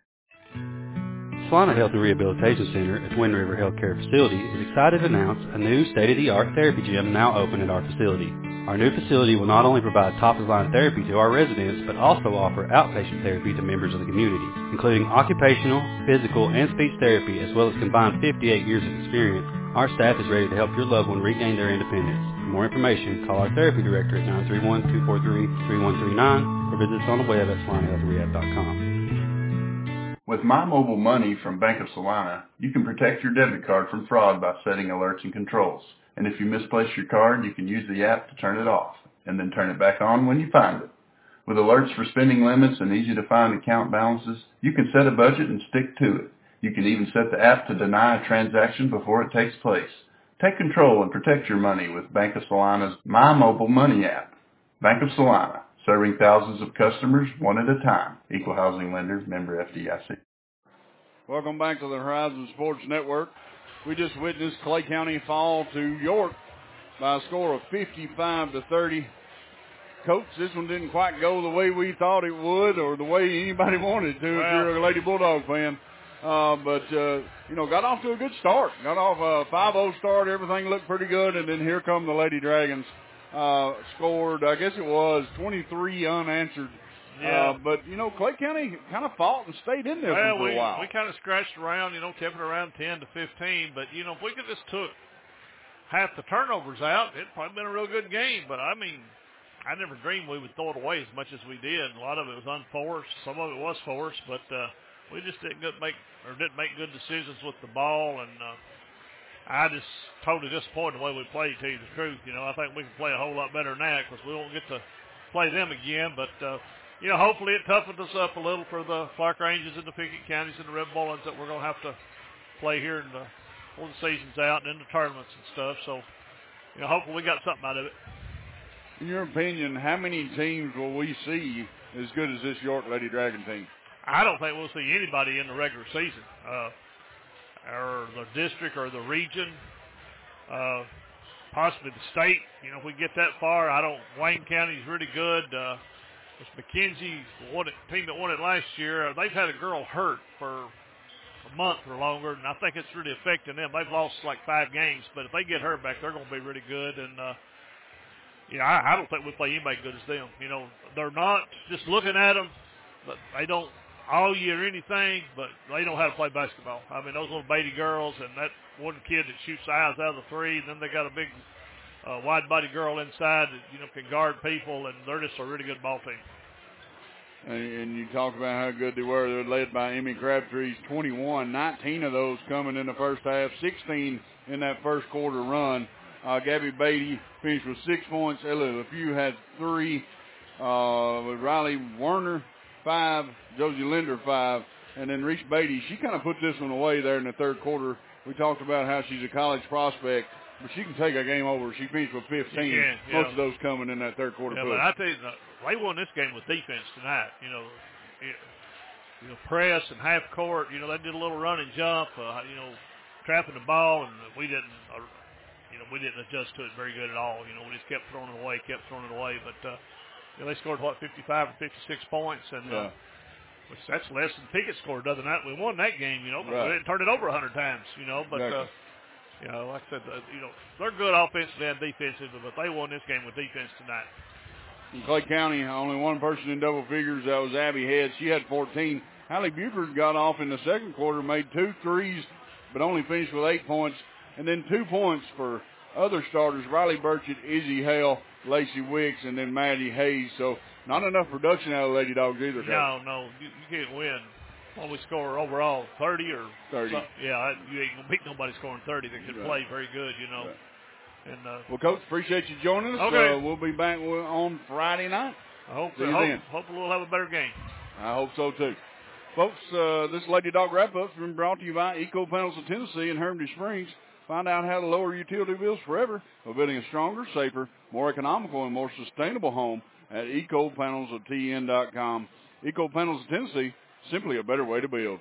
Salina Health and Rehabilitation Center at Twin River Healthcare Facility is excited to announce a new state-of-the-art therapy gym now open at our facility. Our new facility will not only provide top-of-the-line therapy to our residents, but also offer outpatient therapy to members of the community, including occupational, physical, and speech therapy, as well as combined fifty-eight years of experience. Our staff is ready to help your loved one regain their independence. For more information, call our therapy director at nine three one, two four three, three one three nine or visit us on the web at salina health rehab dot com.
With My Mobile Money from Bank of Salina, you can protect your debit card from fraud by setting alerts and controls. And if you misplace your card, you can use the app to turn it off and then turn it back on when you find it. With alerts for spending limits and easy-to-find account balances, you can set a budget and stick to it. You can even set the app to deny a transaction before it takes place. Take control and protect your money with Bank of Salina's My Mobile Money app. Bank of Salina, serving thousands of customers one at a time. Equal housing lender, member F D I C.
Welcome back to the Horizon Sports Network. We just witnessed Clay County fall to York by a score of fifty-five to thirty. Coach, this one didn't quite go the way we thought it would or the way anybody wanted it to well, if you're a Lady Bulldog fan. Uh, but, uh, you know, got off to a good start. Got off a five oh start. Everything looked pretty good. And then here come the Lady Dragons. Uh, scored, I guess it was, twenty-three unanswered. Yeah. Uh, but, you know, Clay County kind of fought and stayed in there
well,
for
we,
a while.
we kind of scratched around, you know, kept it around ten to fifteen. But, you know, if we could just took half the turnovers out, it'd probably been a real good game. But, I mean, I never dreamed we would throw it away as much as we did. A lot of it was unforced. Some of it was forced. But, uh, we just didn't good make or didn't make good decisions with the ball, and uh, I just totally disappointed the way we played. To tell you the truth, you know, I think we can play a whole lot better than that because we won't get to play them again. But uh, you know, hopefully it toughened us up a little for the Clark Rangers and the Pickett Counties and the Red Bullets that we're going to have to play here in the, before the season's out and in the tournaments and stuff. So, you know, hopefully we got something out of it.
In your opinion, how many teams will we see as good as this York Lady Dragon team?
I don't think we'll see anybody in the regular season, uh, or the district or the region, uh, possibly the state. You know, if we get that far, I don't. Wayne County's really good. Uh, it's McKenzie, won it, team that won it last year. Uh, they've had a girl hurt for a month or longer, and I think it's really affecting them. They've lost like five games, but if they get her back, they're going to be really good. And uh, you know, I, I don't think we play anybody good as them. You know, they're not just looking at them, but they don't. All year anything, but they know how to play basketball. I mean, those little Beatty girls and that one kid that shoots the eyes out of the three, and then they got a big uh, wide-body girl inside that, you know, can guard people, and they're just a really good ball team.
And, and you talk about how good they were. They're led by Emmy Crabtree's twenty-one, nineteen of those coming in the first half, sixteen in that first quarter run. Uh, Gabby Beatty finished with six points. Ella LeFew had three. Uh, with Riley Werner, five, Josie Linder, five, and then Reese Beatty. She kind of put this one away there in the third quarter. We talked about how she's a college prospect, but she can take a game over. She finished with fifteen. Can, yeah. Most of those coming in that third quarter.
Yeah,
push.
But I tell you, they won this game with defense tonight. You know, it, you know, press and half court. You know, they did a little run and jump. Uh, you know, trapping the ball, and we didn't. Uh, you know, we didn't adjust to it very good at all. You know, we just kept throwing it away, kept throwing it away, but. Uh, You know, they scored, what, fifty-five or fifty-six points, and
yeah.
uh, which that's less than Pickett scored the other night. We won that game, you know, but
right.
we didn't turn it over a hundred times, you know. But
exactly.
uh, You know, like I said, uh, you know, they're good offensively and defensively, but they won this game with defense tonight.
In Clay County, only one person in double figures. That was Abby Head. She had fourteen. Hallie Buford got off in the second quarter, made two threes, but only finished with eight points. And then two points for other starters, Riley Burchett, Izzy Hale, Lacey Wicks, and then Maddie Hayes. So not enough production out of the Lady Dogs either.
No, no, you, you can't win. What we score overall, thirty or
thirty.
Something. Yeah, you ain't going to beat nobody scoring thirty that can right. play very good, you know. Right. And, uh,
well, Coach, appreciate you joining us.
Okay.
Uh, we'll be back on Friday night.
I hope,
See
I
you
hope,
then.
Hopefully we'll have a better game.
I hope so, too. Folks, uh, this Lady Dog Wrap-Up has been brought to you by Eco Panels of Tennessee and Hermitage Springs. Find out how to lower utility bills forever by building a stronger, safer, more economical, and more sustainable home at eco panels of t n dot com. Eco Panels of Tennessee, simply a better way to build.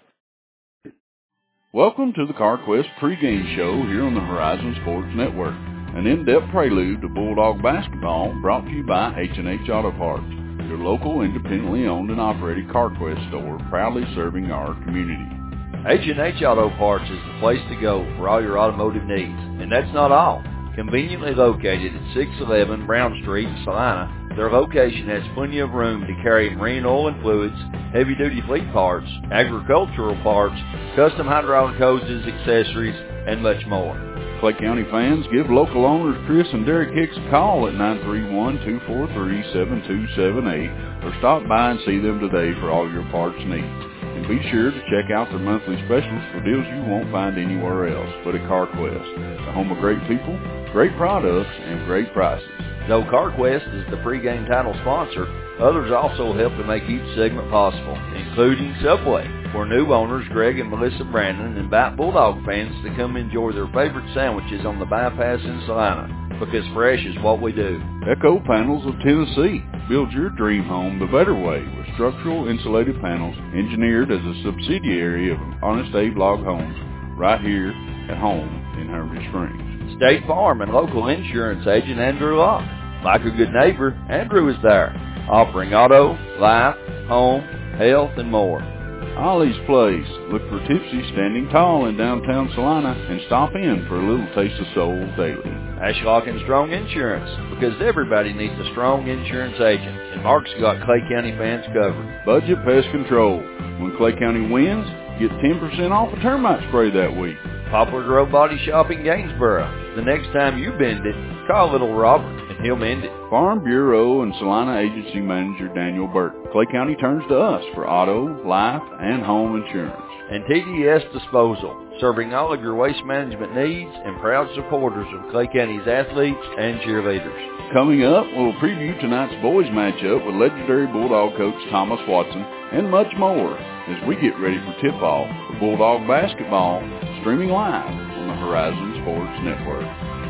Welcome to the CarQuest pregame show here on the Horizon Sports Network. An in-depth prelude to Bulldog basketball brought to you by H and H Auto Parts, your local independently owned and operated CarQuest store proudly serving our community.
H and H Auto Parts is the place to go for all your automotive needs. And that's not all. Conveniently located at six eleven Brown Street in Salina, their location has plenty of room to carry marine oil and fluids, heavy-duty fleet parts, agricultural parts, custom hydraulic hoses, accessories, and much more.
Clay County fans, give local owners Chris and Derek Hicks a call at nine three one, two four three, seven two seven eight or stop by and see them today for all your parts needs. And be sure to check out their monthly specials for deals you won't find anywhere else but at CarQuest, the home of great people, great products, and great prices.
Though CarQuest is the pregame title sponsor, others also help to make each segment possible, including Subway, where new owners Greg and Melissa Brandon invite Bulldog fans to come enjoy their favorite sandwiches on the bypass in Salina, because fresh is what we do.
Eco Panels of Tennessee. Build your dream home the better way with structural insulated panels engineered as a subsidiary of Honest Abe Log Homes right here at home in Hermitage Springs.
State Farm and local insurance agent Andrew Locke. Like a good neighbor, Andrew is there, offering auto, life, home, health, and more.
Ollie's Place. Look for Tipsy standing tall in downtown Salina and stop in for a little taste of soul daily.
Ashlock and Strong Insurance, because everybody needs a strong insurance agent, and Mark's got Clay County fans covered.
Budget Pest Control. When Clay County wins, get ten percent off a termite spray that week.
Poplar Grove Body Shop in Gainsboro. The next time you bend it, call little Robert and he'll mend it.
Farm Bureau and Salina Agency Manager Daniel Burke. Clay County turns to us for auto, life, and home insurance.
And T D S Disposal, serving all of your waste management needs and proud supporters of Clay County's athletes and cheerleaders.
Coming up, we'll preview tonight's boys matchup with legendary Bulldog coach Thomas Watson and much more as we get ready for tip-off for Bulldog basketball, streaming live on the Horizon Sports Network.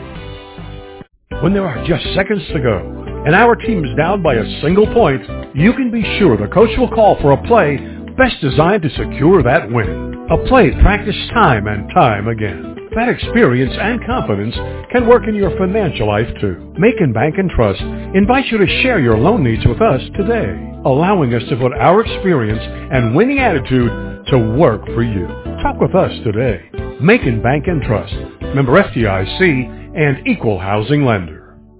When there are just seconds to go and our team is down by a single point, you can be sure the coach will call for a play best designed to secure that win. A play practiced time and time again. That experience and confidence can work in your financial life too. Macon Bank and Trust invites you to share your loan needs with us today, allowing us to put our experience and winning attitude to work for you. Talk with us today. Macon Bank and Trust, member F D I C and equal housing lender.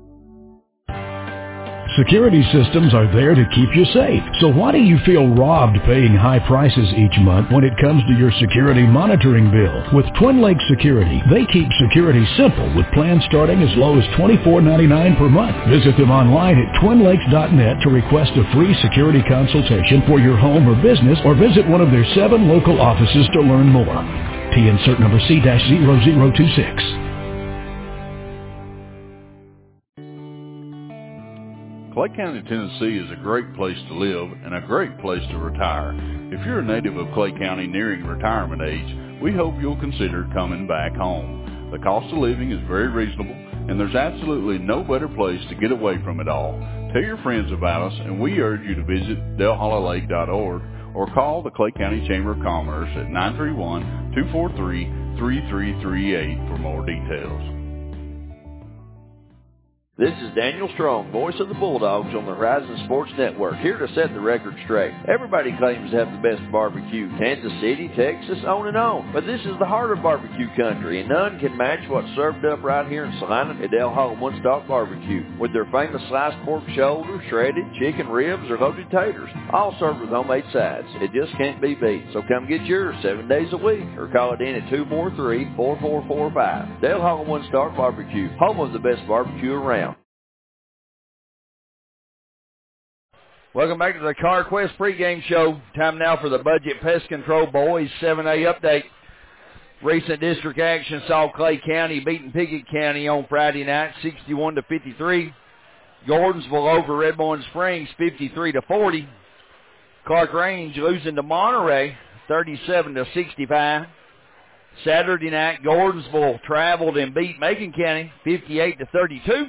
Security systems are there to keep you safe. So why do you feel robbed paying high prices each month when it comes to your security monitoring bill? With Twin Lakes Security, they keep security simple with plans starting as low as twenty-four ninety-nine per month. Visit them online at twin lakes dot net to request a free security consultation for your home or business, or visit one of their seven local offices to learn more. T N cert number C zero zero two six.
Clay County, Tennessee is a great place to live and a great place to retire. If you're a native of Clay County nearing retirement age, we hope you'll consider coming back home. The cost of living is very reasonable, and there's absolutely no better place to get away from it all. Tell your friends about us, and we urge you to visit del hollow lake dot org or call the Clay County Chamber of Commerce at nine three one, two four three, three three three eight for more details.
This is Daniel Strong, voice of the Bulldogs on the Horizon Sports Network, here to set the record straight. Everybody claims to have the best barbecue, Kansas City, Texas, on and on. But this is the heart of barbecue country, and none can match what's served up right here in Salina at Del Hall One Stop Barbecue, with their famous sliced pork shoulder, shredded chicken ribs, or loaded taters, all served with homemade sides. It just can't be beat. So come get yours seven days a week, or call it in at two four three, four four four five. Del Hall One Stop Barbecue, home of the best barbecue around.
Welcome back to the CarQuest pregame show. Time now for the Budget Pest Control Boys seven A update. Recent district action saw Clay County beating Pickett County on Friday night, sixty-one to fifty-three. Gordonsville over Red Bowling Springs, fifty-three to forty. Clark-Range losing to Monterey, thirty-seven to sixty-five. Saturday night, Gordonsville traveled and beat Macon County, fifty-eight to thirty-two.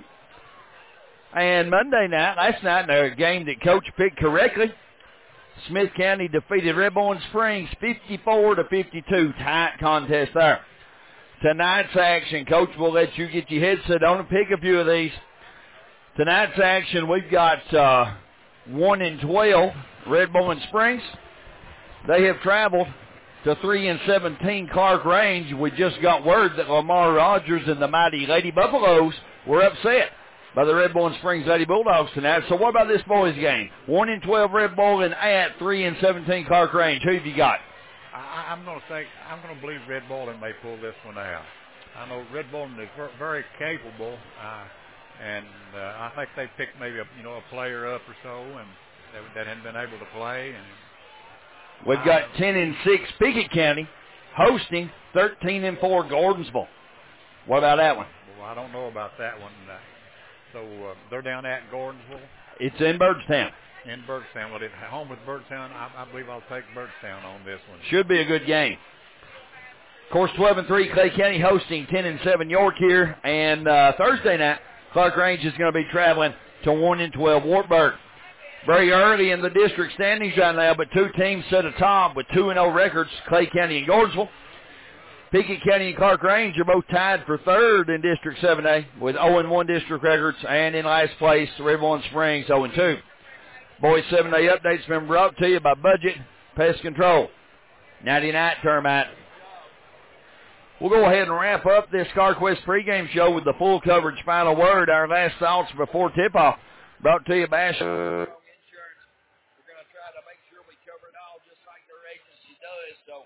And Monday night, last night, in a game that Coach picked correctly, Smith County defeated Red Bowling Springs fifty-four to fifty-two. Tight contest there. Tonight's action, Coach will let you get your headset on and pick a few of these. Tonight's action, we've got uh, one and twelve, Red Bowling Springs. They have traveled to three and seventeen, Clark-Range. We just got word that Lamar Rogers and the mighty Lady Buffaloes were upset by the Red Bowling Springs Lady Bulldogs tonight. So what about this boys game? one and twelve Red Bowling at three and seventeen Clark-Range. Who have you got?
I, I'm going to think, I'm going to believe Red Bowling may pull this one out. I know Red Bowling is ver- very capable, uh, and uh, I think they picked maybe a, you know, a player up or so, and that, that hadn't been able to play. And
we've got ten and six Pickett County hosting thirteen and four Gordonsville. What about that one?
Well, I don't know about that one. Uh, So uh, they're down at Gordonsville.
It's in Birdstown.
In Birdstown. Well, at home with Birdstown, I, I believe I'll take Birdstown on this one.
Should be a good game. Of course, twelve and three Clay County hosting ten and seven York here, and uh, Thursday night Clark-Range is going to be traveling to one and twelve Wartburg. Very early in the district standings right now, but two teams sit atop with two and oh records, Clay County and Gordonsville. Pickett County and Clark-Range are both tied for third in District seven A with oh and one district records, and in last place, Red Bowling Springs oh and two. Boys seven A updates been brought to you by Budget Pest Control. Nighty night termite. We'll go ahead and wrap up this CarQuest pregame show with the full coverage final word. Our last thoughts before tip-off brought to you by Ash.
We're going to try to make sure we cover it all just like their agency does, so.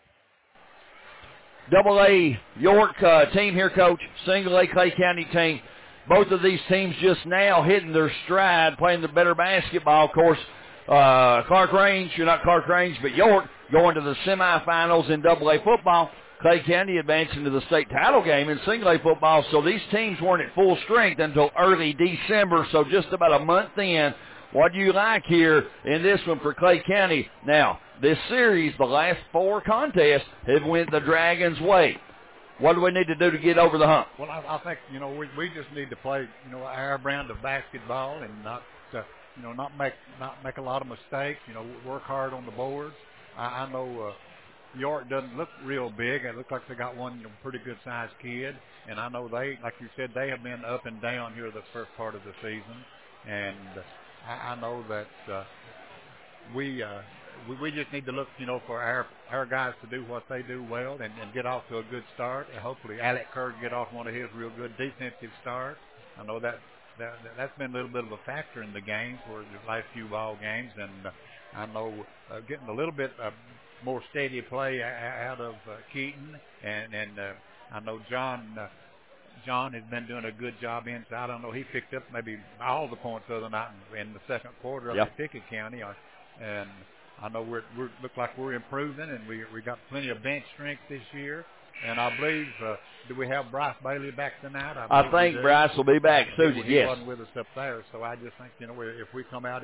Double A York uh, team here, Coach. Single A Clay County team. Both of these teams just now hitting their stride, playing the better basketball. Of course, uh, Clark-Range, you're not Clark-Range, but York going to the semifinals in Double A football. Clay County advancing to the state title game in Single A football. So these teams weren't at full strength until early December, so just about a month in. What do you like here in this one for Clay County? Now, this series, the last four contests, have went the Dragons' way. What do we need to do to get over the hump?
Well, I, I think, you know, we, we just need to play, you know, our brand of basketball and not, uh, you know, not make not make a lot of mistakes. You know, work hard on the boards. I, I know uh, York doesn't look real big. It looks like they got one, you know, pretty good-sized kid. And I know they, like you said, they have been up and down here the first part of the season. And I, I know that uh, we, uh, we we just need to look, you know, for our our guys to do what they do well and, and get off to a good start. And hopefully Alec Kerr get off one of his real good defensive starts. I know that, that that's been a little bit of a factor in the game for the last few ball games. And uh, I know uh, getting a little bit uh, more steady play out of uh, Keaton. And, and uh, I know John... Uh, John has been doing a good job inside. I don't know, he picked up maybe all the points the other night in, in the second quarter up
yep.
at Pickett County. And I know we're, we look like we're improving, and we we got plenty of bench strength this year. And I believe, uh, do we have Bryce Bailey back tonight?
I, I think Bryce will be back soon,
he, he
yes.
wasn't with us up there, so I just think, you know, if we come out and,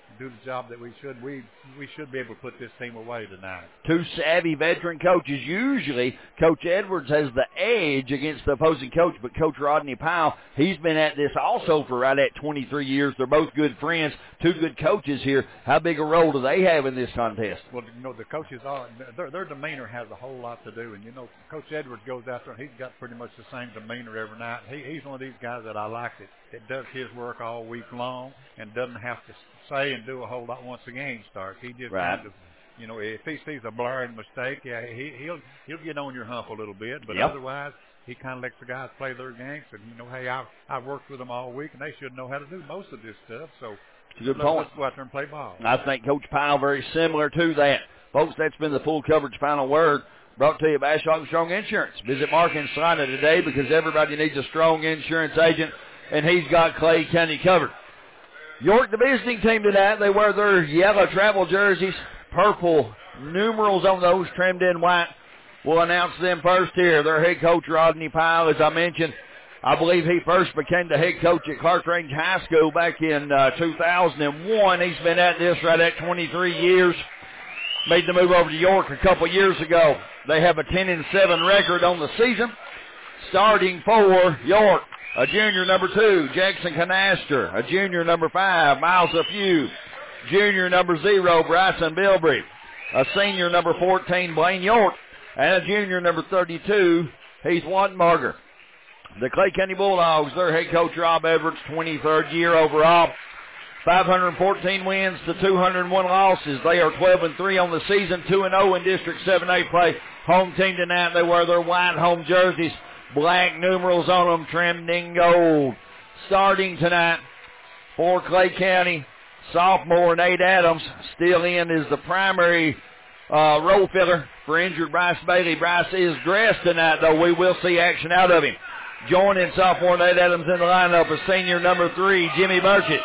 do the job that we should, we we should be able to put this team away tonight.
Two savvy veteran coaches. Usually, Coach Edwards has the edge against the opposing coach, but Coach Rodney Powell, he's been at this also for right at twenty-three years. They're both good friends, two good coaches here. How big a role do they have in this contest?
Well, you know, the coaches are, their, their demeanor has a whole lot to do. And, you know, Coach Edwards goes out there, and he's got pretty much the same demeanor every night. He, he's one of these guys that I like that, that does his work all week long and doesn't have to say and do a whole lot once the game starts. He just
right.
kind of, you know, if he sees a blaring mistake, yeah, he, he'll he'll get on your hump a little bit, but
yep.
otherwise he kind of lets the guys play their games. And, you know, hey, I've, I've worked with them all week, and they should know how to do most of this stuff. So
it's a good
let's,
point.
let's go out there and play ball.
I think Coach Powell very similar to that. Folks, that's been the full coverage final word brought to you by Ashog Strong Insurance. Visit Mark in Salina today because everybody needs a strong insurance agent, and he's got Clay County covered. York, the visiting team tonight, they wear their yellow travel jerseys, purple numerals on those trimmed in white. We'll announce them first here. Their head coach, Rodney Powell, as I mentioned, I believe he first became the head coach at Clark Range High School back in uh, two thousand one. He's been at this right at twenty-three years. Made the move over to York a couple years ago. They have a ten and seven record on the season. Starting for York, a junior number two, Jackson Canaster. A junior number five, Miles Afew. Junior number zero, Bryson Bilbrey. A senior number fourteen, Blaine York. And a junior number thirty-two, Heath Wattenbarger. The Clay County Bulldogs, their head coach Rob Edwards, twenty-third year overall. five hundred fourteen wins to two hundred one losses. They are twelve and three on the season, two and oh in District seven A play. Home team tonight, they wear their white home jerseys. Black numerals on them, trimmed in gold. Starting tonight for Clay County, sophomore Nate Adams. Still in is the primary uh, role filler for injured Bryce Bailey. Bryce is dressed tonight, though. We will see action out of him. Joining sophomore Nate Adams in the lineup is senior number three, Jimmy Burchett.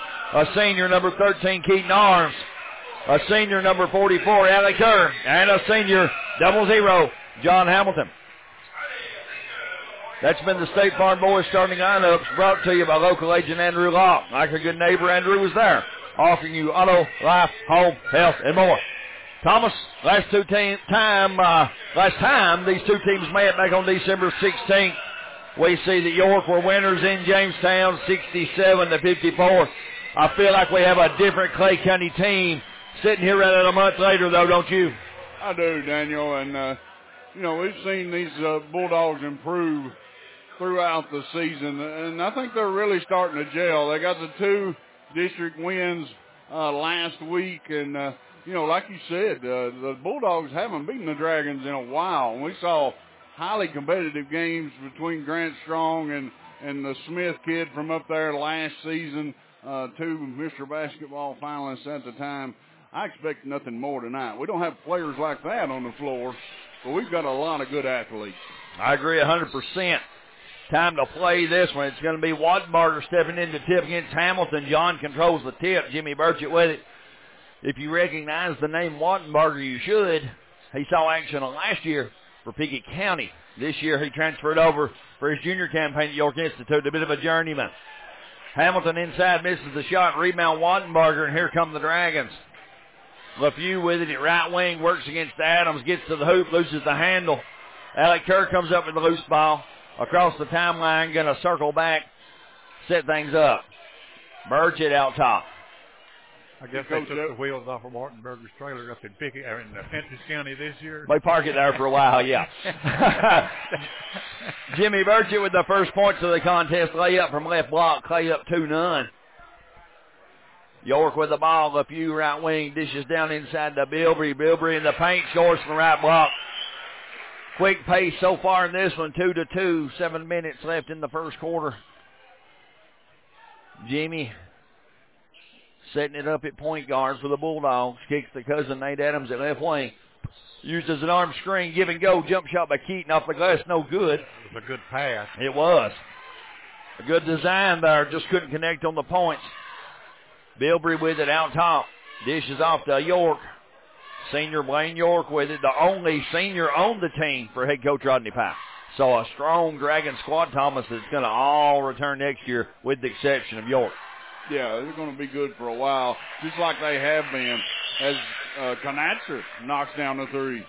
A senior number thirteen, Keaton Arms. A senior number forty-four, Alec Kerr. And a senior double zero, John Hamilton. That's been the State Farm Boys starting lineups brought to you by local agent Andrew Law. Like a good neighbor, Andrew was there, offering you auto, life, home, health, and more. Thomas, last two team time, uh, last time these two teams met back on December sixteenth, we see that York were winners in Jamestown, sixty-seven to fifty-four. I feel like we have a different Clay County team sitting here right at a month later, though, don't you?
I do, Daniel, and uh, you know we've seen these uh, Bulldogs improve throughout the season, and I think they're really starting to gel. They got the two district wins uh, last week, and, uh, you know, like you said, uh, the Bulldogs haven't beaten the Dragons in a while. And we saw highly competitive games between Grant Strong and, and the Smith kid from up there last season, uh, two Mister Basketball finalists at the time. I expect nothing more tonight. We don't have players like that on the floor, but we've got a lot of good athletes.
I agree one hundred percent. Time to play this one. It's going to be Wattenbarger stepping in to tip against Hamilton. John controls the tip. Jimmy Burchett with it. If you recognize the name Wattenbarger, you should. He saw action last year for Pickett County. This year he transferred over for his junior campaign at York Institute. A bit of a journeyman. Hamilton inside misses the shot. Rebound Wattenbarger, and here come the Dragons. LeFew with it at right wing. Works against Adams. Gets to the hoop. Loses the handle. Alec Kerr comes up with the loose ball. Across the timeline, going to circle back, set things up. Burchett out top.
I guess they took the wheels off of Martinberger's trailer up in Pickett, or in Fentress County this year.
They park it there for a while, yeah. Jimmy Burchett with the first points of the contest. Lay up from left block. Clay up two none. York with the ball. A few right wing. Dishes down inside to Bilbrey. Bilbrey in the paint. Scores from the right block. Quick pace so far in this one, two to two. Seven minutes left in the first quarter. Jimmy setting it up at point guard for the Bulldogs. Kicks the cousin Nate Adams at left wing. Uses an arm screen, give and go. Jump shot by Keaton off the glass, no good.
It was a good pass.
It was. A good design there, just couldn't connect on the points. Bilbrey with it out top. Dishes off to York. Senior Blaine York with it, the only senior on the team for head coach Rodney Powell. So a strong Dragon squad, Thomas, that's going to all return next year with the exception of York.
Yeah, they're going to be good for a while, just like they have been, as uh, Conacher knocks down the three.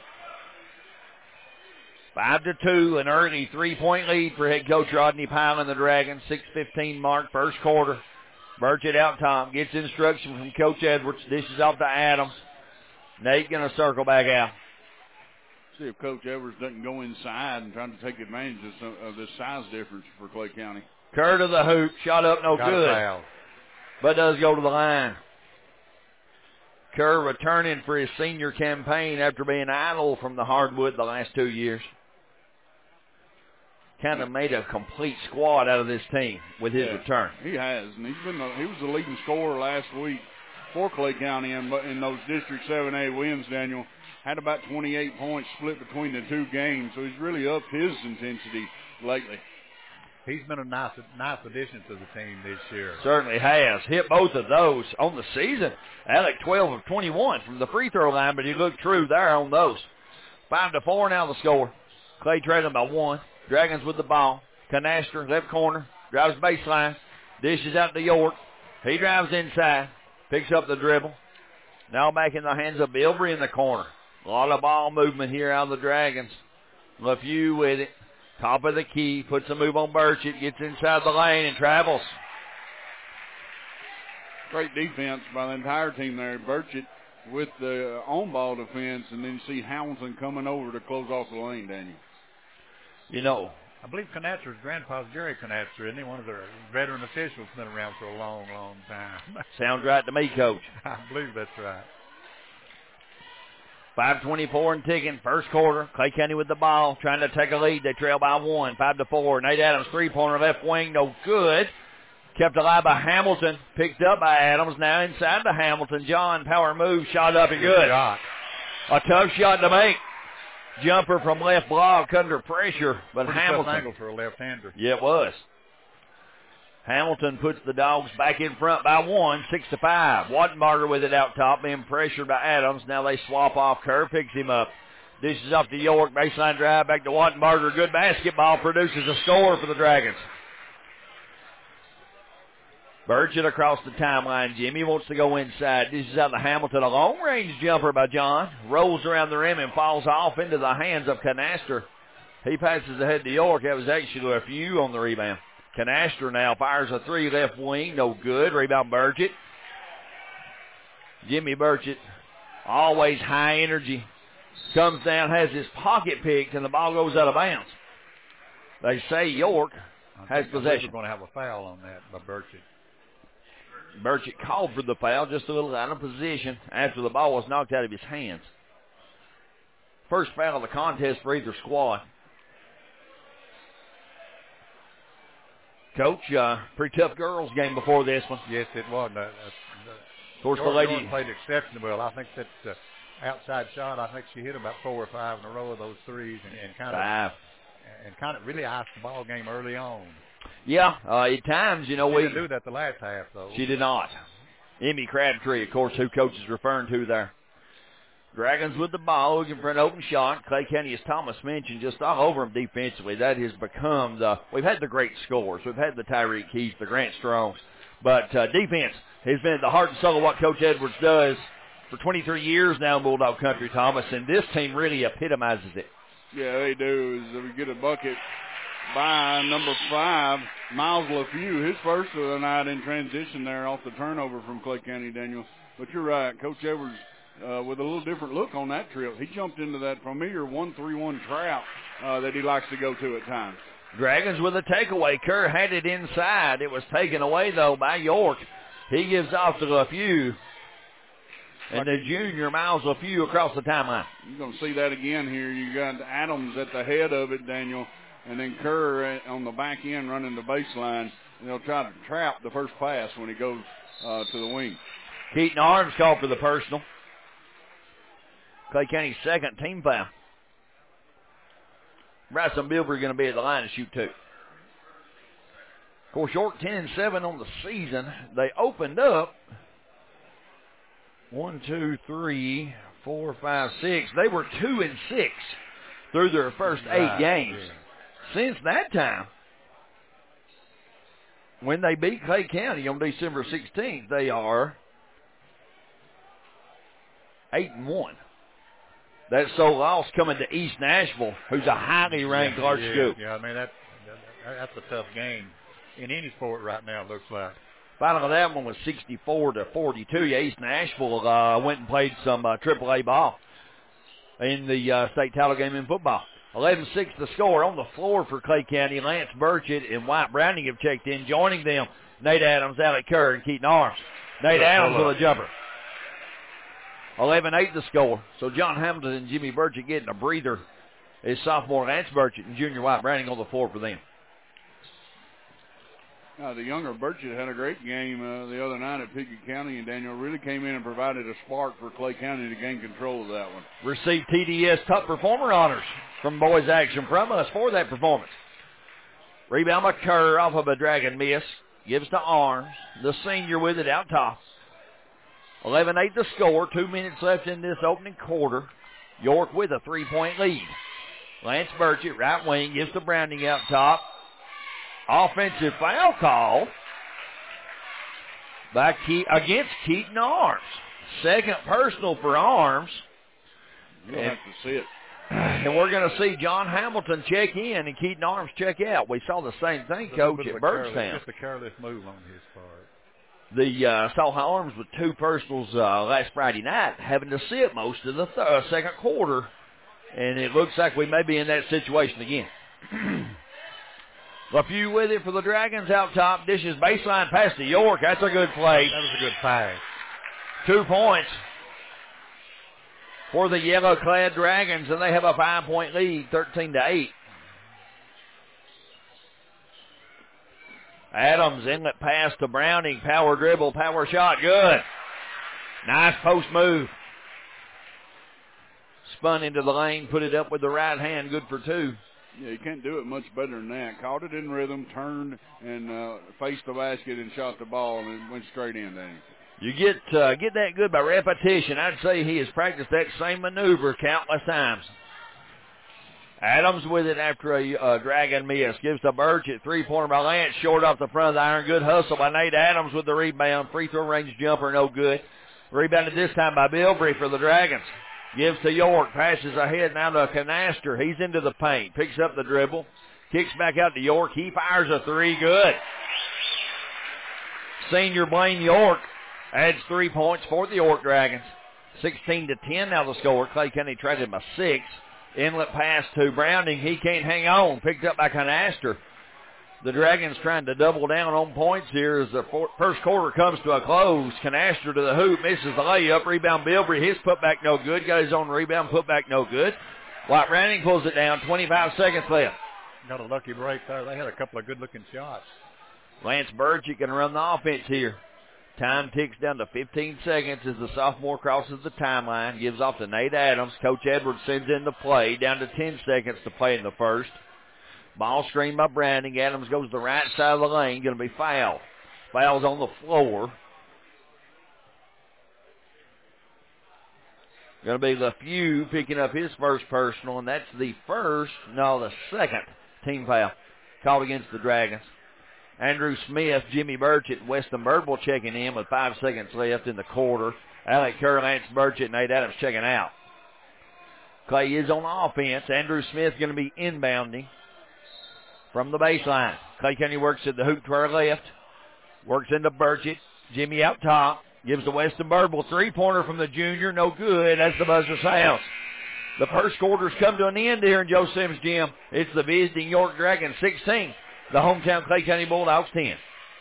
Five to two, an early three-point lead for head coach Rodney Pyle and the Dragons. six fifteen mark, first quarter. Burchett out top, gets instruction from Coach Edwards, dishes off to Adams. Nate going to circle back out.
See if Coach Edwards doesn't go inside and try to take advantage of, some, of this size difference for Clay County.
Kerr to the hoop, shot up, no
Got
good. But does go to the line. Kerr returning for his senior campaign after being idle from the hardwood the last two years. Kind of made a complete squad out of this team with his
yeah,
return.
He has, and he's been the, he was the leading scorer last week for Clay County in, in those District seven A wins, Daniel. Had about twenty-eight points split between the two games, so he's really upped his intensity lately.
He's been a nice, nice addition to the team this year.
Certainly has. Hit both of those on the season. Alec, twelve of twenty-one from the free throw line, but he looked true there on those. Five to four now the score. Clay trailing by one. Dragons with the ball. Canaster, left corner, drives baseline, dishes out to York. He drives inside, picks up the dribble. Now back in the hands of Bilbrey in the corner. A lot of ball movement here out of the Dragons. LeFew with it. Top of the key, puts a move on Burchett, gets inside the lane and travels.
Great defense by the entire team there. Burchett with the on-ball defense, and then you see Hamilton coming over to close off the lane, Daniel.
You know,
I believe Conacher's grandpa's Jerry Conacher, isn't he? One of their veteran officials, been around for a long, long time.
Sounds right to me, Coach.
I believe that's right.
five twenty-four and ticking, first quarter. Clay County with the ball, trying to take a lead. They trail by one, five to four. Nate Adams three-pointer left wing, no good. Kept alive by Hamilton, picked up by Adams. Now inside to Hamilton. John, power move, shot up and good.
Shot.
A tough shot to make. Jumper from left block under pressure, but
Pretty
Hamilton.
tough angle for a left-hander.
Yeah, it was. Hamilton puts the Dogs back in front by one, six to five. Wattenbarger with it out top, being pressured by Adams. Now they swap off. Kerr picks him up. Dishes off to York. Baseline drive back to Wattenbarger. Good basketball. Produces a score for the Dragons. Burchett across the timeline. Jimmy wants to go inside. Dishes out to Hamilton. A long-range jumper by John. Rolls around the rim and falls off into the hands of Canaster. He passes ahead to York. That was actually LeFew on the rebound. Canaster now fires a three left wing. No good. Rebound Burchett. Jimmy Burchett, always high energy. Comes down, has his pocket picked, and the ball goes out of bounds. They say York has possession.
We're going to have a foul on that by Burchett.
Burchett called for the foul, just a little out of position after the ball was knocked out of his hands. First foul of the contest for either squad. Coach, uh, pretty tough girls game before this one.
Yes, it was. Uh, uh,
of course,
Jordan,
the lady
Jordan played exceptionally well. I think that uh, outside shot, I think she hit about four or five in a row of those threes, and, and kind of
five.
and kind of really iced the ball game early on.
Yeah, uh, at times, you know,
she
we
didn't do that the last half though.
She did not. Emmy Crabtree, of course, who Coach is referring to there. Dragons with the ball, looking for an open shot. Clay County, as Thomas mentioned, just all over them defensively. That has become the, we've had the great scores. We've had the Tyreek Keith, the Grant Strongs. But uh, defense has been at the heart and soul of what Coach Edwards does for twenty-three years now in Bulldog Country, Thomas, and this team really epitomizes it.
Yeah, they do. Is we get a bucket by number five, Miles LeFew, his first of the night in transition there off the turnover from Clay County, Daniel. But you're right, Coach Edwards, Uh, with a little different look on that trip. He jumped into that familiar one three one trap uh, that he likes to go to at times.
Dragons with a takeaway. Kerr had it inside. It was taken away, though, by York. He gives off to LeFew. And the junior, Miles LeFew, across the timeline.
You're going to see that again here. You got Adams at the head of it, Daniel, and then Kerr on the back end running the baseline. And they'll try to trap the first pass when he goes uh, to the wing.
Keaton Arms called for the personal. Clay County's second team foul. Bryson Bilbrey going to be at the line to shoot two. Of course, York ten and seven on the season. They opened up one, two, three, four, five, six. They were two and six through their first eight
right.
games.
Yeah.
Since that time, when they beat Clay County on December sixteenth, they are eight and one. That sole loss coming to East Nashville, who's a highly ranked
yeah,
large
yeah,
school.
Yeah, I mean, that, that that's a tough game in any sport right now, it looks like.
Final of that one was sixty-four to forty-two. Yeah, East Nashville uh, went and played some uh, triple A ball in the uh, state title game in football. eleven six the score. On the floor for Clay County, Lance Burchett and White Browning have checked in. Joining them, Nate Adams, Alec Kerr, and Keaton Arms. Nate Adams with a jumper. eleven eight the score. So John Hamilton and Jimmy Burchett getting a breather as sophomore Lance Burchett and junior White Browning on the floor for them.
Uh, the younger Burchett had a great game uh, the other night at Pickett County, and Daniel really came in and provided a spark for Clay County to gain control of that one.
Received T D S Top Performer honors from Boys Action from us for that performance. Rebound by Kerr off of a Dragon miss. Gives to Arms. The senior with it out top. eleven eight the score. Two minutes left in this opening quarter. York with a three-point lead. Lance Burchett, right wing, gives to Browning out top. Offensive foul call by Ke- against Keaton Arms. Second personal for Arms.
You'll and, have to see it.
And we're going to see John Hamilton check in and Keaton Arms check out. We saw the same thing, Coach, at Birdstown.
Just a careless move on his part.
The uh, saw Arms with two personals uh, last Friday night, having to sit most of the th- uh, second quarter, and it looks like we may be in that situation again. LaFew with it for the Dragons out top. Dishes baseline pass to York. That's a good play.
That was a good pass.
Two points for the yellow-clad Dragons, and they have a five-point lead, thirteen to eight. Adams inlet pass to Browning. Power dribble, power shot. Good. Nice post move. Spun into the lane, put it up with the right hand. Good for two.
Yeah, you can't do it much better than that. Caught it in rhythm, turned, and uh, faced the basket and shot the ball, and it went straight in, Danny.
You get uh, get that good by repetition. I'd say he has practiced that same maneuver countless times. Adams with it after a uh, Dragon miss. Gives to Burchett. Three-pointer by Lance. Short off the front of the iron. Good hustle by Nate Adams with the rebound. Free throw range jumper, no good. Rebounded this time by Bilbrey for the Dragons. Gives to York. Passes ahead now to Canaster. He's into the paint. Picks up the dribble. Kicks back out to York. He fires a three. Good. Senior Blaine York adds three points for the York Dragons. sixteen to ten now the score. Clay County traded by six. Inlet pass to Browning. He can't hang on. Picked up by Canaster. The Dragons trying to double down on points here as the first quarter comes to a close. Canaster to the hoop. Misses the layup. Rebound Bilbrey. His putback no good. Got his own rebound. Putback no good. White Browning pulls it down. twenty-five seconds left.
Got a lucky break there. They had a couple of good-looking shots.
Lance Burchett can run the offense here. Time ticks down to fifteen seconds as the sophomore crosses the timeline. Gives off to Nate Adams. Coach Edwards sends in the play. Down to ten seconds to play in the first. Ball screen by Browning. Adams goes to the right side of the lane. Going to be fouled. Foul's on the floor. Going to be LaFew picking up his first personal, and that's the first, no, the second team foul called against the Dragons. Andrew Smith, Jimmy Burchett, Weston Birdwell checking in with five seconds left in the quarter. Alec Kerr, Lance Burchett, Nate Adams checking out. Clay is on offense. Andrew Smith going to be inbounding from the baseline. Clay County works at the hoop to our left. Works into Burchett. Jimmy out top. Gives to Weston Birdwell. Three-pointer from the junior. No good. That's the buzzer sounds. The first quarter's come to an end here in Joe Sims Gym. It's the visiting York Dragons sixteen. The hometown Clay County Bulldogs ten.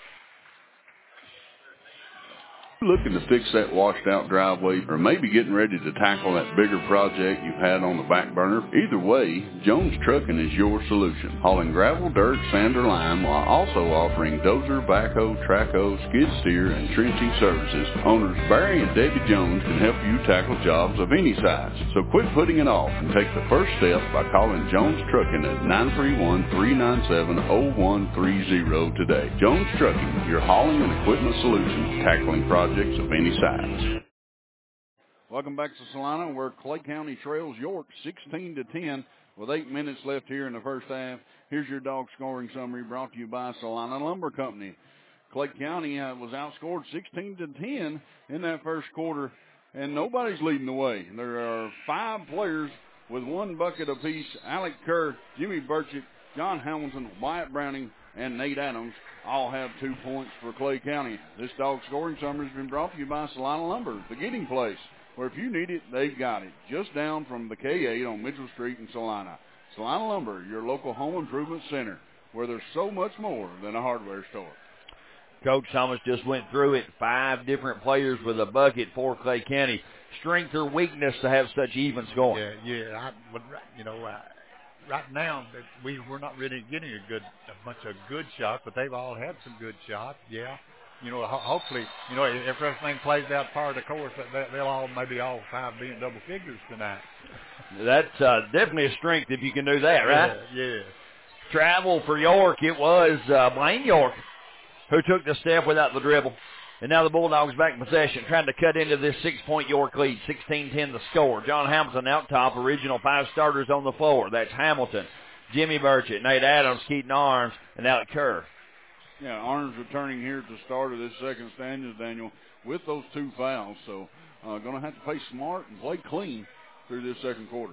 Looking to fix that washed out driveway, or maybe getting ready to tackle that bigger project you've had on the back burner? Either way, Jones Trucking is your solution. Hauling gravel, dirt, sand, or lime while also offering dozer, backhoe, trackhoe, skid steer, and trenching services. Owners Barry and Debbie Jones can help you tackle jobs of any size. So quit putting it off and take the first step by calling Jones Trucking at nine three one, three nine seven, zero one three zero today. Jones Trucking, your hauling and equipment solution, tackling projects of any size. Welcome back to Salina, where Clay County trails York sixteen to ten with eight minutes left here in the first half. Here's your dog scoring summary brought to you by Salina Lumber Company. Clay County uh, was outscored sixteen to ten in that first quarter, and nobody's leading the way. There are five players with one bucket apiece. Alec Kerr, Jimmy Burchett, John Hamilton, Wyatt Browning, and Nate Adams all have two points for Clay County. This dog scoring summary has been brought to you by Salina Lumber, the Getting Place, where if you need it, they've got it. Just down from the K eight on Mitchell Street in Salina. Salina Lumber, your local home improvement center, where there's so much more than a hardware store.
Coach Thomas just went through it. Five different players with a bucket for Clay County. Strength or weakness to have such even scoring?
Yeah, yeah. I, but, you know, uh, right now we we're not really getting a good a bunch of good shots, but they've all had some good shots. Yeah. You know, ho- hopefully, you know, if everything plays out part of the course, they, they'll all maybe all five be in double figures tonight.
That's uh, definitely a strength if you can do that, right?
Yeah. yeah.
Travel for York. It was uh, Blaine York who took the step without the dribble. And now the Bulldogs back in possession, trying to cut into this six-point York lead. sixteen ten the score. John Hamilton out top. Original five starters on the floor. That's Hamilton, Jimmy Burchett, Nate Adams, Keaton Arms, and Alec Kerr.
Yeah, Arms returning here at the start of this second stanza, Daniel, with those two fouls. So uh, going to have to play smart and play clean through this second quarter.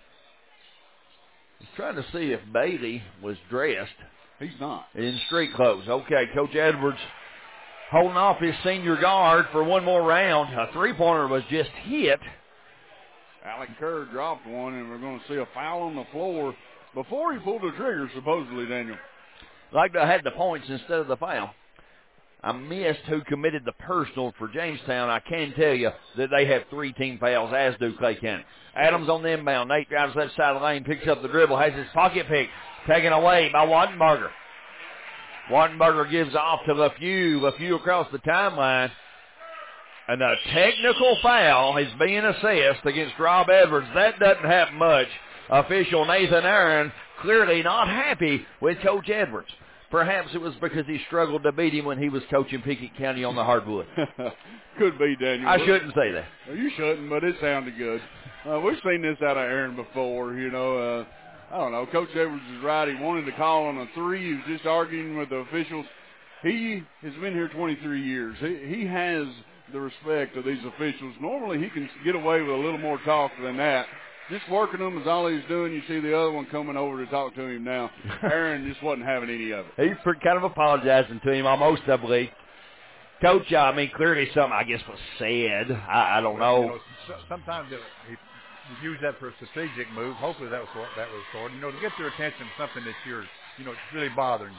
He's trying to see if Bailey was dressed.
He's not.
In street clothes. Okay, Coach Edwards holding off his senior guard for one more round. A three-pointer was just hit.
Alec Kerr dropped one, and we're going to see a foul on the floor before he pulled the trigger, supposedly, Daniel.
Like to have had the points instead of the foul. I missed who committed the personal for Jamestown. I can tell you that they have three team fouls, as do Clay County. Adams on the inbound. Nate drives left side of the lane, picks up the dribble, has his pocket pick, taken away by Wattenberger. Wattenberger gives off to LeFew. LeFew across the timeline. And a technical foul is being assessed against Rob Edwards. That doesn't happen much. Official Nathan Aaron clearly not happy with Coach Edwards. Perhaps it was because he struggled to beat him when he was coaching Pickett County on the hardwood.
Could be, Daniel.
I shouldn't say that.
Well, you shouldn't, but it sounded good. Uh, we've seen this out of Aaron before, you know. Uh, I don't know. Coach Edwards is right. He wanted to call on a three. He was just arguing with the officials. He has been here twenty-three years. He, he has the respect of these officials. Normally he can get away with a little more talk than that. Just working them is all he's doing. You see the other one coming over to talk to him now. Aaron just wasn't having any of it.
He's kind of apologizing to him almost, I believe. Coach, I mean, clearly something, I guess, was said. I, I don't know.
You know sometimes it, he, you use that for a strategic move. Hopefully that was what that was for. You know, to get their attention, something that you're, you know, it's really bothering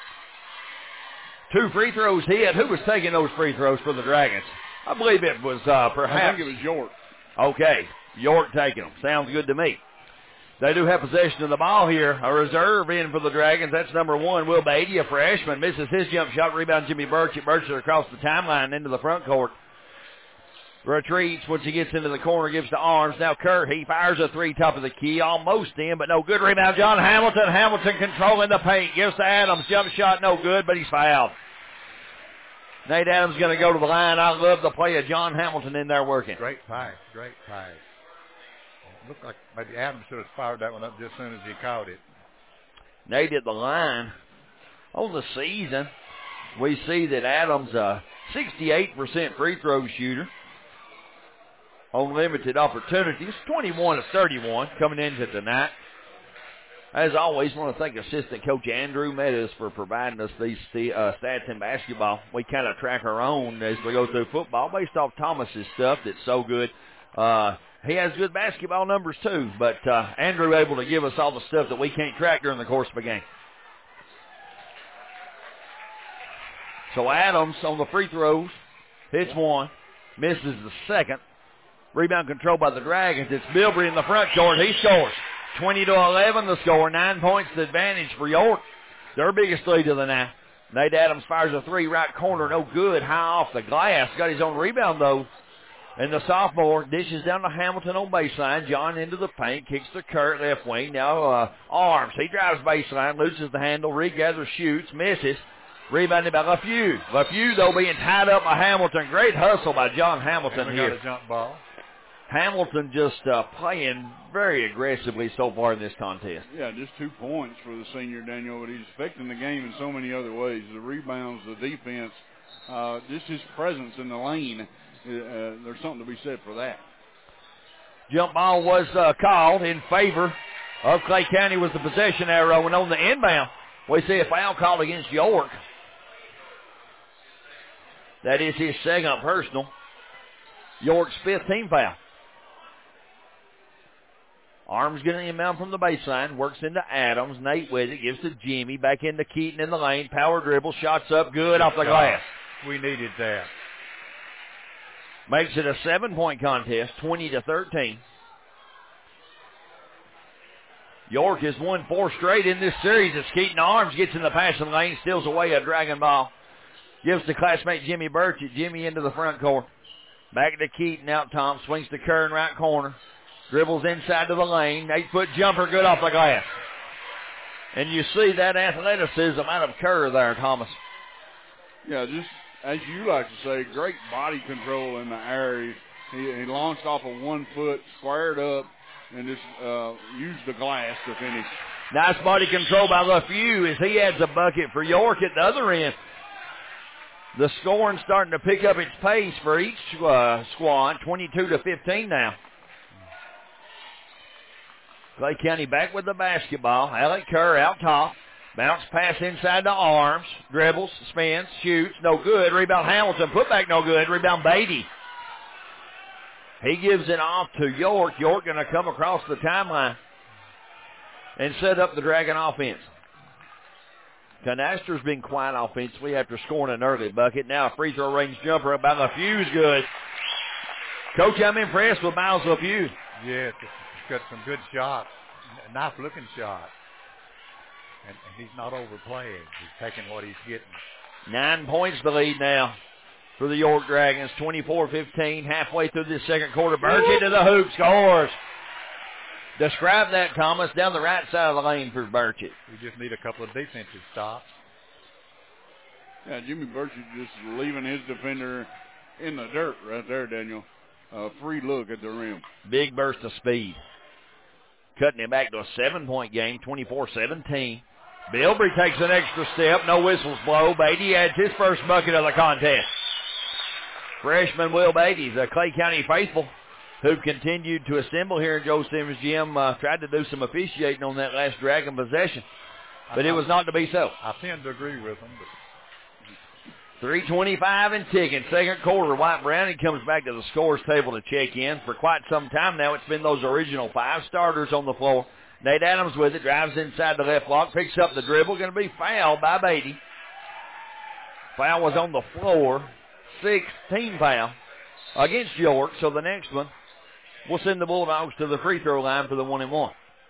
you.
Two free throws hit. Who was taking those free throws for the Dragons? I believe it was uh, perhaps.
I think it was York.
Okay. York taking them. Sounds good to me. They do have possession of the ball here. A reserve in for the Dragons. That's number one, Will Beatty, a freshman. Misses his jump shot. Rebound, Jimmy Burchett. Burchett across the timeline into the front court. Retreats once he gets into the corner, gives to Arms. Now Kerr, he fires a three, top of the key. Almost in, but no good. Rebound, John Hamilton. Hamilton controlling the paint. Gives to Adams. Jump shot, no good, but he's fouled. Nate Adams going to go to the line. I love the play of John Hamilton in there working.
Great pass. Great pass. Looked like maybe Adams should have fired that one up just as soon as he caught it.
Nate at the line. On the season, we see that Adams, a sixty-eight percent free throw shooter on limited opportunities, twenty-one of thirty-one coming into tonight. As always, I want to thank Assistant Coach Andrew Meadows for providing us these uh, stats in basketball. We kind of track our own as we go through football based off Thomas's stuff that's so good. Uh, he has good basketball numbers too, but uh, Andrew able to give us all the stuff that we can't track during the course of a game. So Adams on the free throws, hits one, misses the second. Rebound controlled by the Dragons. It's Bilbrey in the front court. He scores. twenty to eleven the score. Nine points the advantage for York. Their biggest lead of the night. Nate Adams fires a three, right corner. No good. High off the glass. Got his own rebound, though. And the sophomore dishes down to Hamilton on baseline. John into the paint. Kicks to Kurt, left wing. Now uh, Arms. He drives baseline. Loses the handle. Regathers, shoots. Misses. Rebounded by LeFew. LeFew, though, being tied up by Hamilton. Great hustle by John Hamilton
and we
here.
got a jump ball.
Hamilton just uh, playing very aggressively so far in this contest.
Yeah, just two points for the senior, Daniel, but he's affecting the game in so many other ways. The rebounds, the defense, uh, just his presence in the lane, uh, there's something to be said for that.
Jump ball was uh, called in favor of Clay County with the possession arrow, and on the inbound, we see a foul called against York. That is his second personal. York's fifth team foul. Arms getting inbound from the baseline, works into Adams. Nate with it, gives to Jimmy, back into Keaton in the lane. Power dribble, shots up, good off the glass.
We needed that.
Makes it a seven-point contest, twenty to thirteen. York has won four straight in this series as Keaton Arms gets in the passing lane, steals away a dragon ball. Gives to classmate Jimmy Burchett. Jimmy into the front court. Back to Keaton, out Tom, swings to Kerr in right corner. Dribbles inside to the lane. Eight-foot jumper, good off the glass. And you see that athleticism out of Kerr there, Thomas.
Yeah, just as you like to say, great body control in the air. He, he launched off of one foot, squared up, and just uh, used the glass to finish.
Nice body control by LeFew as he adds a bucket for York at the other end. The scoring starting to pick up its pace for each uh, squad, twenty-two to fifteen now. Clay County back with the basketball. Alec Kerr out top. Bounce pass inside the Arms. Dribbles, spins, shoots. No good. Rebound Hamilton. Put back no good. Rebound Beatty. He gives it off to York. York going to come across the timeline and set up the Dragon offense. Canaster's been quiet offensively after scoring an early bucket. Now a free throw range jumper up by LeFew's good. Coach, I'm impressed with Miles LeFew.
Yeah, he's got some good shots, nice looking shots. And, and he's not overplaying. He's taking what he's getting.
Nine points the lead now for the York Dragons. twenty-four fifteen, halfway through this second quarter. Burchett to the hoop, scores. Describe that, Thomas, down the right side of the lane for Burchett.
We just need a couple of defensive stops.
Yeah, Jimmy Burchett just leaving his defender in the dirt right there, Daniel. A free look at the rim.
Big burst of speed. Cutting it back to a seven-point game, twenty-four seventeen. Bilbrey takes an extra step. No whistles blow. Beatty adds his first bucket of the contest. Freshman Will Beatty, the Clay County faithful, who continued to assemble here in Joe Simmons' gym, uh, tried to do some officiating on that last Dragon possession, but I, it was not to be so.
I tend to agree with him.
three twenty-five and ticking. Second quarter, White Browning comes back to the scores table to check in. For quite some time now, it's been those original five starters on the floor. Nate Adams with it, drives inside the left block, picks up the dribble, going to be fouled by Beatty. Foul was on the floor, sixth team foul against York, so the next one will send the Bulldogs to the free throw line for the one and one.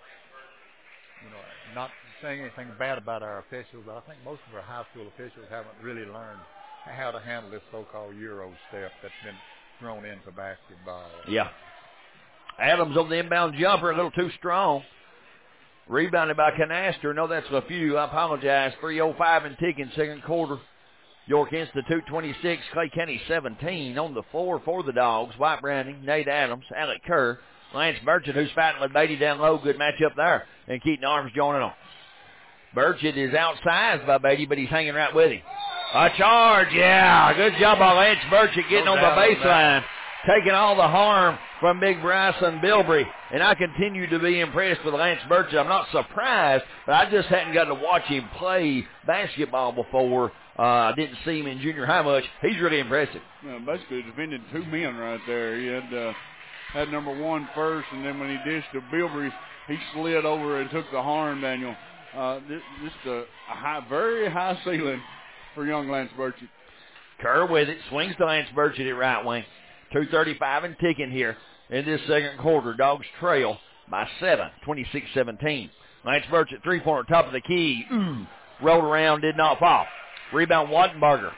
You know, not saying anything bad about our officials, but I think most of our high school officials haven't really learned how to handle this so-called Euro step that's been thrown into basketball.
Yeah. Adams on the inbound jumper, a little too strong. Rebounded by Canaster. No, that's LeFew. I apologize. three oh five and ticking, second quarter. York Institute twenty-six, Clay County seventeen. On the floor for the Dogs, White Browning, Nate Adams, Alec Kerr, Lance Burchett, who's fighting with Beatty down low. Good matchup there. And Keaton Arms joining on. Burchett is outsized by Beatty, but he's hanging right with him. A charge, yeah. Good job by Lance Burchett getting on the baseline, taking all the harm from Big Bryson Bilbrey. And I continue to be impressed with Lance Burchett. I'm not surprised, but I just hadn't gotten to watch him play basketball before. Uh, I didn't see him in junior high much. He's really impressive.
Yeah, basically defended two men right there. He had uh, had number one first, and then when he dished to Bilbrey, he slid over and took the harm, Daniel. Uh, this, just a, a high, very high ceiling for young Lance Burchett.
Kerr with it, swings to Lance Burchett at right wing. two thirty-five and ticking here in this second quarter. Dogs trail by seven, twenty-six seventeen. Lance Burchett, three-pointer, top of the key. Ooh, rolled around, did not fall. Rebound, Wattenberger.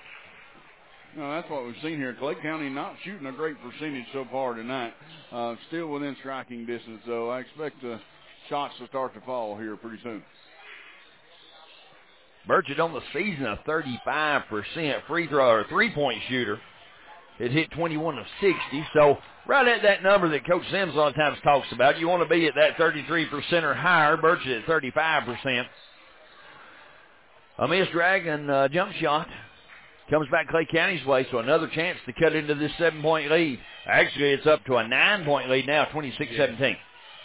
No, that's what we've seen here. Clay County not shooting a great percentage so far tonight. Uh, still within striking distance, though. I expect the shots to start to fall here pretty soon.
Burchett on the season, a thirty-five percent free throw or three-point shooter. It hit twenty-one of sixty, so right at that number that Coach Sims a lot of times talks about. You want to be at that thirty-three percent or higher. Burchett at thirty-five percent. A missed Dragon uh, jump shot comes back Clay County's way, so another chance to cut into this seven-point lead. Actually, it's up to a nine-point lead now, twenty-six seventeen.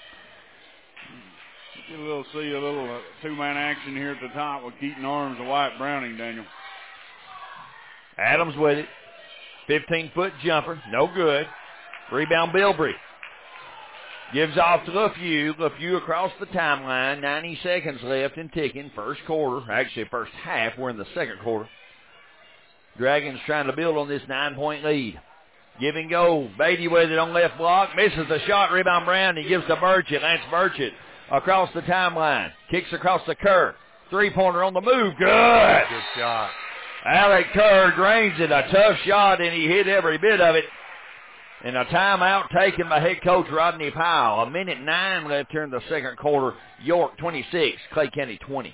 Get a little, see a little uh, two-man action here at the top with Keaton Arms and White Browning, Daniel.
Adams with it. fifteen-foot jumper, no good. Rebound Bilbrey. Gives off to LeFew. LeFew across the timeline. ninety seconds left and ticking. First quarter, actually first half. We're in the second quarter. Dragons trying to build on this nine-point lead. Give and go. Beatty with it on left block. Misses the shot. Rebound Brown. He gives to Burchett. Lance Burchett across the timeline. Kicks across the Kerr. Three-pointer on the move. Good.
Good shot.
Alec Kerr drains it. A tough shot, and he hit every bit of it. And a timeout taken by head coach Rodney Powell. A minute nine left here in the second quarter. York twenty-six, Clay County twenty.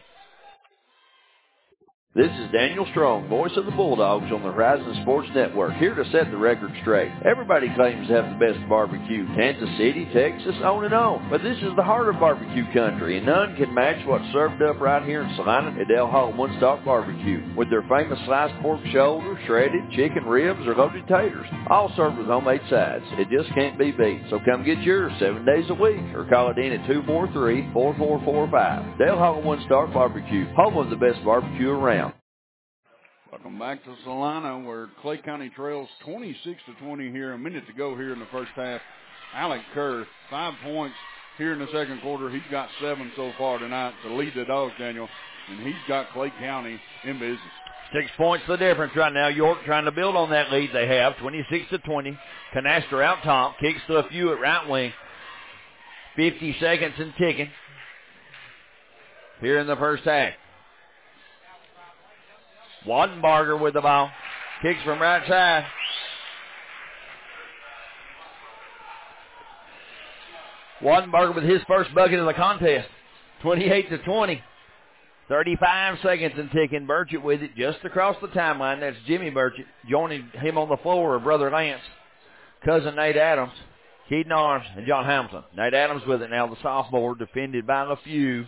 This is Daniel Strong, voice of the Bulldogs on the Horizon Sports Network, here to set the record straight. Everybody claims to have the best barbecue, Kansas City, Texas, on and on. But this is the heart of barbecue country, and none can match what's served up right here in Salina at Del Hall One Stop Barbecue, with their famous sliced pork shoulder, shredded chicken ribs, or loaded taters, all served with homemade sides. It just can't be beat. So come get yours seven days a week, or call it in at two four three, four four four five. Del Hall One Stop Barbecue, home of the best barbecue around.
Welcome back to Salina, where Clay County trails twenty-six to twenty here. A minute to go here in the first half. Alec Kerr, five points here in the second quarter. He's got seven so far tonight to lead the Dogs, Daniel, and he's got Clay County in business.
Six points the difference right now. York trying to build on that lead they have, twenty-six to twenty. Canaster out top, kicks to a few at right wing. fifty seconds and ticking here in the first half. Wattenbarger with the ball. Kicks from right side. Wattenbarger with his first bucket of the contest. twenty-eight to twenty. thirty-five seconds and ticking. Burchett with it just across the timeline. That's Jimmy Burchett. Joining him on the floor are Brother Lance, cousin Nate Adams, Keaton Arms, and John Hamilton. Nate Adams with it now, the sophomore, defended by LeFew.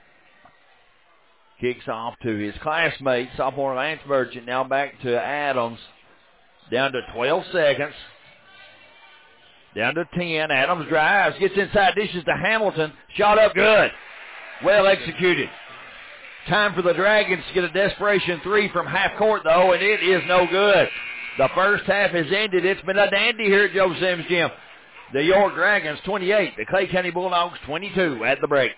Kicks off to his classmate, sophomore Lance Burchett. Now back to Adams. Down to twelve seconds. Down to ten. Adams drives. Gets inside. Dishes to Hamilton. Shot up good. Well executed. Time for the Dragons to get a desperation three from half court, though, and it is no good. The first half has ended. It's been a dandy here at Joe Sims Gym. The York Dragons twenty-eight. The Clay County Bulldogs twenty-two at the break.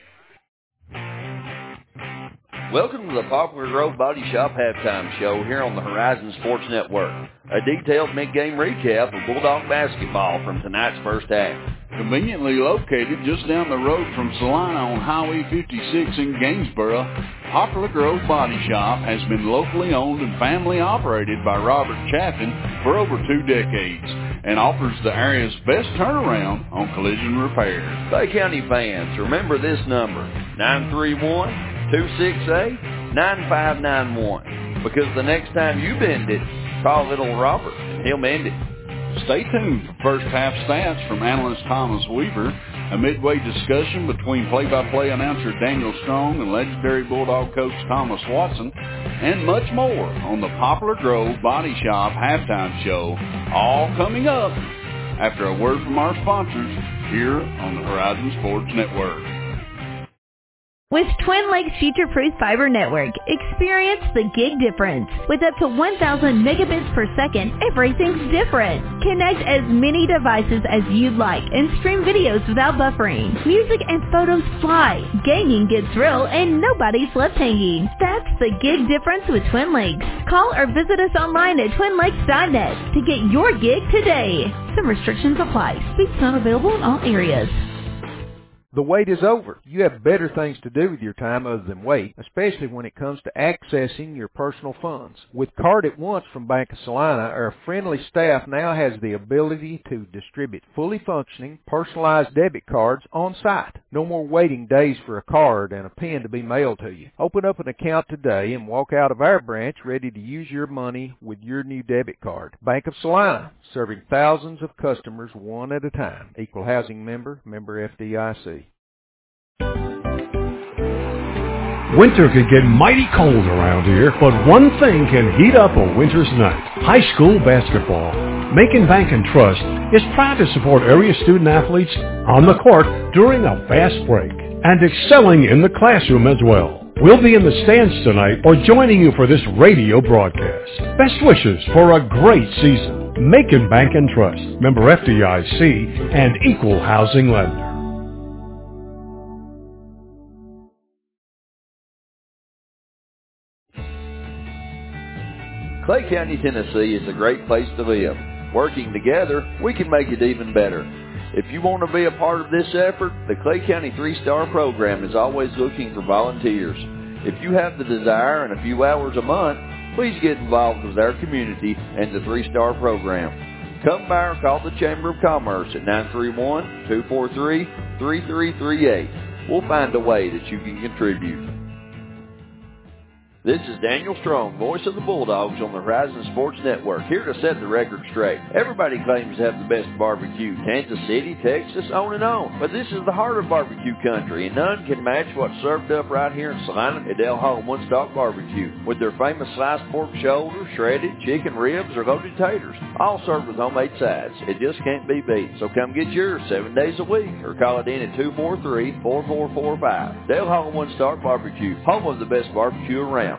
Welcome to the Poplar Grove Body Shop halftime show here on the Horizon Sports Network. A detailed mid-game recap of Bulldog basketball from tonight's first half.
Conveniently located just down the road from Salina on Highway fifty-six in Gainesboro, Poplar Grove Body Shop has been locally owned and family operated by Robert Chaffin for over two decades and offers the area's best turnaround on collision repairs.
Clay County fans, remember this number, nine three one, two six eight, nine five nine one, because the next time you bend it, call little Robert and he'll mend it.
Stay tuned for first half stats from analyst Thomas Weaver, a midway discussion between play-by-play announcer Daniel Strong and legendary Bulldog coach Thomas Watson, and much more on the Poplar Grove Body Shop halftime show, all coming up after a word from our sponsors here on the Horizon Sports Network.
With Twin Lakes Future-Proof Fiber Network, experience the gig difference. With up to one thousand megabits per second, everything's different. Connect as many devices as you'd like and stream videos without buffering. Music and photos fly, gaming gets real, and nobody's left hanging. That's the gig difference with Twin Lakes. Call or visit us online at twin lakes dot net to get your gig today. Some restrictions apply. Speeds not available in all areas.
The wait is over. You have better things to do with your time other than wait, especially when it comes to accessing your personal funds. With Card at Once from Bank of Salina, our friendly staff now has the ability to distribute fully functioning, personalized debit cards on site. No more waiting days for a card and a pin to be mailed to you. Open up an account today and walk out of our branch ready to use your money with your new debit card. Bank of Salina, serving thousands of customers one at a time. Equal housing member, member F D I C.
Winter can get mighty cold around here, but one thing can heat up a winter's night. High school basketball. Macon Bank and Trust is proud to support area student athletes on the court during a fast break and excelling in the classroom as well. We'll be in the stands tonight or joining you for this radio broadcast. Best wishes for a great season. Macon Bank and Trust, member F D I C and equal housing lender.
Clay County, Tennessee is a great place to live. Working together, we can make it even better. If you want to be a part of this effort, the Clay County three-star program is always looking for volunteers. If you have the desire and a few hours a month, please get involved with our community and the three-star program. Come by or call the Chamber of Commerce at nine three one, two four three, three three three eight. We'll find a way that you can contribute. This is Daniel Strong, voice of the Bulldogs on the Horizon Sports Network, here to set the record straight. Everybody claims to have the best barbecue, Kansas City, Texas, on and on. But this is the heart of barbecue country, and none can match what's served up right here in Salina at Del Home One Stop Barbecue, with their famous sliced pork shoulder, shredded chicken ribs, or loaded taters, all served with homemade sides. It just can't be beat. So come get yours seven days a week, or call it in at two four three, four four four five. Del Home One Stop Barbecue, home of the best barbecue around.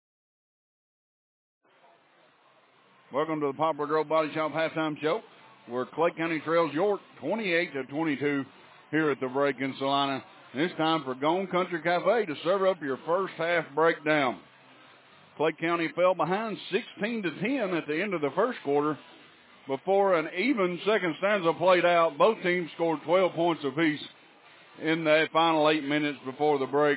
Welcome to the Poplar Grove Body Shop halftime show, where Clay County trails York twenty-eight to twenty-two here at the break in Salina. And it's time for Gone Country Cafe to serve up your first half breakdown. Clay County fell behind sixteen to ten at the end of the first quarter. Before an even second stanza played out, both teams scored twelve points apiece in the final eight minutes before the break.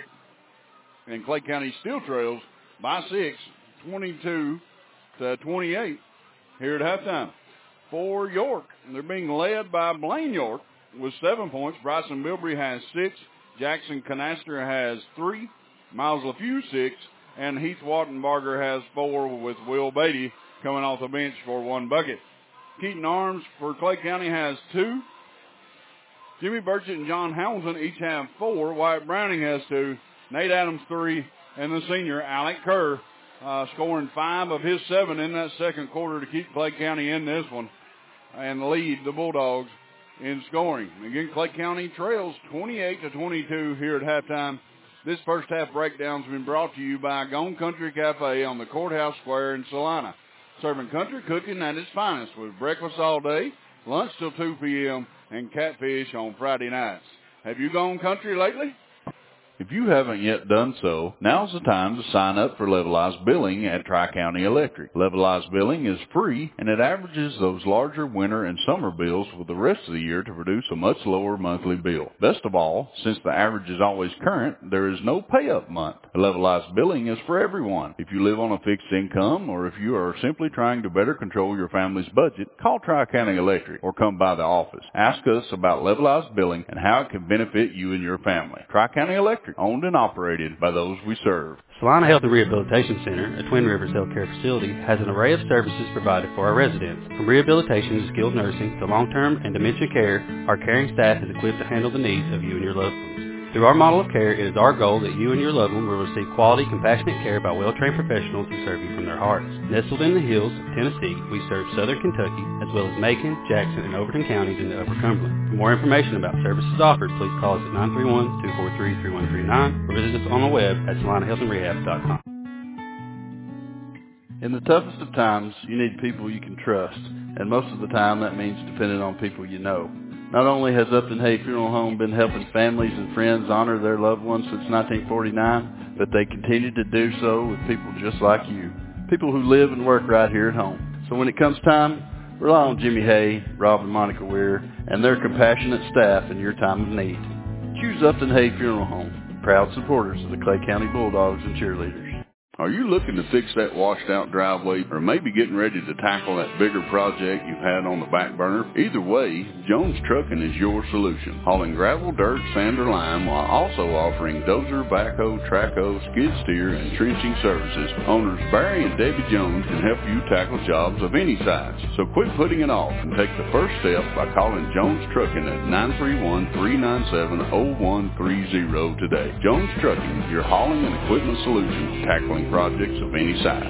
And Clay County still trails by six, twenty-two to twenty-eight here at halftime. For York, they're being led by Blaine York with seven points. Bryson Bilbrey has six. Jackson Canaster has three. Miles LaFew six. And Heath Wattenbarger has four, with Will Beatty coming off the bench for one bucket. Keaton Arms for Clay County has two. Jimmy Burchett and John Hamilton each have four. Wyatt Browning has two. Nate Adams three. And the senior, Alec Kerr, Uh, scoring five of his seven in that second quarter to keep Clay County in this one and lead the Bulldogs in scoring. Again, Clay County trails twenty-eight to twenty-two here at halftime. This first half breakdown has been brought to you by Gone Country Cafe on the Courthouse Square in Salina, serving country cooking at its finest with breakfast all day, lunch till two p.m., and catfish on Friday nights. Have you gone country lately? If you haven't yet done so, now's the time to sign up for levelized billing at Tri-County Electric. Levelized billing is free, and it averages those larger winter and summer bills with the rest of the year to produce a much lower monthly bill. Best of all, since the average is always current, there is no pay-up month. Levelized billing is for everyone. If you live on a fixed income, or if you are simply trying to better control your family's budget, call Tri-County Electric or come by the office. Ask us about levelized billing and how it can benefit you and your family. Tri-County Electric, owned and operated by those we serve.
Salina Health and Rehabilitation Center, a Twin Rivers Healthcare facility, has an array of services provided for our residents. From rehabilitation to skilled nursing to long-term and dementia care, our caring staff is equipped to handle the needs of you and your loved ones. Through our model of care, it is our goal that you and your loved one will receive quality, compassionate care by well-trained professionals who serve you from their hearts. Nestled in the hills of Tennessee, we serve southern Kentucky, as well as Macon, Jackson, and Overton counties in the Upper Cumberland. For more information about services offered, please call us at nine three one, two four three, three one three nine or visit us on the web at salina health and rehab dot com.
In the toughest of times, you need people you can trust, and most of the time that means depending on people you know. Not only has Upton Hay Funeral Home been helping families and friends honor their loved ones since nineteen forty-nine, but they continue to do so with people just like you, people who live and work right here at home. So when it comes time, rely on Jimmy Hay, Rob and Monica Weir, and their compassionate staff in your time of need. Choose Upton Hay Funeral Home, proud supporters of the Clay County Bulldogs and cheerleaders.
Are you looking to fix that washed-out driveway or maybe getting ready to tackle that bigger project you've had on the back burner? Either way, Jones Trucking is your solution. Hauling gravel, dirt, sand, or lime while also offering dozer, backhoe, trackhoe, skid steer, and trenching services. Owners Barry and Debbie Jones can help you tackle jobs of any size. So quit putting it off and take the first step by calling Jones Trucking at nine three one, three nine seven, zero one three zero today. Jones Trucking, your hauling and equipment solution, tackling projects of any size.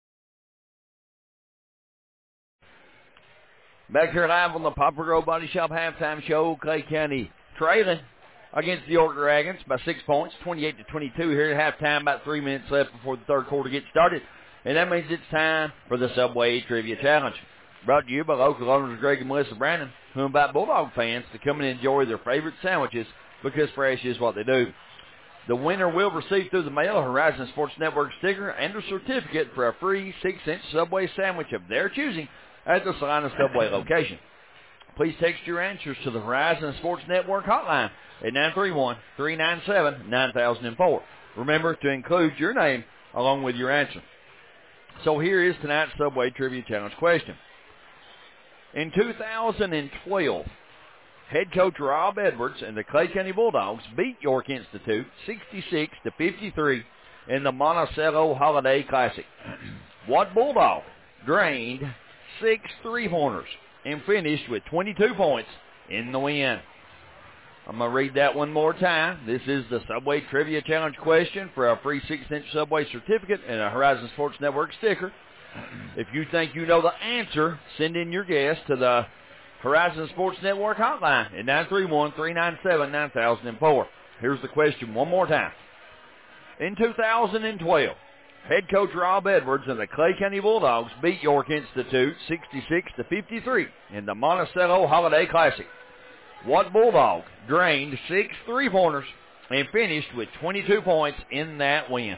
Back here live on the Poplar Grove Body Shop halftime show. Clay County trailing against the York Dragons by six points, twenty-eight to twenty-two here at halftime. About three minutes left before the third quarter gets started, and that means it's time for the Subway Trivia Challenge. Brought to you by local owners Greg and Melissa Brandon, who invite Bulldog fans to come and enjoy their favorite sandwiches because fresh is what they do. The winner will receive through the mail a Horizon Sports Network sticker and a certificate for a free six-inch Subway sandwich of their choosing at the Salina Subway location. Please text your answers to the Horizon Sports Network hotline at nine three one, three nine seven, nine thousand four. Remember to include your name along with your answer. So here is tonight's Subway Trivia Challenge question. In two thousand twelve, head coach Rob Edwards and the Clay County Bulldogs beat York Institute sixty-six to fifty-three in the Monticello Holiday Classic. What Bulldog drained six three-pointers and finished with twenty-two points in the win? I'm going to read that one more time. This is the Subway Trivia Challenge question for a free six-inch Subway certificate and a Horizon Sports Network sticker. If you think you know the answer, send in your guess to the Horizon Sports Network hotline at nine three one, three nine seven, nine thousand four. Here's the question one more time. In two thousand twelve, head coach Rob Edwards and the Clay County Bulldogs beat York Institute sixty-six to fifty-three in the Monticello Holiday Classic. What Bulldog drained six three-pointers and finished with twenty-two points in that win?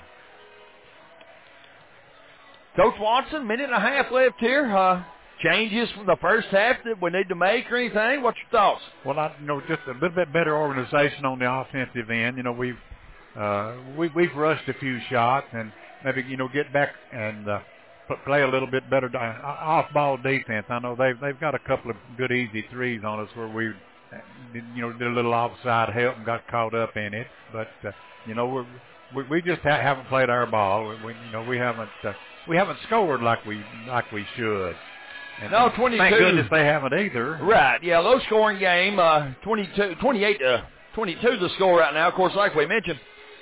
Coach Watson, minute and a half left here. Uh, changes from the first half that we need to make or anything? What's your thoughts?
Well, I, you know, just a little bit better organization on the offensive end. You know, we've uh, we, we've rushed a few shots and maybe, you know, get back and uh, play a little bit better off-ball defense. I know they've they've got a couple of good easy threes on us where we, you know, did a little offside help and got caught up in it. But uh, you know, we're, we we just ha- haven't played our ball. We, you know, we haven't uh, we haven't scored like we like we should. And
no, twenty-two.
Thank goodness they haven't either.
Right, yeah, low scoring game, uh, twenty-two, twenty-eight to twenty-two the score right now. Of course, like we mentioned,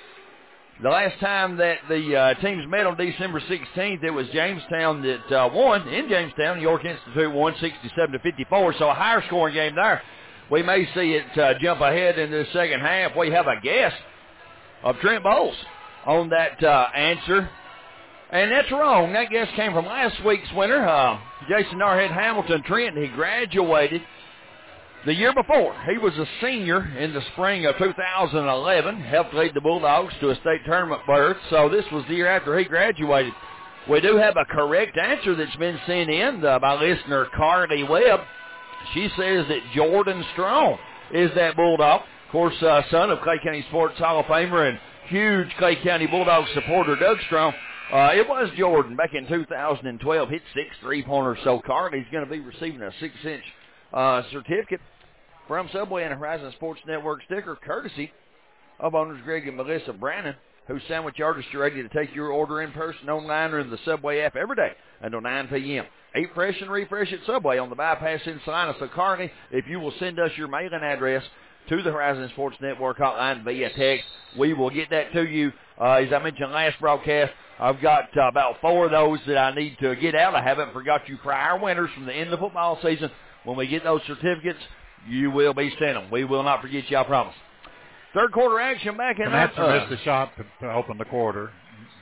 the last time that the uh, teams met on December sixteenth, it was Jamestown that uh, won. In Jamestown, York Institute won sixty-seven to fifty-four, so a higher scoring game there. We may see it uh, jump ahead in the second half. We have a guess of Trent Bowles on that uh, answer. And that's wrong. That guess came from last week's winner, uh, Jason Narhead Hamilton Trent. He graduated the year before. He was a senior in the spring of two thousand eleven, helped lead the Bulldogs to a state tournament berth. So this was the year after he graduated. We do have a correct answer that's been sent in uh, by listener Carly Webb. She says that Jordan Strong is that Bulldog. Of course, uh, son of Clay County Sports Hall of Famer and huge Clay County Bulldog supporter Doug Strong. Uh, it was Jordan back in two thousand twelve, hit six three-pointers. So Carly's going to be receiving a six-inch uh, certificate from Subway and Horizon Sports Network sticker, courtesy of owners Greg and Melissa Brandon, whose sandwich artists are ready to take your order in person, online, or in the Subway app every day until nine p.m. Eat fresh and refresh at Subway on the bypass in Salina. So, Carly, if you will send us your mailing address to the Horizon Sports Network hotline via text, we will get that to you. Uh, as I mentioned last broadcast, I've got uh, about four of those that I need to get out. I haven't forgot you prior winners from the end of the football season. When we get those certificates, you will be sent them. We will not forget you, I promise. Third quarter action back in.
Knatzer
uh,
missed the shot to, to open the quarter.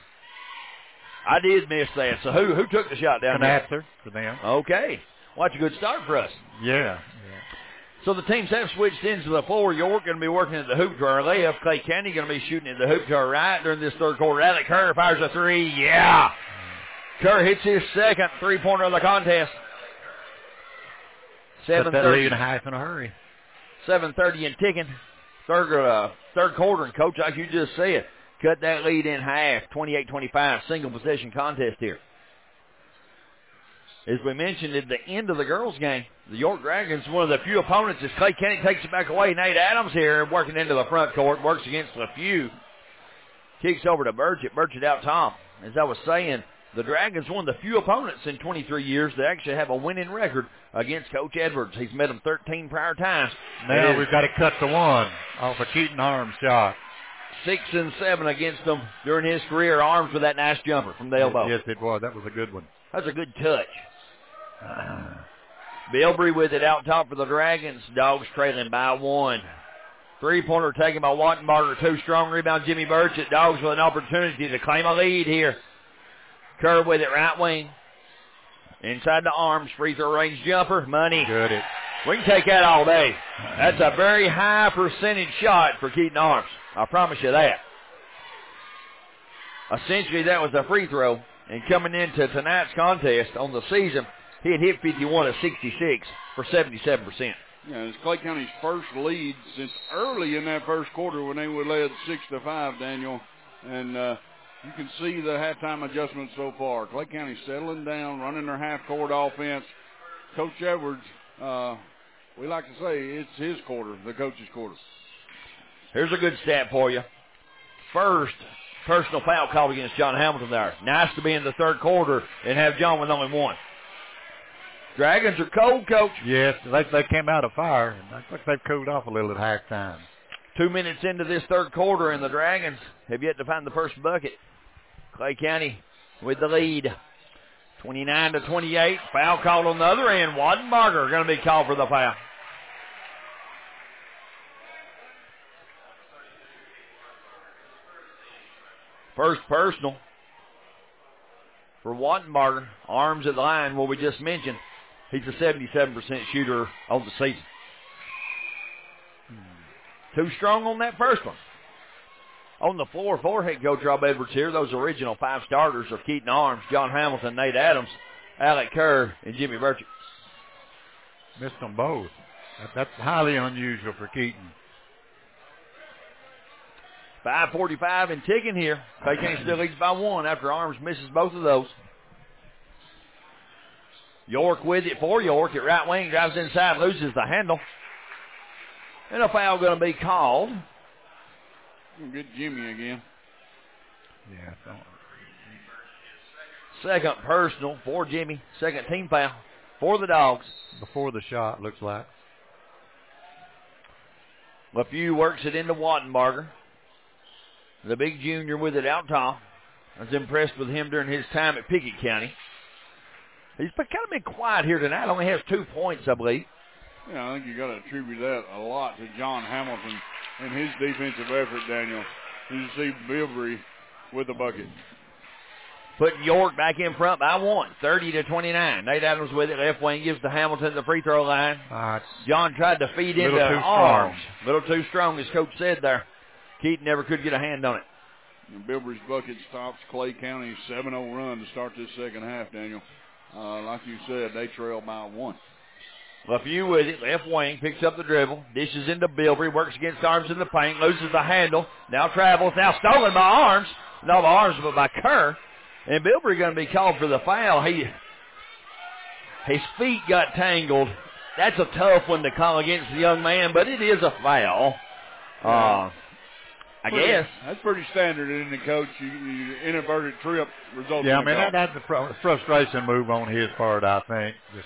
I did miss that. So who who took the shot down there?
Knatzer for them.
Okay. Well, that's a good start for us.
Yeah.
So the teams have switched into the floor. York going to be working at the hoop to our left. Clay County going to be shooting at the hoop to our right during this third quarter. Alec Kerr fires a three. Yeah. Kerr hits his second three-pointer of the contest.
Set that lead in a half in a hurry.
seven thirty and ticking. third uh, third quarter, and Coach, like you just said, cut that lead in half, twenty-eight twenty-five, single possession contest here. As we mentioned at the end of the girls' game, the York Dragons, one of the few opponents, as Clay County takes it back away. Nate Adams here working into the front court, works against LeFew. Kicks over to Burchett. Burchett out top. As I was saying, the Dragons, one of the few opponents in twenty-three years that actually have a winning record against Coach Edwards. He's met them thirteen prior times.
Now we've got to cut to one off a Keaton Arms shot.
Six and seven against them during his career. Arms with that nice jumper from the elbow.
Yes, it was. That was a good one.
That's a good touch. Bilbrey with it out top for the Dragons. Dogs trailing by one. Three-pointer taken by Wattenbarger. Two strong rebound, Jimmy Burchett. Dogs with an opportunity to claim a lead here. Kerr with it, right wing. Inside the Arms, free throw range jumper. Money.
Good it.
We can take that all day. That's a very high percentage shot for Keaton Arms. I promise you that. Essentially, that was a free throw. And coming into tonight's contest on the season, he had hit fifty-one of sixty-six for seventy-seven percent.
Yeah, it's Clay County's first lead since early in that first quarter when they were led six to five, Daniel. And uh, you can see the halftime adjustments so far. Clay County settling down, running their half-court offense. Coach Edwards, uh, we like to say it's his quarter, the coach's quarter.
Here's a good stat for you. First personal foul called against John Hamilton there. Nice to be in the third quarter and have John with only one. Dragons are cold, Coach.
Yes, they, they came out of fire. And I think they've cooled off a little at halftime.
Two minutes into this third quarter, and the Dragons have yet to find the first bucket. Clay County with the lead. twenty-nine to twenty-eight. Foul called on the other end. Wattenbarger going to be called for the foul. First personal for Wattenbarger. Arms at the line, what we just mentioned. He's a seventy-seven percent shooter on the season. Too strong on that first one. On the floor for head coach Rob Edwards here, those original five starters of Keaton Arms, John Hamilton, Nate Adams, Alec Kerr, and Jimmy Burchett.
Missed them both. That, that's highly unusual for Keaton.
five forty-five and ticking here. Clay County still leads by one after Arms misses both of those. York with it for York at right wing, drives inside, loses the handle. And a foul going to be called.
We'll get Jimmy again.
Yeah.
Second personal for Jimmy. Second team foul for the Dogs.
Before the shot, looks like.
LeFew works it into Wattenbarger. The big junior with it out top. I was impressed with him during his time at Pickett County. He's been kind of been quiet here tonight. Only has two points, I believe.
Yeah, I think you got to attribute that a lot to John Hamilton and his defensive effort, Daniel. You see Bilbrey with the bucket.
Putting York back in front by one, thirty to twenty-nine. Nate Adams with it. Left wing gives to Hamilton the free throw line.
Uh,
John tried to feed into Arms. A little too strong, as Coach said there. Keaton never could get a hand on it.
And Bilbrey's bucket stops Clay County's seven oh run to start this second half, Daniel. Uh, like you said, they trail by one.
LeFew with it, left wing, picks up the dribble, dishes into Bilbrey, works against Arms in the paint, loses the handle, now travels, now stolen by Arms. Not by Arms, but by Kerr. And Bilbrey going to be called for the foul. He, his feet got tangled. That's a tough one to call against the young man, but it is a foul. Uh, I
pretty,
guess. That's
pretty standard, isn't it, Coach? You, you inadvertent trip results
yeah,
in
I mean,
a
that, that's a fr- frustration move on his part, I think. Just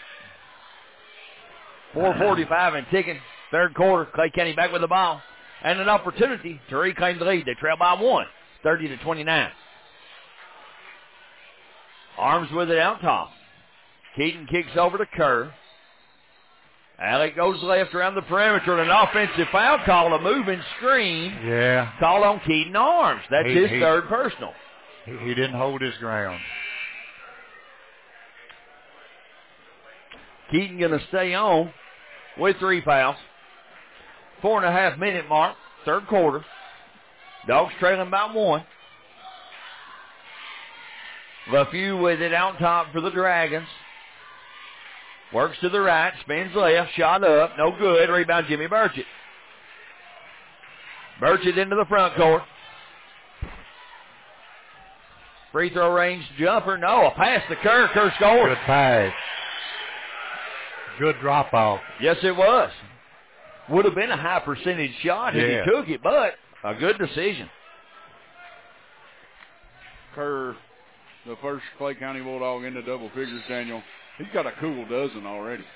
four forty-five and ticking. Third quarter, Clay County back with the ball. And an opportunity to reclaim the lead. They trail by one, thirty to twenty-nine. Arms with it out top. Keaton kicks over to Kerr. Alec goes left around the perimeter, and an offensive foul call, a moving screen.
Yeah.
Call on Keaton Arms. That's
he,
his
he,
third personal.
He, he didn't hold his ground.
Keaton going to stay on with three fouls. Four and a half minute mark, third quarter. Dogs trailing by one. LeFew with it out top for the Dragons. Works to the right, spins left, shot up, no good. Rebound Jimmy Burchett. Burchett into the front court. Free throw range jumper. No, a pass to Kerr. Kerr scores.
Good pass. Good drop off.
Yes, it was. Would have been a high percentage shot if
yeah.
he took it, but a good decision.
Kerr, the first Clay County Bulldog into double figures, Daniel. He's got a cool dozen already.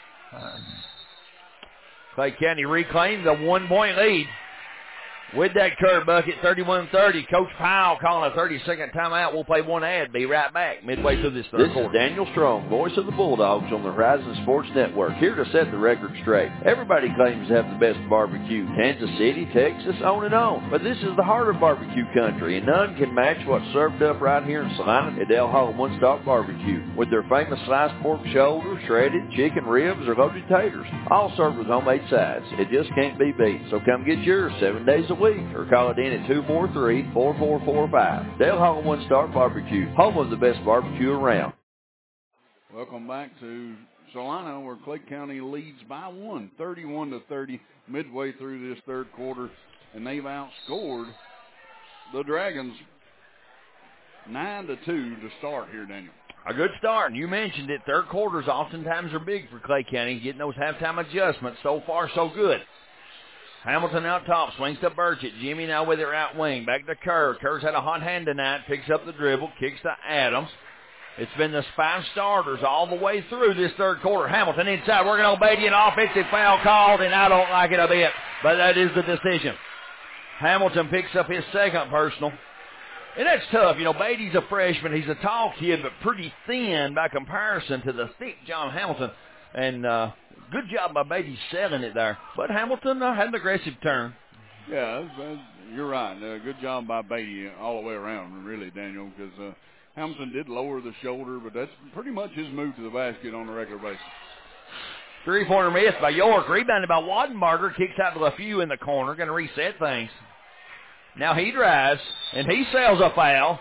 Clay County reclaimed the one-point lead with that Kerr bucket, thirty-one thirty. Coach Powell calling a thirty-second timeout. We'll play one ad. Be right back midway through this third
this
quarter.
This is Daniel Strong, voice of the Bulldogs on the Horizon Sports Network, here to set the record straight. Everybody claims to have the best barbecue. Kansas City, Texas, on and on. But this is the heart of barbecue country, and none can match what's served up right here in Salina at Del Hall One Stop Barbecue. With their famous sliced pork shoulder, shredded chicken ribs, or loaded taters, all served with homemade sides. It just can't be beat. So come get yours seven days a week, or call it in at two four three, four four four five. Dale Hall One Star Barbecue, home of the best barbecue around.
Welcome back to Salina, where Clay County leads by one, thirty-one to thirty, midway through this third quarter, and they've outscored the Dragons nine to two to start here, Daniel.
A good start, and you mentioned it. Third quarters oftentimes are big for Clay County, getting those halftime adjustments. So far, so good. Hamilton out top, swings to Burchett. Jimmy now with it right wing. Back to Kerr. Kerr's had a hot hand tonight. Picks up the dribble. Kicks to Adams. It's been the five starters all the way through this third quarter. Hamilton inside, working on Beatty. An offensive foul called, and I don't like it a bit. But that is the decision. Hamilton picks up his second personal. And that's tough. You know, Beatty's a freshman. He's a tall kid, but pretty thin by comparison to the thick John Hamilton. And, uh, good job by Beatty selling it there. But Hamilton uh, had an aggressive turn.
Yeah, that's, that's, you're right. Uh, good job by Beatty all the way around, really, Daniel, because uh, Hamilton did lower the shoulder, but that's pretty much his move to the basket on a regular basis.
Three-pointer miss by York. Rebounded by Waddenberger. Kicks out to a few in the corner. Going to reset things. Now he drives, and he sells a foul.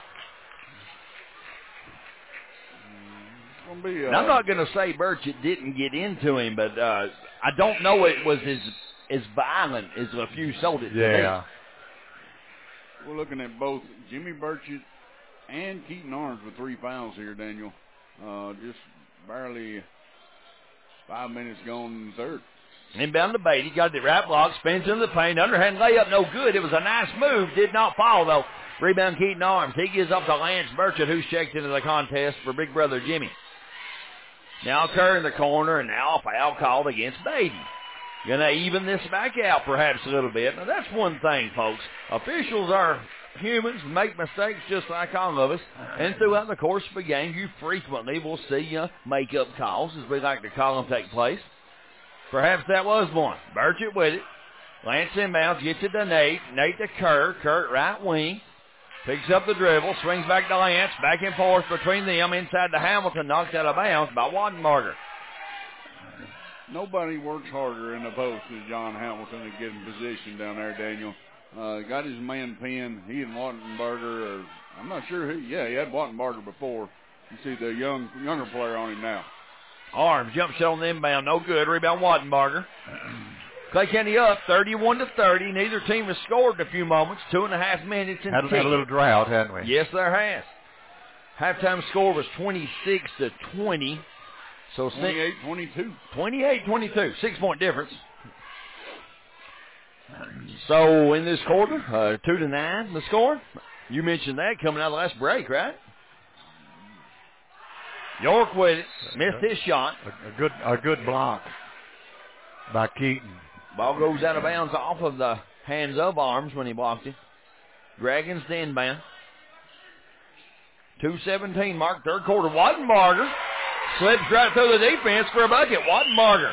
Be, uh,
and I'm not going to say Burchett didn't get into him, but uh, I don't know it was as as violent as a few sold it.
Yeah.
We're looking at both Jimmy Burchett and Keaton Arms with three fouls here, Daniel. Uh, just barely five minutes gone in the third.
Inbound to Beatty, got the right block, spins into the paint, underhand layup, no good. It was a nice move, did not fall though. Rebound Keaton Arms. He gives up to Lance Burchett, who's checked into the contest for big brother Jimmy. Now Kerr in the corner, and now a foul called against Beatty. Going to even this back out perhaps a little bit. Now, that's one thing, folks. Officials are humans, make mistakes just like all of us. And throughout the course of a game, you frequently will see uh, make-up calls, as we like to call them, take place. Perhaps that was one. Burchett with it. Lance inbounds, gets it to Nate. Nate to Kerr. Kerr right wing. Picks up the dribble, swings back to Lance, back and forth between them, inside to Hamilton, knocked out of bounds by Waddenberger.
Nobody works harder in the post than John Hamilton to get in position down there, Daniel. Uh, got his man pinned. He and Waddenberger, or I'm not sure who, yeah, he had Waddenberger before. You see the young younger player on him now.
Arms, jump shot on the inbound, no good. Rebound Waddenberger. Clay County up thirty-one to thirty. Neither team has scored in a few moments. Two and a half minutes in
had, had a little drought, hadn't we?
Yes, there has. Halftime score was twenty-six to twenty. So
twenty-eight twenty-two.
twenty-eight twenty-two. Six-point difference. So in this quarter, uh, two to nine the score. You mentioned that coming out of the last break, right? York with it. Missed his shot.
A, a good a good block by Keaton.
Ball goes out of bounds off of the hands of Arms when he blocked it. Dragons to inbound. two seventeen mark, third quarter. Waddenberger slips right through the defense for a bucket. Waddenberger.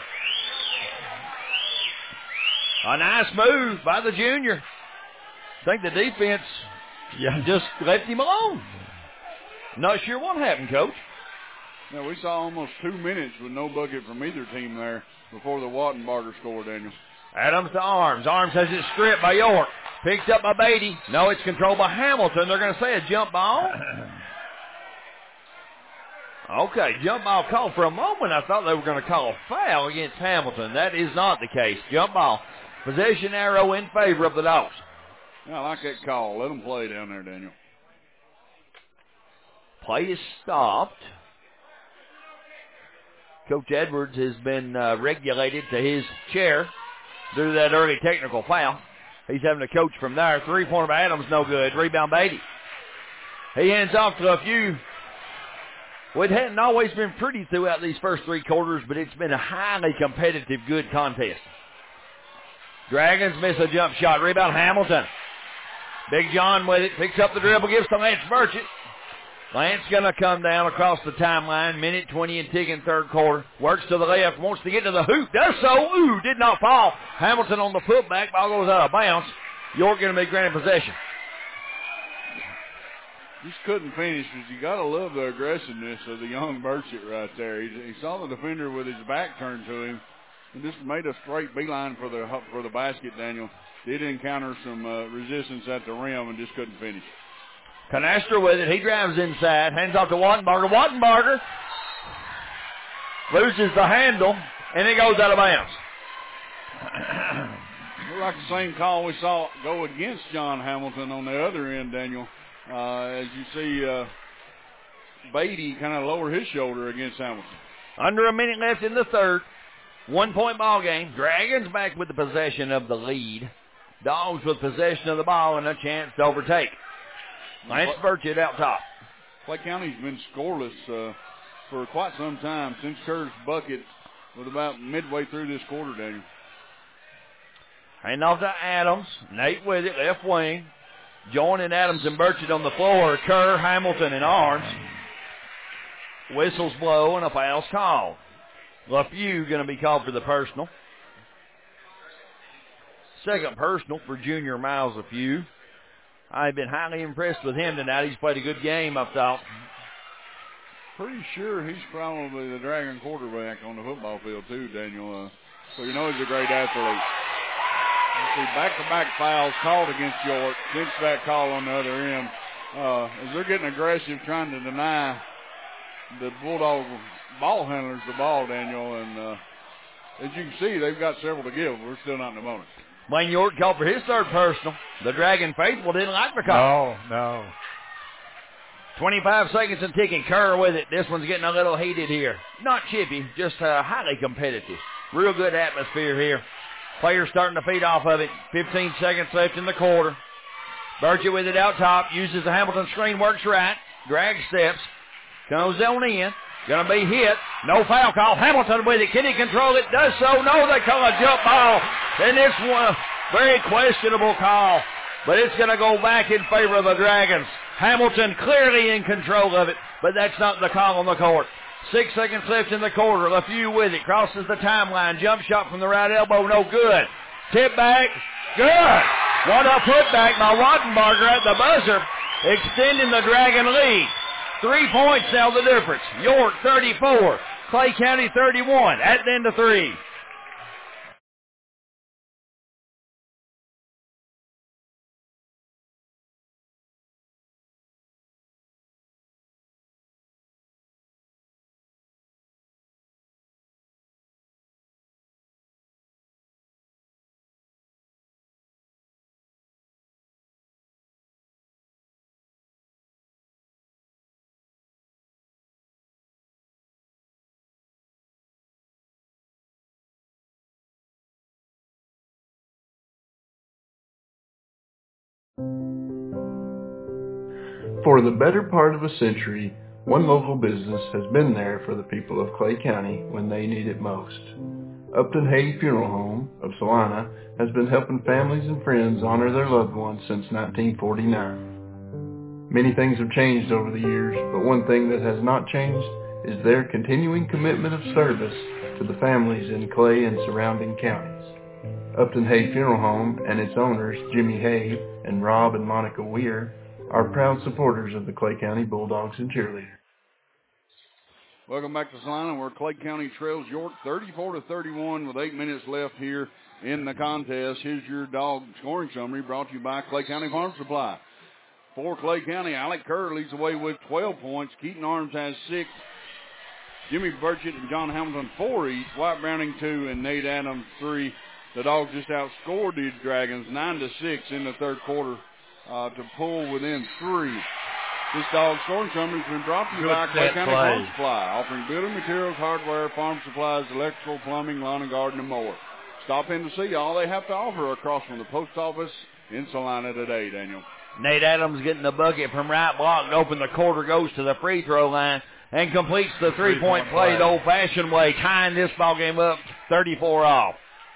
A nice move by the junior. I think the defense yeah, just left him alone. Not sure what happened, Coach.
Now, we saw almost two minutes with no bucket from either team there before the Waddenberger score, Daniel.
Adams to Arms. Arms has it stripped by York. Picked up by Beatty. No, it's controlled by Hamilton. They're going to say a jump ball. Okay, jump ball call. For a moment, I thought they were going to call a foul against Hamilton. That is not the case. Jump ball. Possession arrow in favor of the Dogs.
Yeah, I like that call. Let them play down there, Daniel.
Play is stopped. Coach Edwards has been uh, regulated to his chair due to that early technical foul. He's having to coach from there. Three-pointer by Adams, no good. Rebound, Beatty. He hands off to a few. Well, it hadn't always been pretty throughout these first three quarters, but it's been a highly competitive, good contest. Dragons miss a jump shot. Rebound, Hamilton. Big John with it. Picks up the dribble, gives to Lance Burchett. Lance going to come down across the timeline. Minute twenty and ticking, third quarter. Works to the left. Wants to get to the hoop. Does so. Ooh, did not fall. Hamilton on the putback. Ball goes out of bounds. York going to be granted possession.
Just couldn't finish, but you got to love the aggressiveness of the young Burchett right there. He, he saw the defender with his back turned to him and just made a straight beeline for the for the basket, Daniel. Did encounter some uh, resistance at the rim and just couldn't finish.
Canastra with it. He drives inside. Hands off to Wattenbarger. Wattenbarger loses the handle, and it goes out of bounds.
Looked like the same call we saw go against John Hamilton on the other end, Daniel. Uh, as you see, uh, Beatty kind of lower his shoulder against Hamilton.
Under a minute left in the third. One-point ball game. Dragons back with the possession of the lead. Dogs with possession of the ball and a chance to overtake. Lance Burchett out top.
Clay County's been scoreless uh, for quite some time since Kerr's bucket was about midway through this quarter, Daniel.
Hand off to Adams. Nate with it, left wing. Joining Adams and Burchett on the floor. Kerr, Hamilton, and Arms. Whistles blow and a foul's called. LaFew going to be called for the personal. Second personal for junior Miles LaFew. I've been highly impressed with him tonight. He's played a good game up top.
Pretty sure he's probably the Dragon quarterback on the football field too, Daniel. Uh, so you know he's a great athlete. You see back-to-back fouls called against York since that call on the other end. Uh, as they're getting aggressive trying to deny the Bulldog ball handlers the ball, Daniel. And uh, as you can see, they've got several to give. We're still not in the bonus.
Wayne York called for his third personal. The Dragon faithful didn't like the call.
No, no.
twenty-five seconds and ticking. Kerr with it. This one's getting a little heated here. Not chippy, just uh, highly competitive. Real good atmosphere here. Players starting to feed off of it. fifteen seconds left in the quarter. Burchett with it out top. Uses the Hamilton screen. Works right. Drag steps. Comes on in. Going to be hit. No foul call. Hamilton with it. Can he control it? Does so. No, they call a jump ball. And this one, very questionable call. But it's going to go back in favor of the Dragons. Hamilton clearly in control of it, but that's not the call on the court. Six seconds left in the quarter. LaFew with it. Crosses the timeline. Jump shot from the right elbow. No good. Tip back. Good. What a putback by Wattenbarger at the buzzer, extending the Dragon lead. Three points now the difference. York thirty-four. Clay County thirty-one. At the end of three.
For the better part of a century, one local business has been there for the people of Clay County when they need it most. Upton Hay Funeral Home of Salina has been helping families and friends honor their loved ones since nineteen forty-nine. Many things have changed over the years, but one thing that has not changed is their continuing commitment of service to the families in Clay and surrounding counties. Upton Hay Funeral Home and its owners, Jimmy Hay and Rob and Monica Weir, are proud supporters of the Clay County Bulldogs and Cheerleaders.
Welcome back to Salina, where Clay County trails York thirty-four to thirty-one with eight minutes left here in the contest. Here's your dog scoring summary brought to you by Clay County Farm Supply. For Clay County, Alec Kerr leads the way with twelve points. Keaton Arms has six. Jimmy Burchett and John Hamilton four each. White Browning two and Nate Adams three. the Dogs just outscored the Dragons nine to six in the third quarter uh, to pull within three. This Dog Scoring Summary has been brought to you by Clay County Farm Supply, offering building materials, hardware, farm supplies, electrical, plumbing, lawn and garden, and more. Stop in to see all they have to offer across from the post office in Salina today, Daniel.
Nate Adams getting the bucket from right block and open the quarter, goes to the free throw line and completes the three-point three play the old-fashioned way, tying this ball game up thirty-four all.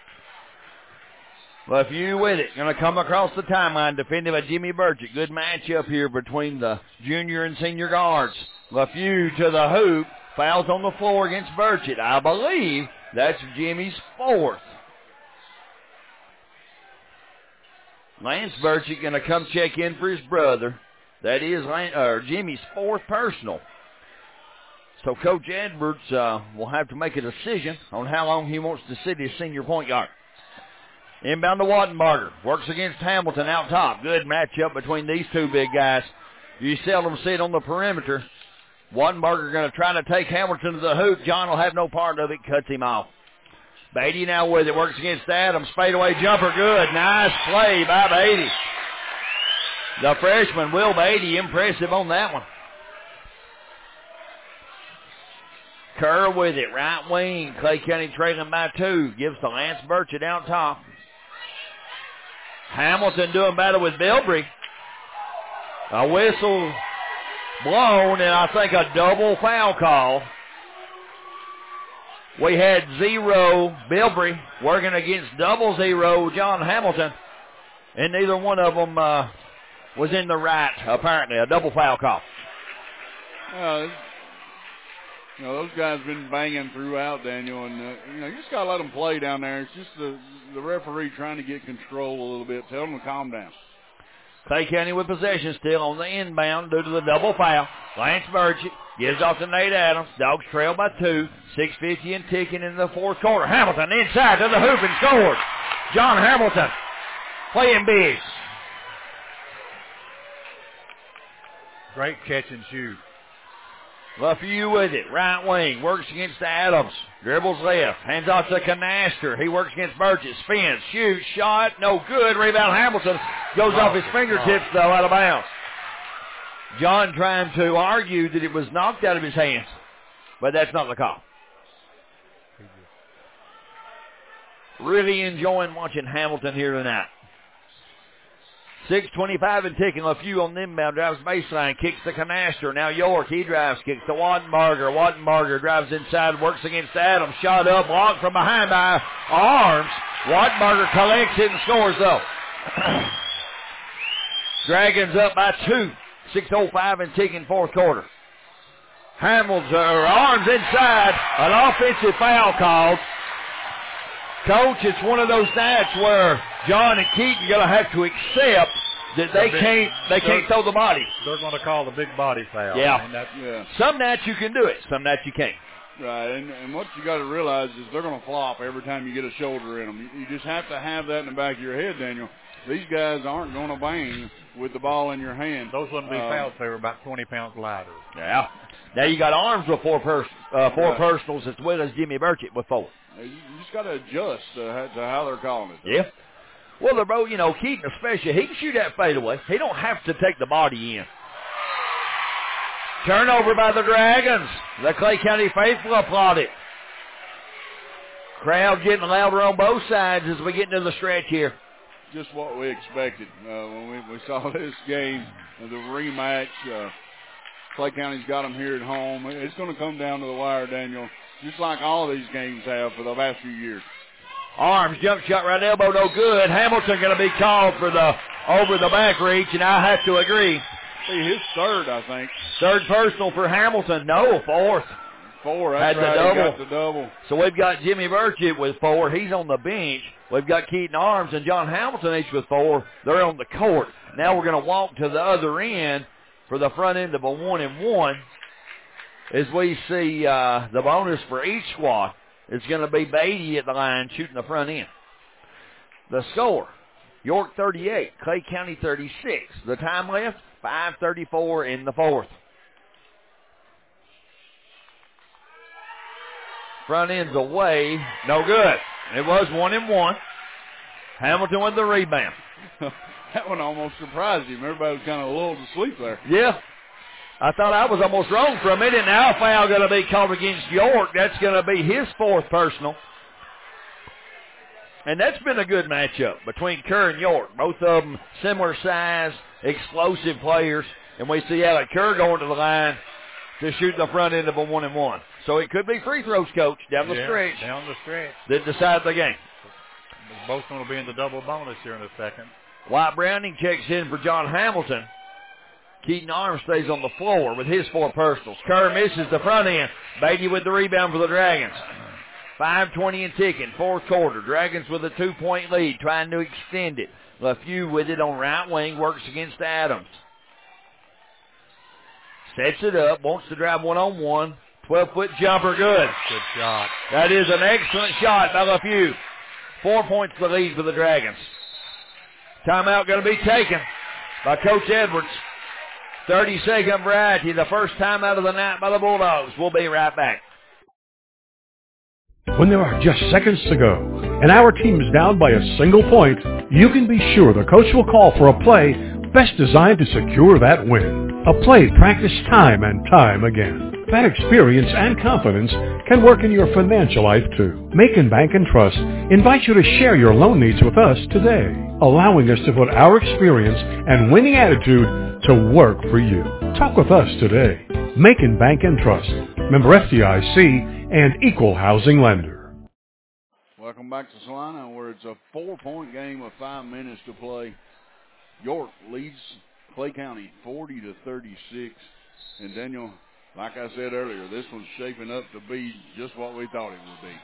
LeFew with it, going to come across the timeline, defended by Jimmy Burchett. Good matchup here between the junior and senior guards. LeFew to the hoop, fouls on the floor against Burchett. I believe that's Jimmy's fourth. Lance Burchett going to come check in for his brother. That is Lance, uh, Jimmy's fourth personal. So Coach Edwards uh, will have to make a decision on how long he wants to sit his senior point guard. Inbound to Wattenbarger. Works against Hamilton out top. Good matchup between these two big guys. You seldom see it on the perimeter. Wattenbarger going to try to take Hamilton to the hoop. John will have no part of it. Cuts him off. Beatty now with it. Works against Adams. Fadeaway jumper. Good. Nice play by Beatty. The freshman, Will Beatty, impressive on that one. Kerr with it. Right wing. Clay County trailing by two. Gives to Lance Burchett out top. Hamilton doing battle with Bilbrey. A whistle blown, and I think a double foul call. We had zero Bilbrey working against double zero John Hamilton, and neither one of them uh, was in the right, apparently. A double foul call.
Uh, you know, those guys have been banging throughout, Daniel, and uh, you know, you just got to let them play down there. It's just the, the referee trying to get control a little bit. Tell them to calm down.
Clay County with possession still on the inbound due to the double foul. Lance Burchett gives off to Nate Adams. Dogs trail by two. six fifty and ticking in the fourth quarter. Hamilton inside to the hoop and scores. John Hamilton playing big.
Great catch and shoot.
LeFew with it. Right wing. Works against Adams. Dribbles left. Hands off to Canaster. He works against Burgess. Spins. Shoots. Shot. No good. Rebound Hamilton. Goes oh, off his fingertips, oh. though, out of bounds. John trying to argue that it was knocked out of his hands. But that's not the call. Really enjoying watching Hamilton here tonight. six twenty-five and ticking. LeFew on the inbound, drives baseline, kicks to Canaster. Now York, he drives, kicks to Wattenbarger. Wattenbarger drives inside, works against Adams. Shot up, blocked from behind by Arms. Wattenbarger collects it and scores, though. Dragons up by two. six oh five and ticking, fourth quarter. Hamilton, or Arms inside, an offensive foul called. Coach, it's one of those nights where John and Keaton are going to have to accept that they big, can't they can't throw the body.
They're going to call the big body foul.
Yeah.
I mean, that's,
yeah.
Some nights you can do it. Some nights you can't.
Right, and, and what you got to realize is they're going to flop every time you get a shoulder in them. You, you just have to have that in the back of your head, Daniel. These guys aren't going to bang with the ball in your hand.
Those wouldn't be uh, fouls. They were about twenty pounds lighter.
Yeah. Now you got Arms with four, pers- uh, four right. personals as well as Jimmy Burchett with four.
You just got to adjust uh, to how they're calling it.
Yeah. Well, the bro, you know, Keaton especially, he can shoot that fadeaway. He don't have to take the body in. Turnover by the Dragons. The Clay County faithful applaud it. Crowd getting louder on both sides as we get into the stretch here.
Just what we expected uh, when we, we saw this game, uh, the rematch. Uh, Clay County's got them here at home. It's going to come down to the wire, Daniel, just like all of these games have for the last few years.
Arms, jump shot, right elbow, no good. Hamilton going to be called for the over the back reach, and I have to agree.
See, his third, I think.
Third personal for Hamilton. No, fourth.
Four, that's
Had
right,
the double.
He got the double.
So we've got Jimmy Burchett with four. He's on the bench. We've got Keaton Arms and John Hamilton each with four. They're on the court. Now we're going to walk to the other end for the front end of a one and one as we see uh, the bonus for each squad. It's going to be Beatty at the line shooting the front end. The score, York thirty-eight, Clay County thirty-six. The time left, five thirty-four in the fourth. Front end's away, no good. It was one and one. Hamilton with the rebound.
That one almost surprised him. Everybody was kind of lulled to sleep there.
Yeah. I thought I was almost wrong for a minute. Now a foul going to be called against York. That's going to be his fourth personal. And that's been a good matchup between Kerr and York. Both of them similar size, explosive players. And we see Alec Kerr going to the line to shoot the front end of a one and one. So it could be free throws, Coach, down the
yeah,
stretch.
Down the stretch.
That decide the game.
They're both going to be in the double bonus here in a second.
White Browning checks in for John Hamilton. Keaton Arms stays on the floor with his four personals. Kerr misses the front end. Beatty with the rebound for the Dragons. five twenty and ticking, fourth quarter. Dragons with a two-point lead, trying to extend it. LeFew with it on right wing, works against Adams. Sets it up, wants to drive one-on-one. twelve-foot jumper, good.
Good shot.
That is an excellent shot by LeFew. Four points the lead for the Dragons. Timeout going to be taken by Coach Edwards. thirty-second variety, the first timeout of the night by the Bulldogs. We'll be right back.
When there are just seconds to go and our team is down by a single point, you can be sure the coach will call for a play best designed to secure that win. A play practiced time and time again. That experience and confidence can work in your financial life too. Macon Bank and Trust invites you to share your loan needs with us today, allowing us to put our experience and winning attitude to work for you. Talk with us today. Macon Bank and Trust, member F D I C and equal housing lender.
Welcome back to Salina, where it's a four-point game with five minutes to play. York leads Clay County forty to thirty-six. And Daniel, like I said earlier, this one's shaping up to be just what we thought it would be.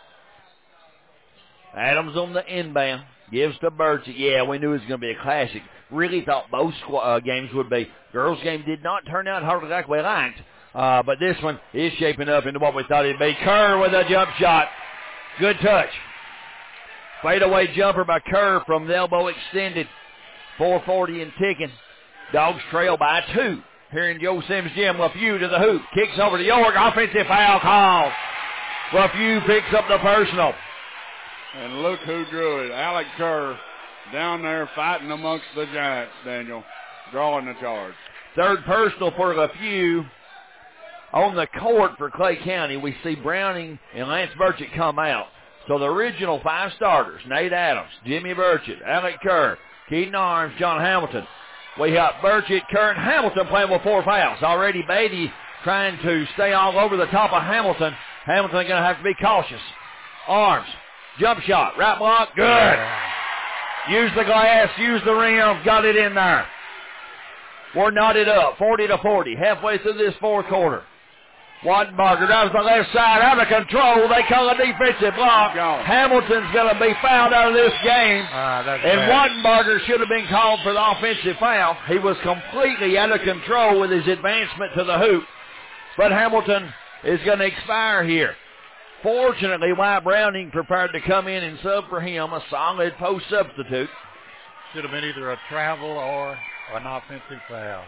Adams on the inbound. Gives to Burchett. Yeah, we knew it was going to be a classic. Really thought both uh, games would be. Girls' game did not turn out hardly like we liked. Uh, but this one is shaping up into what we thought it'd be. Kerr with a jump shot. Good touch. Fadeaway jumper by Kerr from the elbow extended. four forty and ticking. Dogs trail by two. Here in Joe Sims' gym, LeFew to the hoop. Kicks over to York. Offensive foul call. LeFew picks up the personal.
And look who drew it. Alec Kerr down there fighting amongst the Giants, Daniel, drawing the charge.
Third personal for LeFew. On the court for Clay County, we see Browning and Lance Burchett come out. So the original five starters, Nate Adams, Jimmy Burchett, Alec Kerr, Keaton Arms, John Hamilton. We got Burchett, Kerr, and Hamilton playing with four fouls. Already Beatty trying to stay all over the top of Hamilton. Hamilton going to have to be cautious. Arms, jump shot, right block, good. Use the glass, use the rim, got it in there. We're knotted up, forty to forty, halfway through this fourth quarter. Wattenbarger drives the left side, out of control. They call a defensive block. Hamilton's going to be fouled out of this game.
Uh, that's
and
bad.
Wattenbarger should have been called for the offensive foul. He was completely out of control with his advancement to the hoop. But Hamilton is going to expire here. Fortunately, White Browning prepared to come in and sub for him, a solid post substitute.
Should have been either a travel or an offensive foul.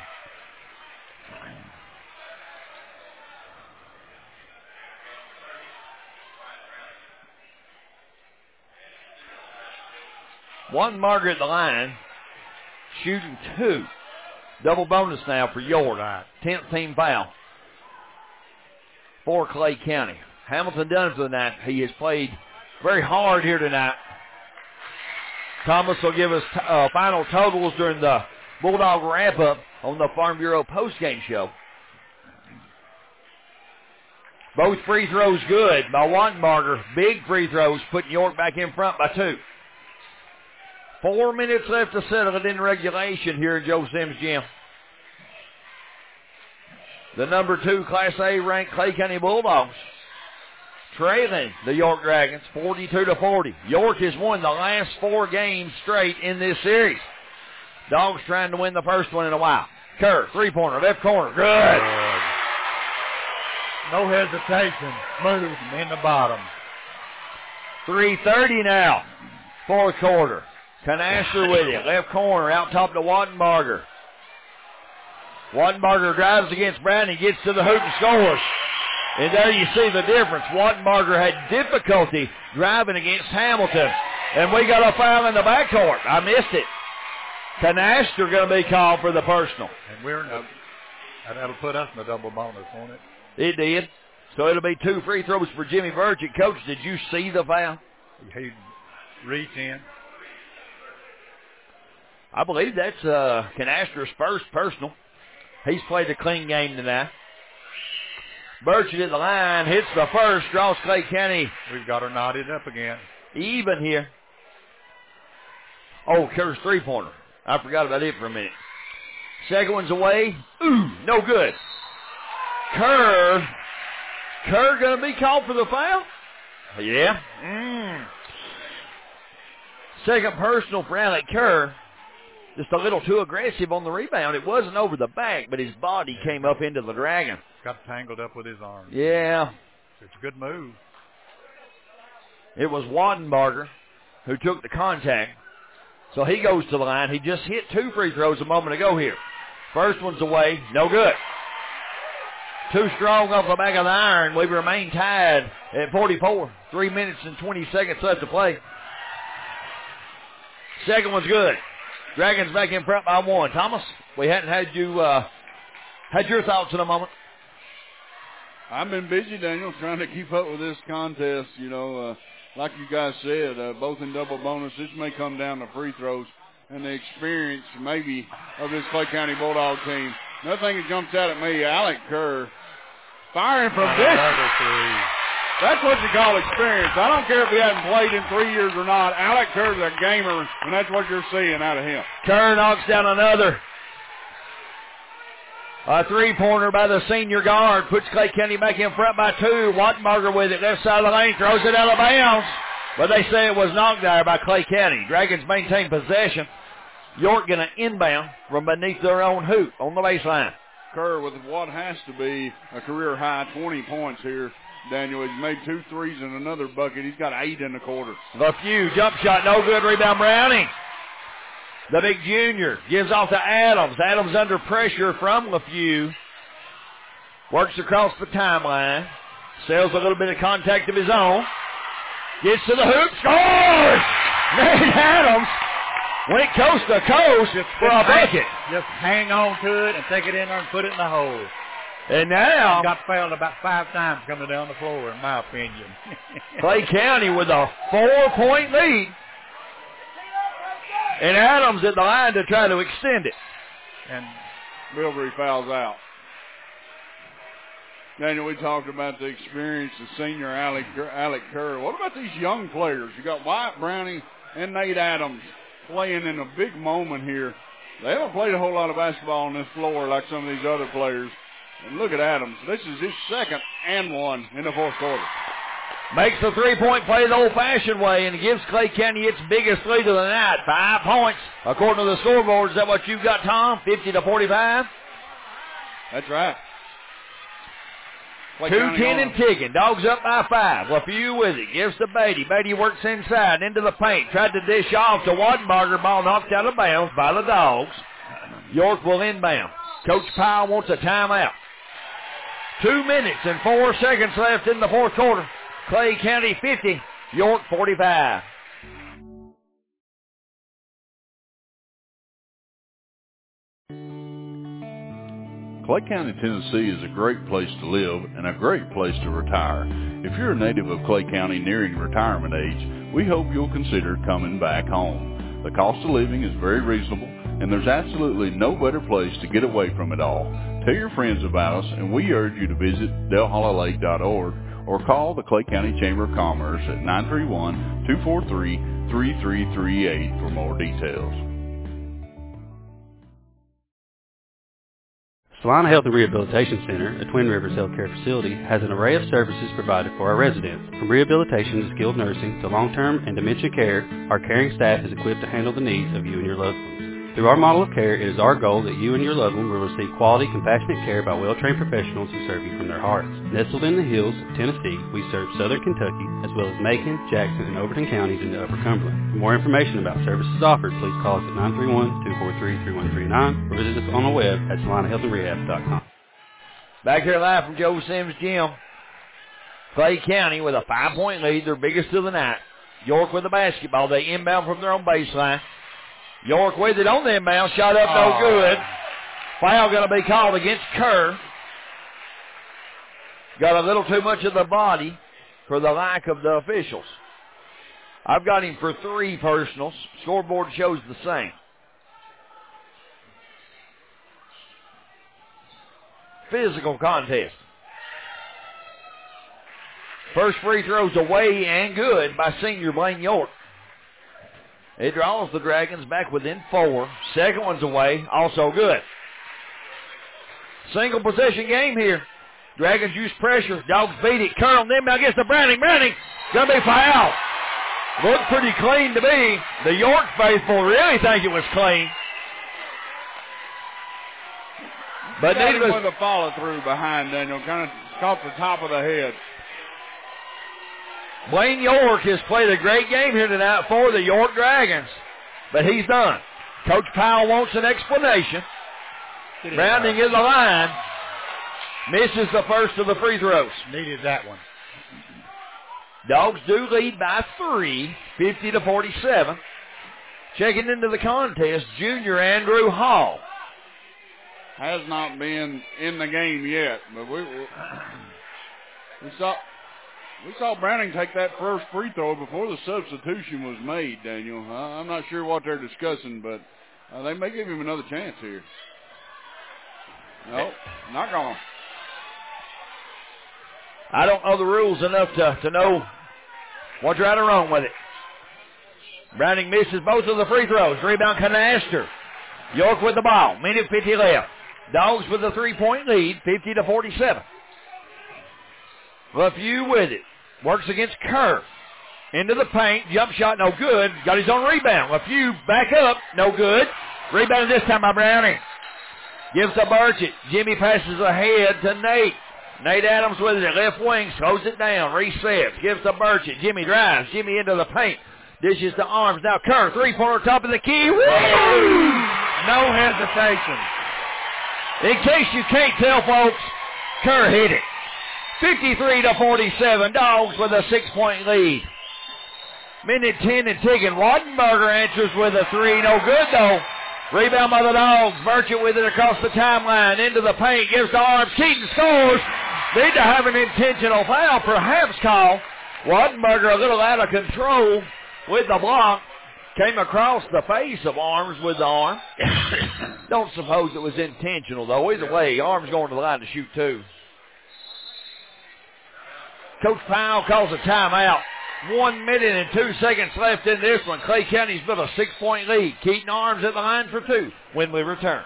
One Margaret at the line, shooting two. Double bonus now for York. Tenth team foul for Clay County. Hamilton done for the night. He has played very hard here tonight. Thomas will give us uh, final totals during the Bulldog wrap-up on the Farm Bureau postgame show. Both free throws good by Wattenbarger. Big free throws, putting York back in front by two. Four minutes left to settle it in regulation here in Joe Sims' gym. The number two Class A ranked Clay County Bulldogs trailing the York Dragons forty-two to forty. York has won the last four games straight in this series. Dogs trying to win the first one in a while. Kerr, three-pointer, left corner, good.
No hesitation, smooth in the bottom.
three thirty now, fourth quarter. Canasher with it, left corner, out top to Wattenbarger. Wattenbarger drives against Browning, gets to the hoop and scores. And there you see the difference. Wattenbarger had difficulty driving against Hamilton. And we got a foul in the backcourt. I missed it. Canaster going to be called for the personal.
And we're in a, that'll put us in a double bonus, won't it?
It did. So it'll be two free throws for Jimmy Burchett. Coach, did you see the foul?
He reached in.
I believe that's uh, Canaster's first personal. He's played a clean game tonight. Burchett at the line, hits the first, draws Clay County.
We've got her knotted up again.
Even here. Oh, Kerr's three-pointer. I forgot about it for a minute. Second one's away. Ooh, no good. Kerr. Kerr going to be called for the foul? Yeah. Mm. Second personal for Alec Kerr. Just a little too aggressive on the rebound. It wasn't over the back, but his body came up into the Dragon.
Got tangled up with his arm.
Yeah.
It's a good move.
It was Waddenbarger who took the contact. So he goes to the line. He just hit two free throws a moment ago here. First one's away. No good. Too strong off the back of the iron. We remain tied at forty-four. Three minutes and twenty seconds left to play. Second one's good. Dragons back in front by one. Thomas, we hadn't had you, uh, had your thoughts in a moment.
I've been busy, Daniel, trying to keep up with this contest. You know, uh, like you guys said, uh, both in double bonus. This may come down to free throws and the experience, maybe, of this Clay County Bulldog team. Another thing that jumps out at me, Alec Kerr firing from distance. That's what you call experience. I don't care if he hasn't played in three years or not. Alec Kerr's a gamer, and that's what you're seeing out of him.
Kerr knocks down another. A three-pointer by the senior guard puts Clay County back in front by two. Wattenberger with it, left side of the lane, throws it out of bounds. But they say it was knocked there by Clay County. Dragons maintain possession. York going to inbound from beneath their own hoop on the baseline.
Kerr with what has to be a career high twenty points here. Daniel, he's made two threes and another bucket. He's got eight in the quarter.
LeFew, jump shot, no good. Rebound, Browning. The big junior gives off to Adams. Adams under pressure from LeFew. Works across the timeline. Sells a little bit of contact of his own. Gets to the hoop, scores! Nate Adams went coast to coast
just,
for
just
a bucket.
Hang, just hang on to it and take it in there and put it in the hole.
And now
he got fouled about five times coming down the floor, in my opinion.
Clay County with a four-point lead. And Adams at the line to try to extend it.
And Bilbrey fouls out. Daniel, we talked about the experience of senior Alec, Alec Kerr. What about these young players? You got Wyatt Browning and Nate Adams playing in a big moment here. They haven't played a whole lot of basketball on this floor like some of these other players. And look at Adams. This is his second and one in the fourth quarter.
Makes the three-point play the old-fashioned way and gives Clay County its biggest lead of the night. Five points. According to the scoreboard, is that what you've got, Tom? fifty to forty-five?
That's right.
two ten and ticking. Dogs up by five. LeFew with it. Gives to Beatty. Beatty works inside into the paint. Tried to dish off to Wattenberger. Ball knocked out of bounds by the Dogs. York will inbound. Coach Powell wants a timeout. Two minutes and four seconds left in the fourth quarter. Clay County fifty, York forty-five.
Clay County, Tennessee is a great place to live and a great place to retire. If you're a native of Clay County nearing retirement age, we hope you'll consider coming back home. The cost of living is very reasonable, and there's absolutely no better place to get away from it all. Tell your friends about us, and we urge you to visit Del Holla Lake dot org or call the Clay County Chamber of Commerce at nine three one, two four three, three three three eight for more details.
Salina Health and Rehabilitation Center, a Twin Rivers healthcare facility, has an array of services provided for our residents. From rehabilitation to skilled nursing to long-term and dementia care, our caring staff is equipped to handle the needs of you and your loved ones. Through our model of care, it is our goal that you and your loved one will receive quality, compassionate care by well-trained professionals who serve you from their hearts. Nestled in the hills of Tennessee, we serve southern Kentucky, as well as Macon, Jackson, and Overton counties into Upper Cumberland. For more information about services offered, please call us at nine three one, two four three, three one three nine or visit us on the web at salina health and rehab dot com.
Back here live from Joe Sims Gym. Clay County with a five-point lead, their biggest of the night. York with the basketball. They inbound from their own baseline. York with it on the inbound. Shot up, no
Oh.
good. Foul going to be called against Kerr. Got a little too much of the body for the lack of the officials. I've got him for three personals. Scoreboard shows the same. Physical contest. First free throw's away and good by senior Blaine York. It draws the Dragons back within four. Second one's away, also good. Single possession game here. Dragons use pressure. Dogs beat it. Kerr on them now gets to Browning. Browning going to be fouled. Looked pretty clean to me. The York faithful really think it was clean. But
Got
needed
him
was
with a follow through behind Daniel, kind of caught the top of the head.
Blaine York has played a great game here tonight for the York Dragons, but he's done. Coach Powell wants an explanation. Browning in the line. Misses the first of the free throws.
Needed that one.
Dogs do lead by three, fifty to forty-seven. Checking into the contest, junior Andrew Hall.
Has not been in the game yet, but we we, we saw we saw Browning take that first free throw before the substitution was made. Daniel, uh, I'm not sure what they're discussing, but uh, they may give him another chance here. No, not gonna.
I don't know the rules enough to, to know what's right or wrong with it. Browning misses both of the free throws. Rebound Canaster. York with the ball. Minute fifty left. Dogs with a three-point lead, fifty to forty-seven. LeFew with it. Works against Kerr. Into the paint. Jump shot, no good. Got his own rebound. LeFew back up, no good. Rebound this time by Browning. Gives to Burchett. Jimmy passes ahead to Nate. Nate Adams with it at left wing. Slows it down. Resets. Gives to Burchett. Jimmy drives. Jimmy into the paint. Dishes to Arms. Now Kerr. Three-pointer top of the key. Woo! No hesitation. In case you can't tell, folks, Kerr hit it. fifty-three to forty-seven. Dogs with a six-point lead. Minute ten and ticking. Wattenberger answers with a three. No good, though. Rebound by the Dogs. Burchett with it across the timeline. Into the paint. Gives to Arms. Keaton scores. Need to have an intentional foul, perhaps call. Wattenberger a little out of control with the block. Came across the face of Arms with the arm. Don't suppose it was intentional, though. Either way, Arms going to the line to shoot two. Coach Powell calls a timeout. One minute and two seconds left in this one. Clay County's built a six-point lead. Keaton Arms at the line for two when we return.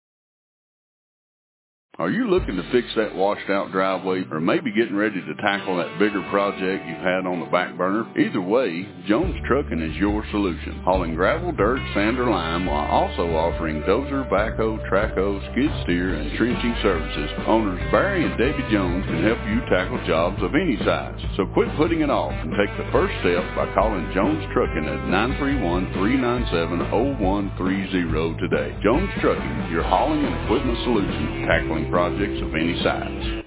Are you looking to fix that washed-out driveway or maybe getting ready to tackle that bigger project you've had on the back burner? Either way, Jones Trucking is your solution. Hauling gravel, dirt, sand, or lime while also offering dozer, backhoe, trackhoe, skid steer, and trenching services. Owners Barry and Debbie Jones can help you tackle jobs of any size. So quit putting it off and take the first step by calling Jones Trucking at nine three one, three nine seven, zero one three zero today. Jones Trucking, your hauling and equipment solution, tackling projects of any size.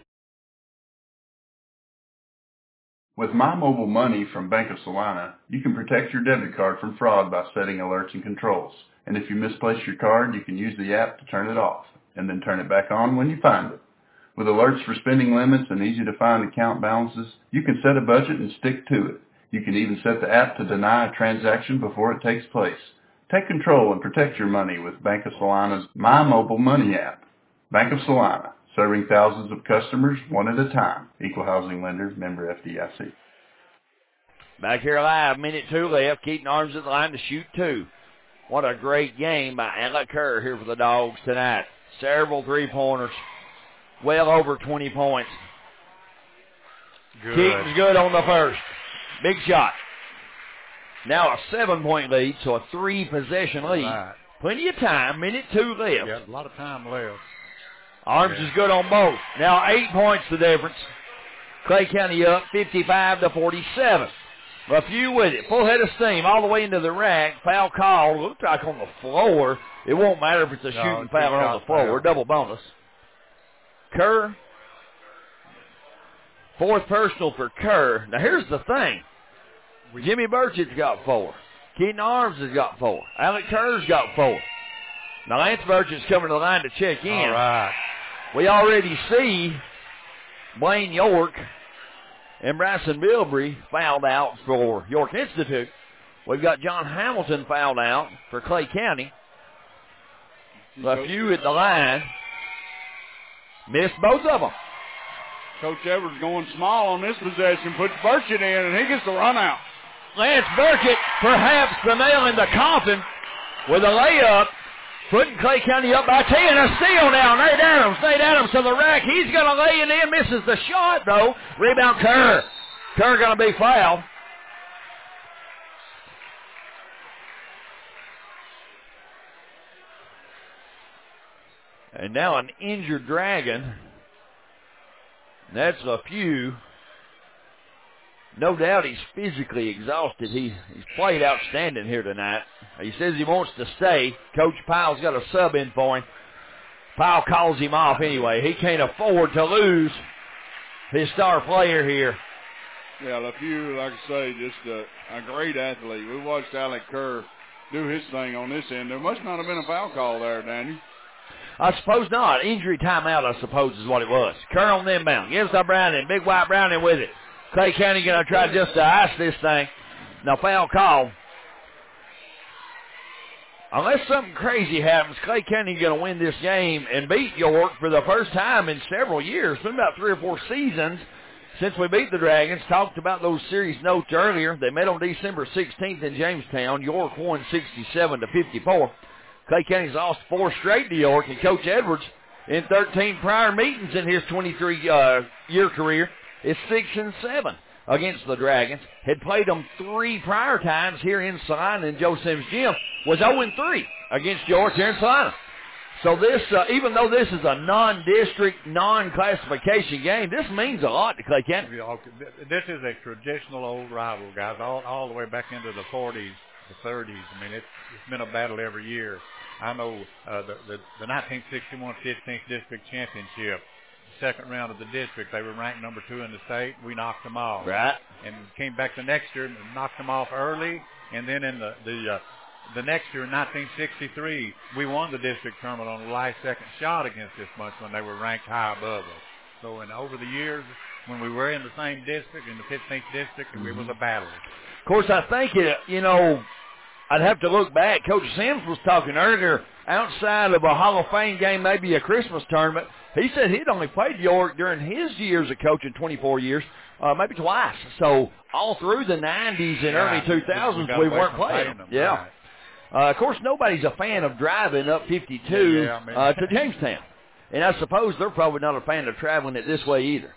With My Mobile Money from Bank of Salina, you can protect your debit card from fraud by setting alerts and controls. And if you misplace your card, you can use the app to turn it off, and then turn it back on when you find it. With alerts for spending limits and easy-to-find account balances, you can set a budget and stick to it. You can even set the app to deny a transaction before it takes place. Take control and protect your money with Bank of Salina's My Mobile Money app. Bank of Salina, serving thousands of customers one at a time. Equal housing lender, member F D I C.
Back here live, minute two left. Keaton Arms at the line to shoot two. What a great game by Alec Kerr here for the Dogs tonight. Several three-pointers. Well over twenty points.
Good.
Keaton's good on the first. Big shot. Now a seven-point lead, so a three-possession lead.
Right.
Plenty of time. Minute two left.
Yeah, a lot of time left.
Arms
Yeah.
is good on both. Now eight points the difference. Clay County up fifty-five to forty-seven. LeFew with it. Full head of steam all the way into the rack. Foul call. Looked like on the floor. It won't matter if it's a
No,
shooting
it's
foul
a
or on
shot
the floor.
foul.
Double bonus. Kerr. Fourth personal for Kerr. Now here's the thing. Jimmy Burchett's got four. Keaton Arms has got four. Alec Kerr's got four. Now, Lance Burchett's coming to the line to check in.
All right.
We already see Blaine York and Bryson Bilbrey fouled out for York Institute. We've got John Hamilton fouled out for Clay County. A few at the line. Missed both of them.
Coach Edwards going small on this possession, puts Burchett in, and he gets the run out.
Lance Burchett, perhaps the nail in the coffin, with a layup, putting Clay County up by ten. A steal now. Nate Adams. Nate Adams to the rack. He's going to lay it in. Misses the shot, though. Rebound, Kerr. Kerr going to be fouled. And now an injured Dragon. That's a few. No doubt he's physically exhausted. He, he's played outstanding here tonight. He says he wants to stay. Coach Pyle's got a sub in for him. Pyle calls him off anyway. He can't afford to lose his star player here.
Yeah, LeFew, like I say, just a, a great athlete. We watched Alec Kerr do his thing on this end. There must not have been a foul call there, Daniel.
I suppose not. Injury timeout, I suppose, is what it was. Kerr on the inbound. Gives to Browning. Big White Browning with it. Clay County going to try just to ice this thing. Now, foul call. Unless something crazy happens, Clay County going to win this game and beat York for the first time in several years. It's been about three or four seasons since we beat the Dragons. Talked about those series notes earlier. They met on December sixteenth in Jamestown. York won sixty-seven to fifty-four. Clay County's lost four straight to York, and Coach Edwards, in thirteen prior meetings in his twenty-three-year uh, career, is six and seven against the Dragons. Had played them three prior times here in Salina, and Joe Sims Gym was oh and three against York here in Salina. So this, uh, even though this is a non-district, non-classification game, this means a lot to Clay County.
This is a traditional old rival, guys, all, all the way back into the forties, the thirties. I mean, it's, it's been a battle every year. I know uh, the, the, the nineteen sixty-one fifteenth District Championship, second round of the district, they were ranked number two in the state. We knocked them off.
Right.
And came back the next year and knocked them off early. And then in the the, uh, the next year, in nineteen sixty-three, we won the district tournament on the last second shot against this bunch when they were ranked high above us. So in over the years, when we were in the same district, in the fifteenth district, mm-hmm. it was a battle.
Of course, I think, it, you know, I'd have to look back. Coach Sims was talking earlier, outside of a Hall of Fame game, maybe a Christmas tournament. He said he'd only played York during his years of coaching, twenty-four years, uh, maybe twice. So all through the nineties and
yeah,
early two thousands, we, we weren't playing them. Yeah. Right. Uh, of course, nobody's a fan of driving up fifty-two
yeah, yeah, I mean.
uh, to Jamestown. And I suppose they're probably not a fan of traveling it this way either.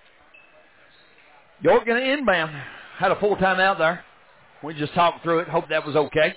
York going to inbound. Had a full time out there. We just talked through it. Hope that was okay.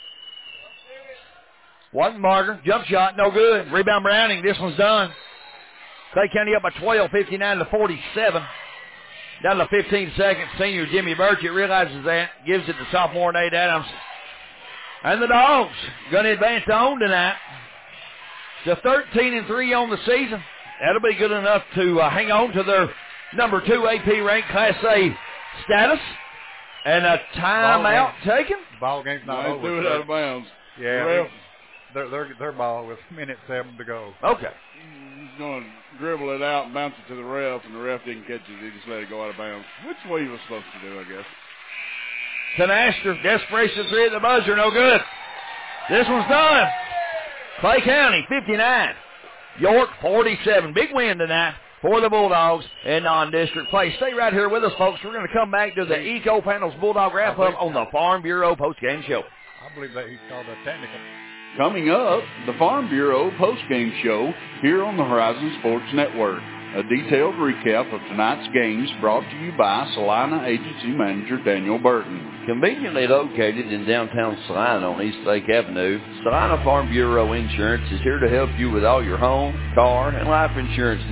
Wasn't Marger. Jump shot, no good. Rebound Browning. This one's done. Clay County up by twelve, fifty-nine to forty-seven. Down to fifteen seconds. Senior Jimmy Burchett realizes that. Gives it to sophomore Nate Adams. And the Dogs going to advance on tonight. To thirteen and three on the season. That'll be good enough to uh, hang on to their number two A P ranked Class A status. And a timeout taken.
Ball game's not
no,
over.
Do it out of bounds.
Yeah,
Ref.
Their, their, their ball with minute seven to go.
Okay.
He's going to dribble it out and bounce it to the ref, and the ref didn't catch it. He just let it go out of bounds, which is what he was supposed to do, I guess.
Tanaster, desperation three at the buzzer, no good. This one's done. Clay County, fifty-nine. York, forty-seven. Big win tonight for the Bulldogs in non-district play. Stay right here with us, folks. We're going to come back to the Eco Panels Bulldog wrap-up on the Farm Bureau post-game show.
I believe that he called a technical.
Coming up, the Farm Bureau post-game show here on the Horizon Sports Network. A detailed recap of tonight's games brought to you by Salina Agency Manager Daniel Burton.
Conveniently located in downtown Salina on East Lake Avenue, Salina Farm Bureau Insurance is here to help you with all your home, car, and life insurance needs.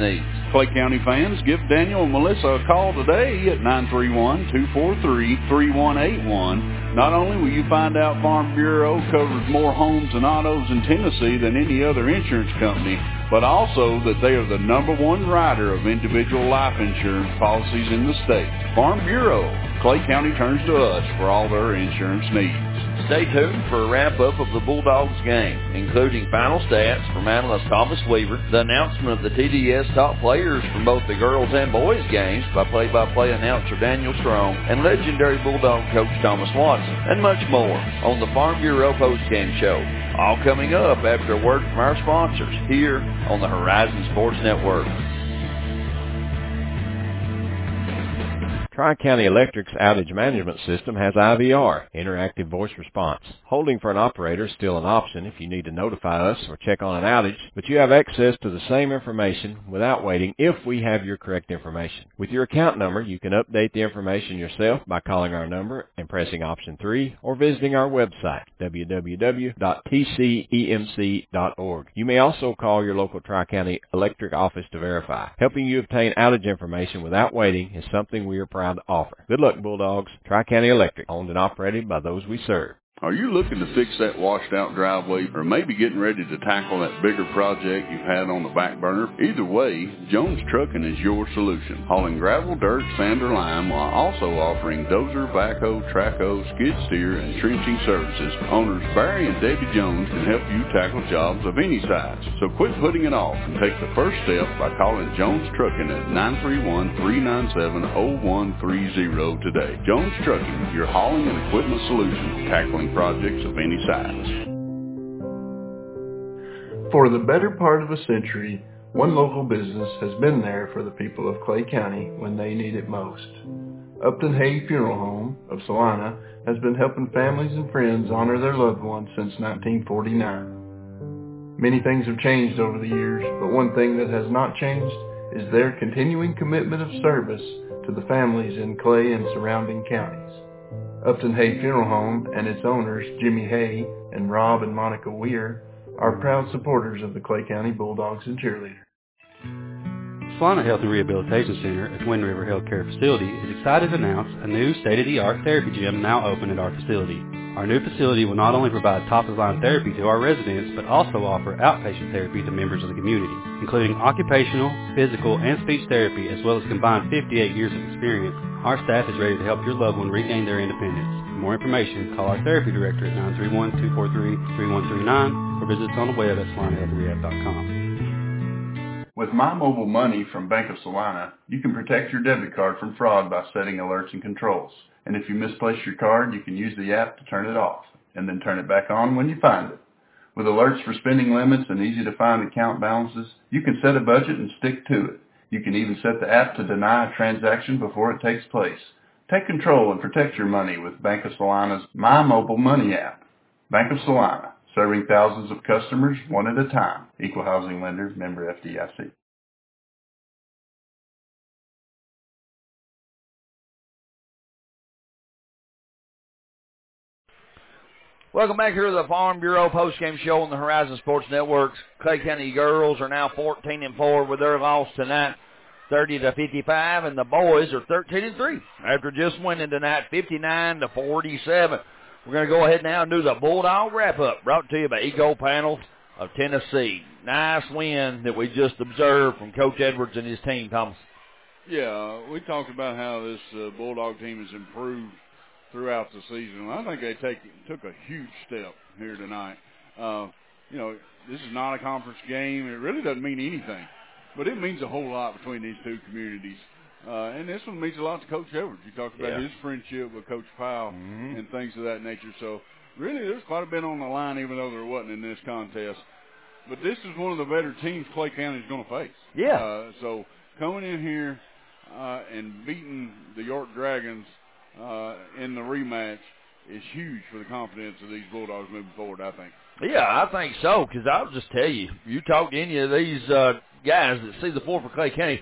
Clay County fans, give Daniel and Melissa a call today at nine three one, two four three, three one eight one. Not only will you find out Farm Bureau covers more homes and autos in Tennessee than any other insurance company, but also that they are the number one writer of individual life insurance policies in the state. Farm Bureau. Clay County turns to us for all their insurance needs.
Stay tuned for a wrap-up of the Bulldogs game, including final stats from analyst Thomas Weaver, the announcement of the T D S top players from both the girls and boys games by play-by-play announcer Daniel Strong, and legendary Bulldog coach Thomas Watson, and much more on the Farm Bureau post-game show. All coming up after a word from our sponsors here on the Horizon Sports Network.
Tri-County Electric's outage management system has I V R, interactive voice response. Holding for an operator is still an option if you need to notify us or check on an outage, but you have access to the same information without waiting if we have your correct information. With your account number, you can update the information yourself by calling our number and pressing option three or visiting our website, w w w dot t c e m c dot org. You may also call your local Tri-County Electric office to verify. Helping you obtain outage information without waiting is something we are proud to offer. Good luck, Bulldogs. Tri-County Electric, owned and operated by those we serve.
Are you looking to fix that washed out driveway or maybe getting ready to tackle that bigger project you've had on the back burner? Either way, Jones Trucking is your solution. Hauling gravel, dirt, sand, or lime while also offering dozer, backhoe, trackhoe, skid steer, and trenching services. Owners Barry and Debbie Jones can help you tackle jobs of any size. So quit putting it off and take the first step by calling Jones Trucking at nine three one, three nine seven, zero one three zero today. Jones Trucking, your hauling and equipment solution, tackling projects of any size.
For the better part of a century, one local business has been there for the people of Clay County when they need it most. Upton Hay Funeral Home of Salina has been helping families and friends honor their loved ones since nineteen forty-nine. Many things have changed over the years, but one thing that has not changed is their continuing commitment of service to the families in Clay and surrounding counties. Upton Hay Funeral Home and its owners, Jimmy Hay and Rob and Monica Weir, are proud supporters of the Clay County Bulldogs and Cheerleaders.
Salina Health and Rehabilitation Center, a Twin River Healthcare facility, is excited to announce a new state-of-the-art therapy gym now open at our facility. Our new facility will not only provide top-of-the-line therapy to our residents, but also offer outpatient therapy to members of the community, including occupational, physical, and speech therapy, as well as combined fifty-eight years of experience. Our staff is ready to help your loved one regain their independence. For more information, call our therapy director at nine three one, two four three, three one three nine or visit us on the web at salina health rehab dot com.
With My Mobile Money from Bank of Salina, you can protect your debit card from fraud by setting alerts and controls. And if you misplace your card, you can use the app to turn it off, and then turn it back on when you find it. With alerts for spending limits and easy-to-find account balances, you can set a budget and stick to it. You can even set the app to deny a transaction before it takes place. Take control and protect your money with Bank of Salina's My Mobile Money app. Bank of Salina, serving thousands of customers one at a time. Equal housing lender, member F D I C.
Welcome back here to the Farm Bureau postgame show on the Horizon Sports Network. Clay County girls are now fourteen and four with their loss tonight, thirty to fifty-five, and the boys are thirteen and three after just winning tonight, fifty-nine to forty-seven. We're going to go ahead now and do the Bulldog wrap-up, brought to you by Eco Panels of Tennessee. Nice win that we just observed from Coach Edwards and his team, Thomas.
Yeah, we talked about how this uh, Bulldog team has improved throughout the season. I think they take, took a huge step here tonight. Uh, you know, this is not a conference game. It really doesn't mean anything, but it means a whole lot between these two communities. Uh, and this one means a lot to Coach Edwards. You talked about yeah. his friendship with Coach Powell mm-hmm. and things of that nature. So, really, there's quite a bit on the line, even though there wasn't in this contest. But this is one of the better teams Clay County is going to face.
Yeah.
Uh, so, coming in here uh, and beating the York Dragons uh, in the rematch is huge for the confidence of these Bulldogs moving forward, I think.
Yeah, I think so, because I'll just tell you, you talk to any of these uh, guys that see the four for Clay County,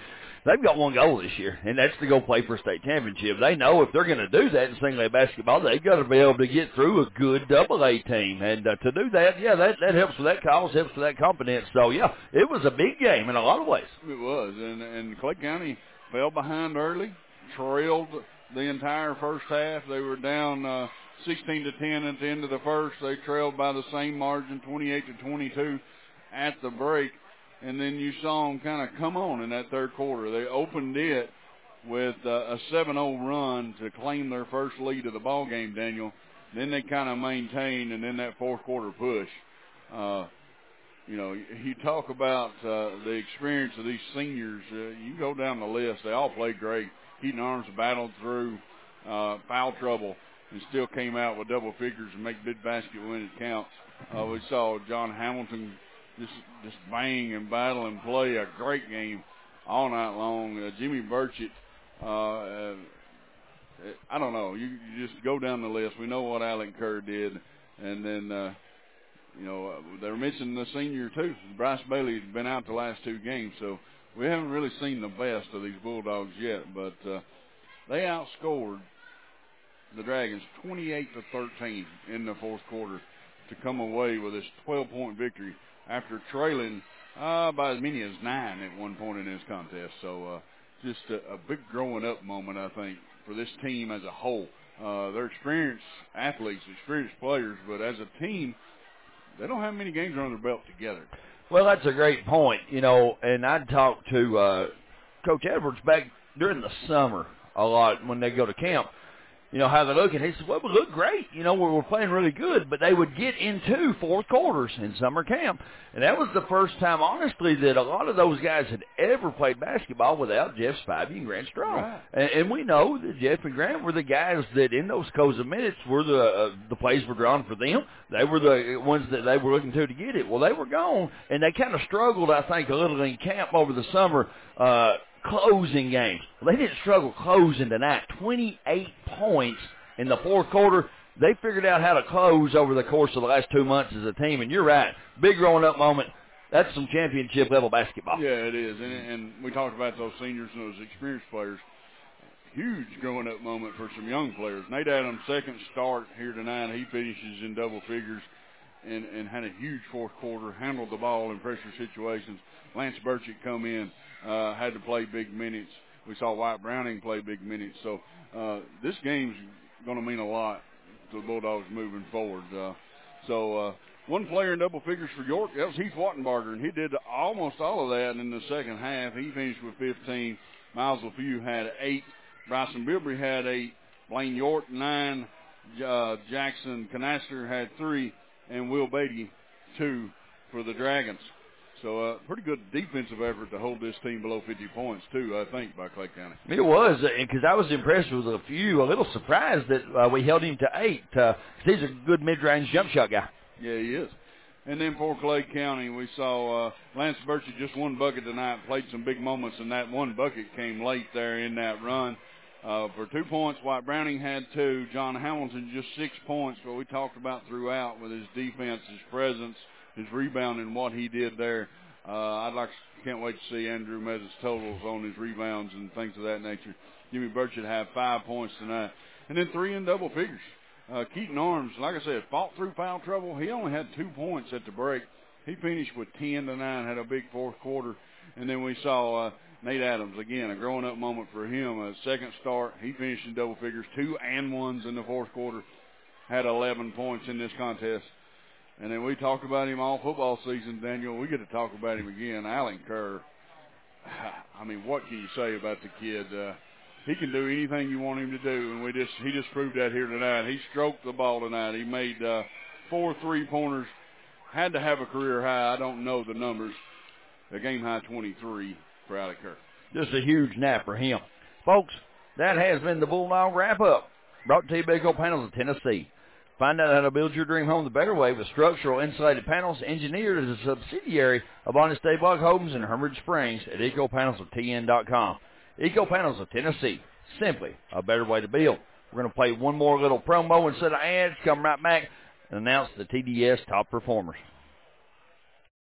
they've got one goal this year, and that's to go play for a state championship. They know if they're going to do that in single A basketball, they've got to be able to get through a good double A team. And uh, to do that, yeah, that, that helps with that cause, helps with that confidence. So, yeah, it was a big game in a lot of ways.
It was, and, and Clay County fell behind early, trailed the entire first half. They were down uh, sixteen to ten at the end of the first. They trailed by the same margin, twenty-eight to twenty-two at the break. And then you saw them kind of come on in that third quarter. They opened it with uh, a seven oh run to claim their first lead of the ball game, Daniel. Then they kind of maintained, and then that fourth quarter push. Uh, you know, you talk about uh, the experience of these seniors. Uh, you go down the list. They all played great. Keaton Arms battled through uh, foul trouble and still came out with double figures and make big basket when it counts. Uh, we saw John Hamilton just just bang and battle and play a great game all night long. Uh, Jimmy Burchett, uh, uh, I don't know. You, you just go down the list. We know what Allen Kerr did. And then, uh, you know, uh, they're missing the senior, too. Bryce Bailey has been out the last two games, so we haven't really seen the best of these Bulldogs yet. But uh, they outscored the Dragons twenty-eight to thirteen in the fourth quarter to come away with this twelve-point victory after trailing uh, by as many as nine at one point in this contest. So uh, just a, a big growing-up moment, I think, for this team as a whole. Uh, they're experienced athletes, experienced players, but as a team, they don't have many games under their belt together.
Well, that's a great point, you know, and I talked to uh, Coach Edwards back during the summer a lot when they go to camp. You know, how they look, and he said, well, we look great. You know, we were playing really good, but they would get into fourth quarters in summer camp. And that was the first time, honestly, that a lot of those guys had ever played basketball without Jeff Spivey and Grant Strong.
Right.
And, and we know that Jeff and Grant were the guys that in those close of minutes were the uh, the plays were drawn for them. They were the ones that they were looking to to get it. Well, they were gone, and they kind of struggled, I think, a little in camp over the summer, uh, closing games. Well, they didn't struggle closing tonight. twenty-eight points in the fourth quarter. They figured out how to close over the course of the last two months as a team. And you're right, big growing-up moment. That's some championship-level basketball.
Yeah, it is. And, and we talked about those seniors and those experienced players. Huge growing-up moment for some young players. Nate Adams' second start here tonight, he finishes in double figures and, and had a huge fourth quarter, handled the ball in pressure situations. Lance Burchett come in, uh, had to play big minutes. We saw White Browning play big minutes. So uh, this game's going to mean a lot to the Bulldogs moving forward. Uh, so uh, one player in double figures for York, that was Heath Wattenbarger, and he did almost all of that in the second half. He finished with fifteen. Miles LeFew had eight. Bryson Bilbrey had eight. Blaine York, nine. Uh, Jackson Canaster had three. And Will Beatty, two for the Dragons. So a uh, pretty good defensive effort to hold this team below fifty points, too, I think, by Clay County.
It was, because I was impressed with a few, a little surprised that uh, we held him to eight. Uh, he's a good mid-range jump shot guy.
Yeah, he is. And then for Clay County, we saw uh, Lance Burchett just one bucket tonight, played some big moments, and that one bucket came late there in that run. Uh, for two points, White Browning had two. John Hamilton just six points, what we talked about throughout with his defense, his presence, his rebounding, what he did there. Uh, I'd like, can't wait to see Andrew Mez's totals on his rebounds and things of that nature. Jimmy Burchett had five points tonight. And then three in double figures. Uh, Keaton Arms, like I said, fought through foul trouble. He only had two points at the break. He finished with ten to nine, had a big fourth quarter. And then we saw uh, Nate Adams, again, a growing-up moment for him. A second start, he finished in double figures, two and ones in the fourth quarter. Had eleven points in this contest. And then we talked about him all football season, Daniel. We get to talk about him again. Allen Kerr, I mean, what can you say about the kid? Uh, he can do anything you want him to do, and we just he just proved that here tonight. He stroked the ball tonight. He made uh, four three-pointers. Had to have a career high. I don't know the numbers. A game high twenty-three for Allen Kerr.
Just a huge nap for him. Folks, that has been the Bulldog Wrap-Up, brought to you by Eco Panels of Tennessee. Find out how to build your dream home the better way with structural insulated panels engineered as a subsidiary of Honest Dave Bug Homes in Hermitage Springs at eco panels of t n dot com. Eco Panels of Tennessee, simply a better way to build. We're going to play one more little promo instead of ads, come right back and announce the T D S top performers.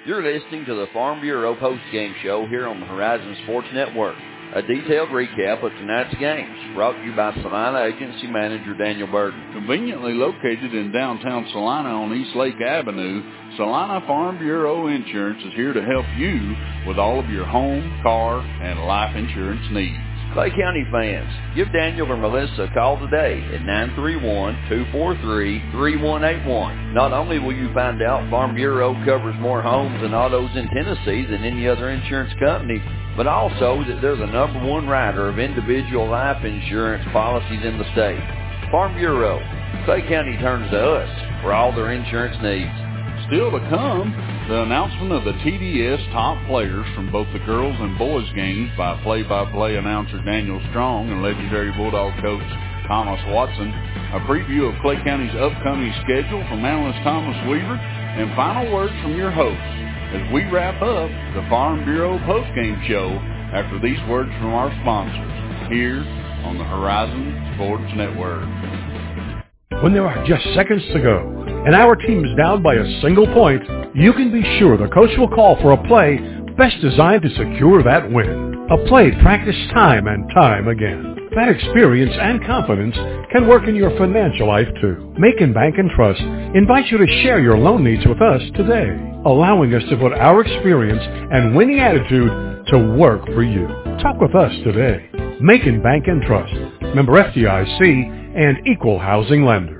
You're listening to the Farm Bureau postgame show here on the Horizon Sports Network. A detailed recap of tonight's games, brought to you by Salina Agency Manager Daniel Burton.
Conveniently located in downtown Salina on East Lake Avenue, Salina Farm Bureau Insurance is here to help you with all of your home, car, and life insurance needs.
Clay County fans, give Daniel or Melissa a call today at nine three one, two four three, three one eight one. Not only will you find out Farm Bureau covers more homes and autos in Tennessee than any other insurance company, but also that they're the number one writer of individual life insurance policies in the state. Farm Bureau, Clay County turns to us for all their insurance needs.
Still to come, the announcement of the T D S top players from both the girls and boys games by play-by-play announcer Daniel Strong and legendary Bulldog coach Thomas Watson, a preview of Clay County's upcoming schedule from analyst Thomas Weaver, and final words from your host as we wrap up the Farm Bureau postgame show after these words from our sponsors here on the Horizon Sports Network.
When there are just seconds to go and our team is down by a single point, you can be sure the coach will call for a play best designed to secure that win. A play practiced time and time again. That experience and confidence can work in your financial life too. Macon Bank and Trust invites you to share your loan needs with us today, allowing us to put our experience and winning attitude to work for you. Talk with us today. Macon Bank and Trust, member F D I C and equal housing lender.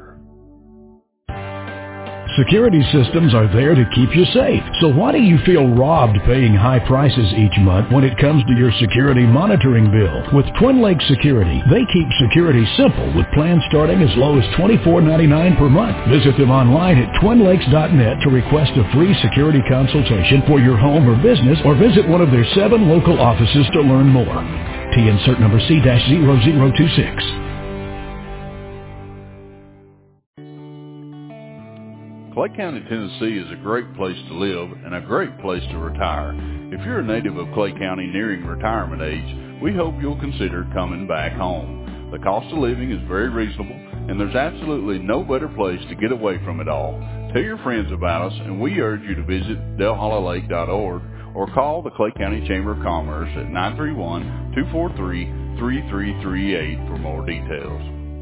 Security systems are there to keep you safe. So why do you feel robbed paying high prices each month when it comes to your security monitoring bill? With Twin Lakes Security, they keep security simple with plans starting as low as twenty-four ninety-nine per month. Visit them online at twin lakes dot net to request a free security consultation for your home or business, or visit one of their seven local offices to learn more. T insert number C zero zero two six.
Clay County, Tennessee is a great place to live and a great place to retire. If you're a native of Clay County nearing retirement age, we hope you'll consider coming back home. The cost of living is very reasonable, and there's absolutely no better place to get away from it all. Tell your friends about us, and we urge you to visit Del Hollow Lake dot org or call the Clay County Chamber of Commerce at nine three one, two four three, three three three eight for more details.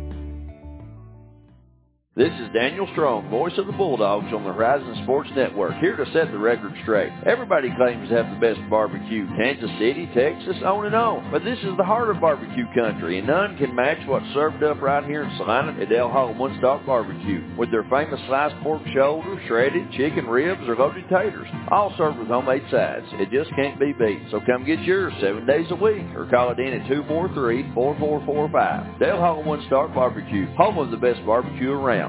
This is Daniel Strong, voice of the Bulldogs on the Horizon Sports Network, here to set the record straight. Everybody claims to have the best barbecue, Kansas City, Texas, on and on. But this is the heart of barbecue country, and none can match what's served up right here in Salina at Del Hollow One Stop Barbecue, with their famous sliced pork shoulder, shredded chicken ribs, or loaded taters, all served with homemade sides. It just can't be beat. So come get yours seven days a week, or call it in at two four three, four four four five. Del Hollow One Stop Barbecue, home of the best barbecue around.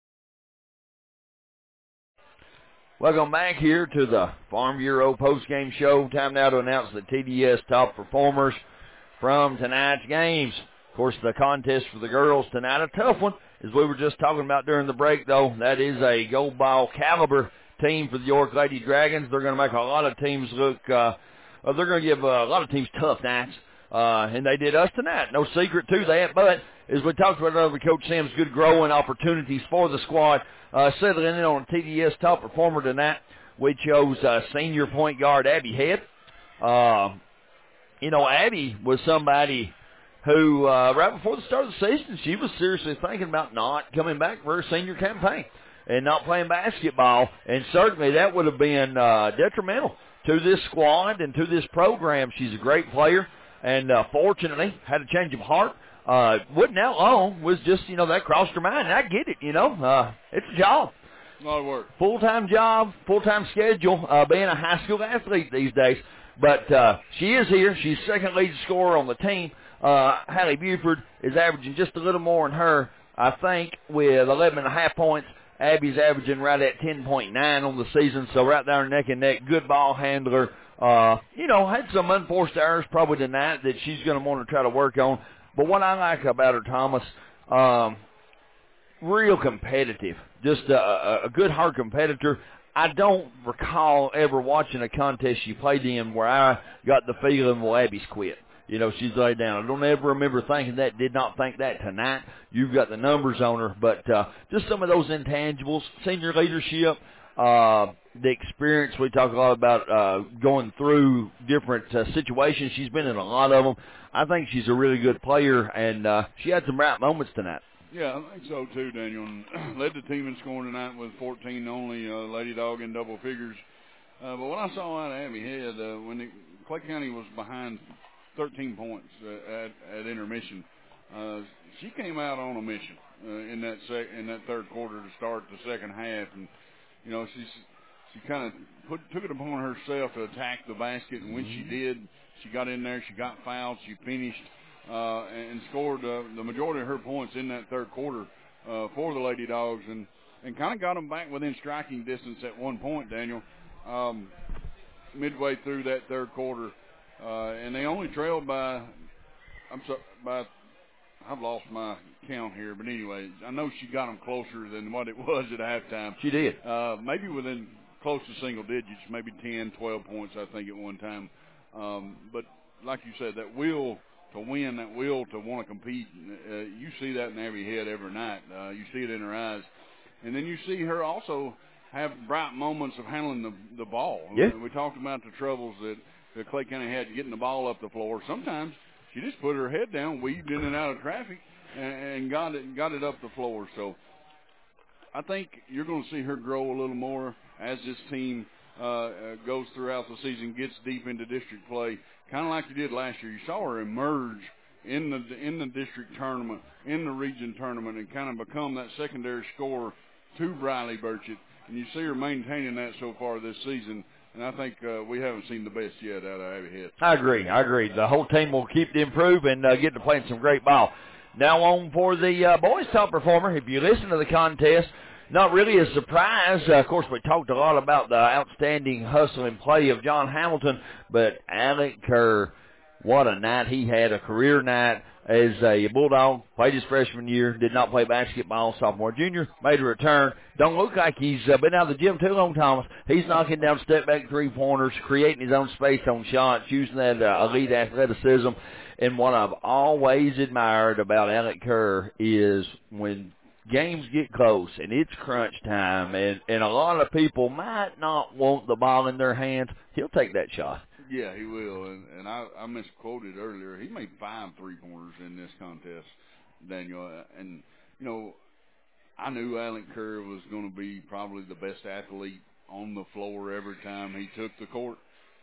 Welcome back here to the Farm Bureau postgame show. Time now to announce the T D S top performers from tonight's games. Of course, the contest for the girls tonight, a tough one, as we were just talking about during the break, though. That is a gold ball caliber team for the York Lady Dragons. They're going to make a lot of teams look, uh, uh, they're going to give uh, a lot of teams tough nights. Uh, and they did us tonight. No secret to that. But as we talked about earlier, Coach Sam's good growing opportunities for the squad. Uh, settling in on T D S top performer tonight, we chose uh, senior point guard Abby Head. Uh, you know, Abby was somebody who, uh, right before the start of the season, she was seriously thinking about not coming back for her senior campaign and not playing basketball. And certainly that would have been uh, detrimental to this squad and to this program. She's a great player. And uh, fortunately, had a change of heart. Uh, wasn't that long. Was just, you know, that crossed her mind. And I get it, you know. Uh, it's a job.
A lot of work.
Full-time job, full-time schedule, uh, being a high school athlete these days. But uh, she is here. She's second lead scorer on the team. Uh, Hallie Buford is averaging just a little more than her, I think, with eleven and a half points. Abby's averaging right at ten point nine on the season, so right there neck and neck. Good ball handler. Uh, you know, had some unforced errors probably tonight that she's going to want to try to work on. But what I like about her, Thomas, um, real competitive. Just a, a good, hard competitor. I don't recall ever watching a contest she played in where I got the feeling, well, Abby's quit. You know, she's laid down. I don't ever remember thinking that, did not think that tonight. You've got the numbers on her. But uh, just some of those intangibles, senior leadership, uh, the experience. We talk a lot about uh, going through different uh, situations. She's been in a lot of them. I think she's a really good player, and uh, she had some bright moments tonight.
Yeah, I think so too, Daniel. Led the team in scoring tonight with fourteen only, uh, Lady Dog in double figures. Uh, but what I saw out of Abby Head, uh, when the, Clay County was behind thirteen points uh, at, at intermission, uh, she came out on a mission uh, in that sec- in that third quarter to start the second half, and you know she's she kind of put took it upon herself to attack the basket, and when mm-hmm. she did, she got in there, she got fouled, she finished. Uh, and scored uh, the majority of her points in that third quarter uh, for the Lady Dogs, and, and kind of got them back within striking distance at one point, Daniel, um, midway through that third quarter. Uh, and they only trailed by, I'm sorry, by, I've lost my count here, but anyway, I know she got them closer than what it was at halftime.
She did.
Uh, maybe within close to single digits, maybe ten, twelve points, I think, at one time. Um, but like you said, that will to win, that will to want to compete. Uh, you see that in Abby Head every night. Uh, you see it in her eyes. And then you see her also have bright moments of handling the, the ball.
Yeah.
We talked about the troubles that, that Clay County had getting the ball up the floor. Sometimes she just put her head down, weaved in and out of traffic, and, and got it got it up the floor. So I think you're going to see her grow a little more as this team uh, uh, goes throughout the season, gets deep into district play. Kind of like you did last year. You saw her emerge in the in the district tournament, in the region tournament, and kind of become that secondary scorer to Briley Burchett. And you see her maintaining that so far this season. And I think uh, we haven't seen the best yet out of Abby Head.
I agree. I agree. The whole team will keep to improve and uh, get to playing some great ball. Now on for the uh, boys' top performer. If you listen to the contest, not really a surprise. Uh, of course, we talked a lot about the outstanding hustle and play of John Hamilton, but Alec Kerr, what a night he had, a career night as a Bulldog, played his freshman year, did not play basketball, sophomore, junior, made a return. Don't look like he's uh, been out of the gym too long, Thomas. He's knocking down step-back three-pointers, creating his own space on shots, using that uh, elite athleticism. And what I've always admired about Alec Kerr is when games get close and it's crunch time and, and a lot of people might not want the ball in their hands, he'll take that shot.
Yeah, he will. And, and I, I misquoted earlier. He made five three-pointers in this contest, Daniel. And, you know, I knew Alec Kerr was going to be probably the best athlete on the floor every time he took the court.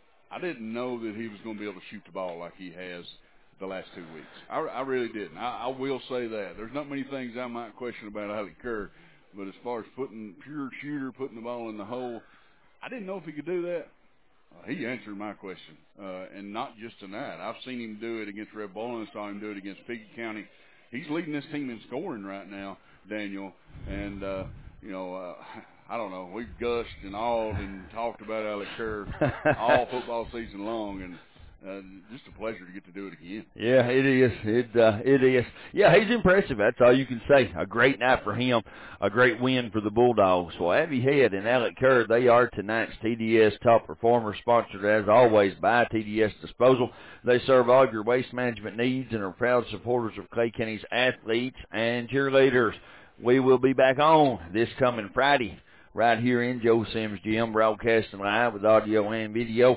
I didn't know that he was going to be able to shoot the ball like he has the last two weeks. I, I really didn't. I, I will say that. There's not many things I might question about Alec Kerr, but as far as putting pure shooter, putting the ball in the hole, I didn't know if he could do that. Uh, he answered my question, uh, and not just tonight. I've seen him do it against Red Bowling. I saw him do it against Pekin County. He's leading this team in scoring right now, Daniel, and, uh, you know, uh, I don't know. We've gushed and awed and talked about Alec Kerr all football season long, and Uh, just a pleasure to get to do it again.
Yeah, it is. It uh, it is. Yeah, he's impressive. That's all you can say. A great night for him. A great win for the Bulldogs. Well, Abby Head and Alec Kerr, they are tonight's T D S top performers, sponsored as always by T D S Disposal. They serve all of your waste management needs and are proud supporters of Clay County's athletes and cheerleaders. We will be back on this coming Friday right here in Joe Sims Gym, broadcasting live with audio and video.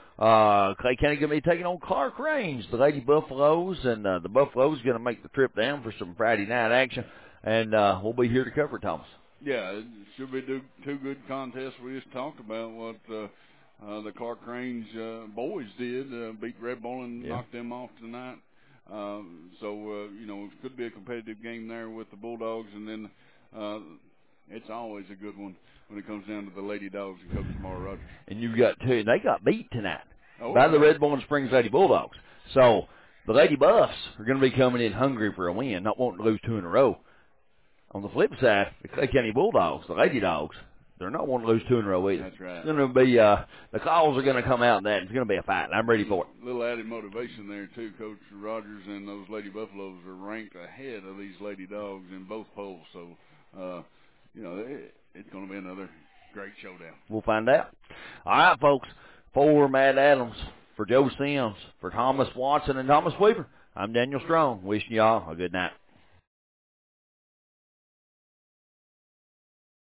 Uh, Clay County going to be taking on Clark Range, the Lady Buffaloes, and uh, the Buffaloes going to make the trip down for some Friday night action, and uh, we'll be here to cover it, Thomas.
Yeah, it should be two, two good contests. We just talked about what uh, uh, the Clark Range uh, boys did, uh, beat Red Bowling,
yeah.
knocked them off tonight. Um, so, uh, you know, it could be a competitive game there with the Bulldogs, and then uh, it's always a good one when it comes down to the Lady Dogs and Coach Tamara Rogers.
And you've got two. They got beat tonight
oh,
by
okay.
the Red Bowling Springs Lady Bulldogs. So the Lady Buffs are going to be coming in hungry for a win, not wanting to lose two in a row. On the flip side, the Clay County Bulldogs, the Lady Dogs, they're not wanting to lose two in a row either.
That's right.
It's going to be, uh, the calls are going to come out in that. It's going to be a fight, and I'm ready for it.
A little added motivation there, too. Coach Rogers and those Lady Buffaloes are ranked ahead of these Lady Dogs in both polls. So, uh, you know, it, it's going to be another great showdown.
We'll find out. All right, folks. For Matt Adams, for Joe Sims, for Thomas Watson and Thomas Weaver, I'm Daniel Strong. Wishing y'all a good night.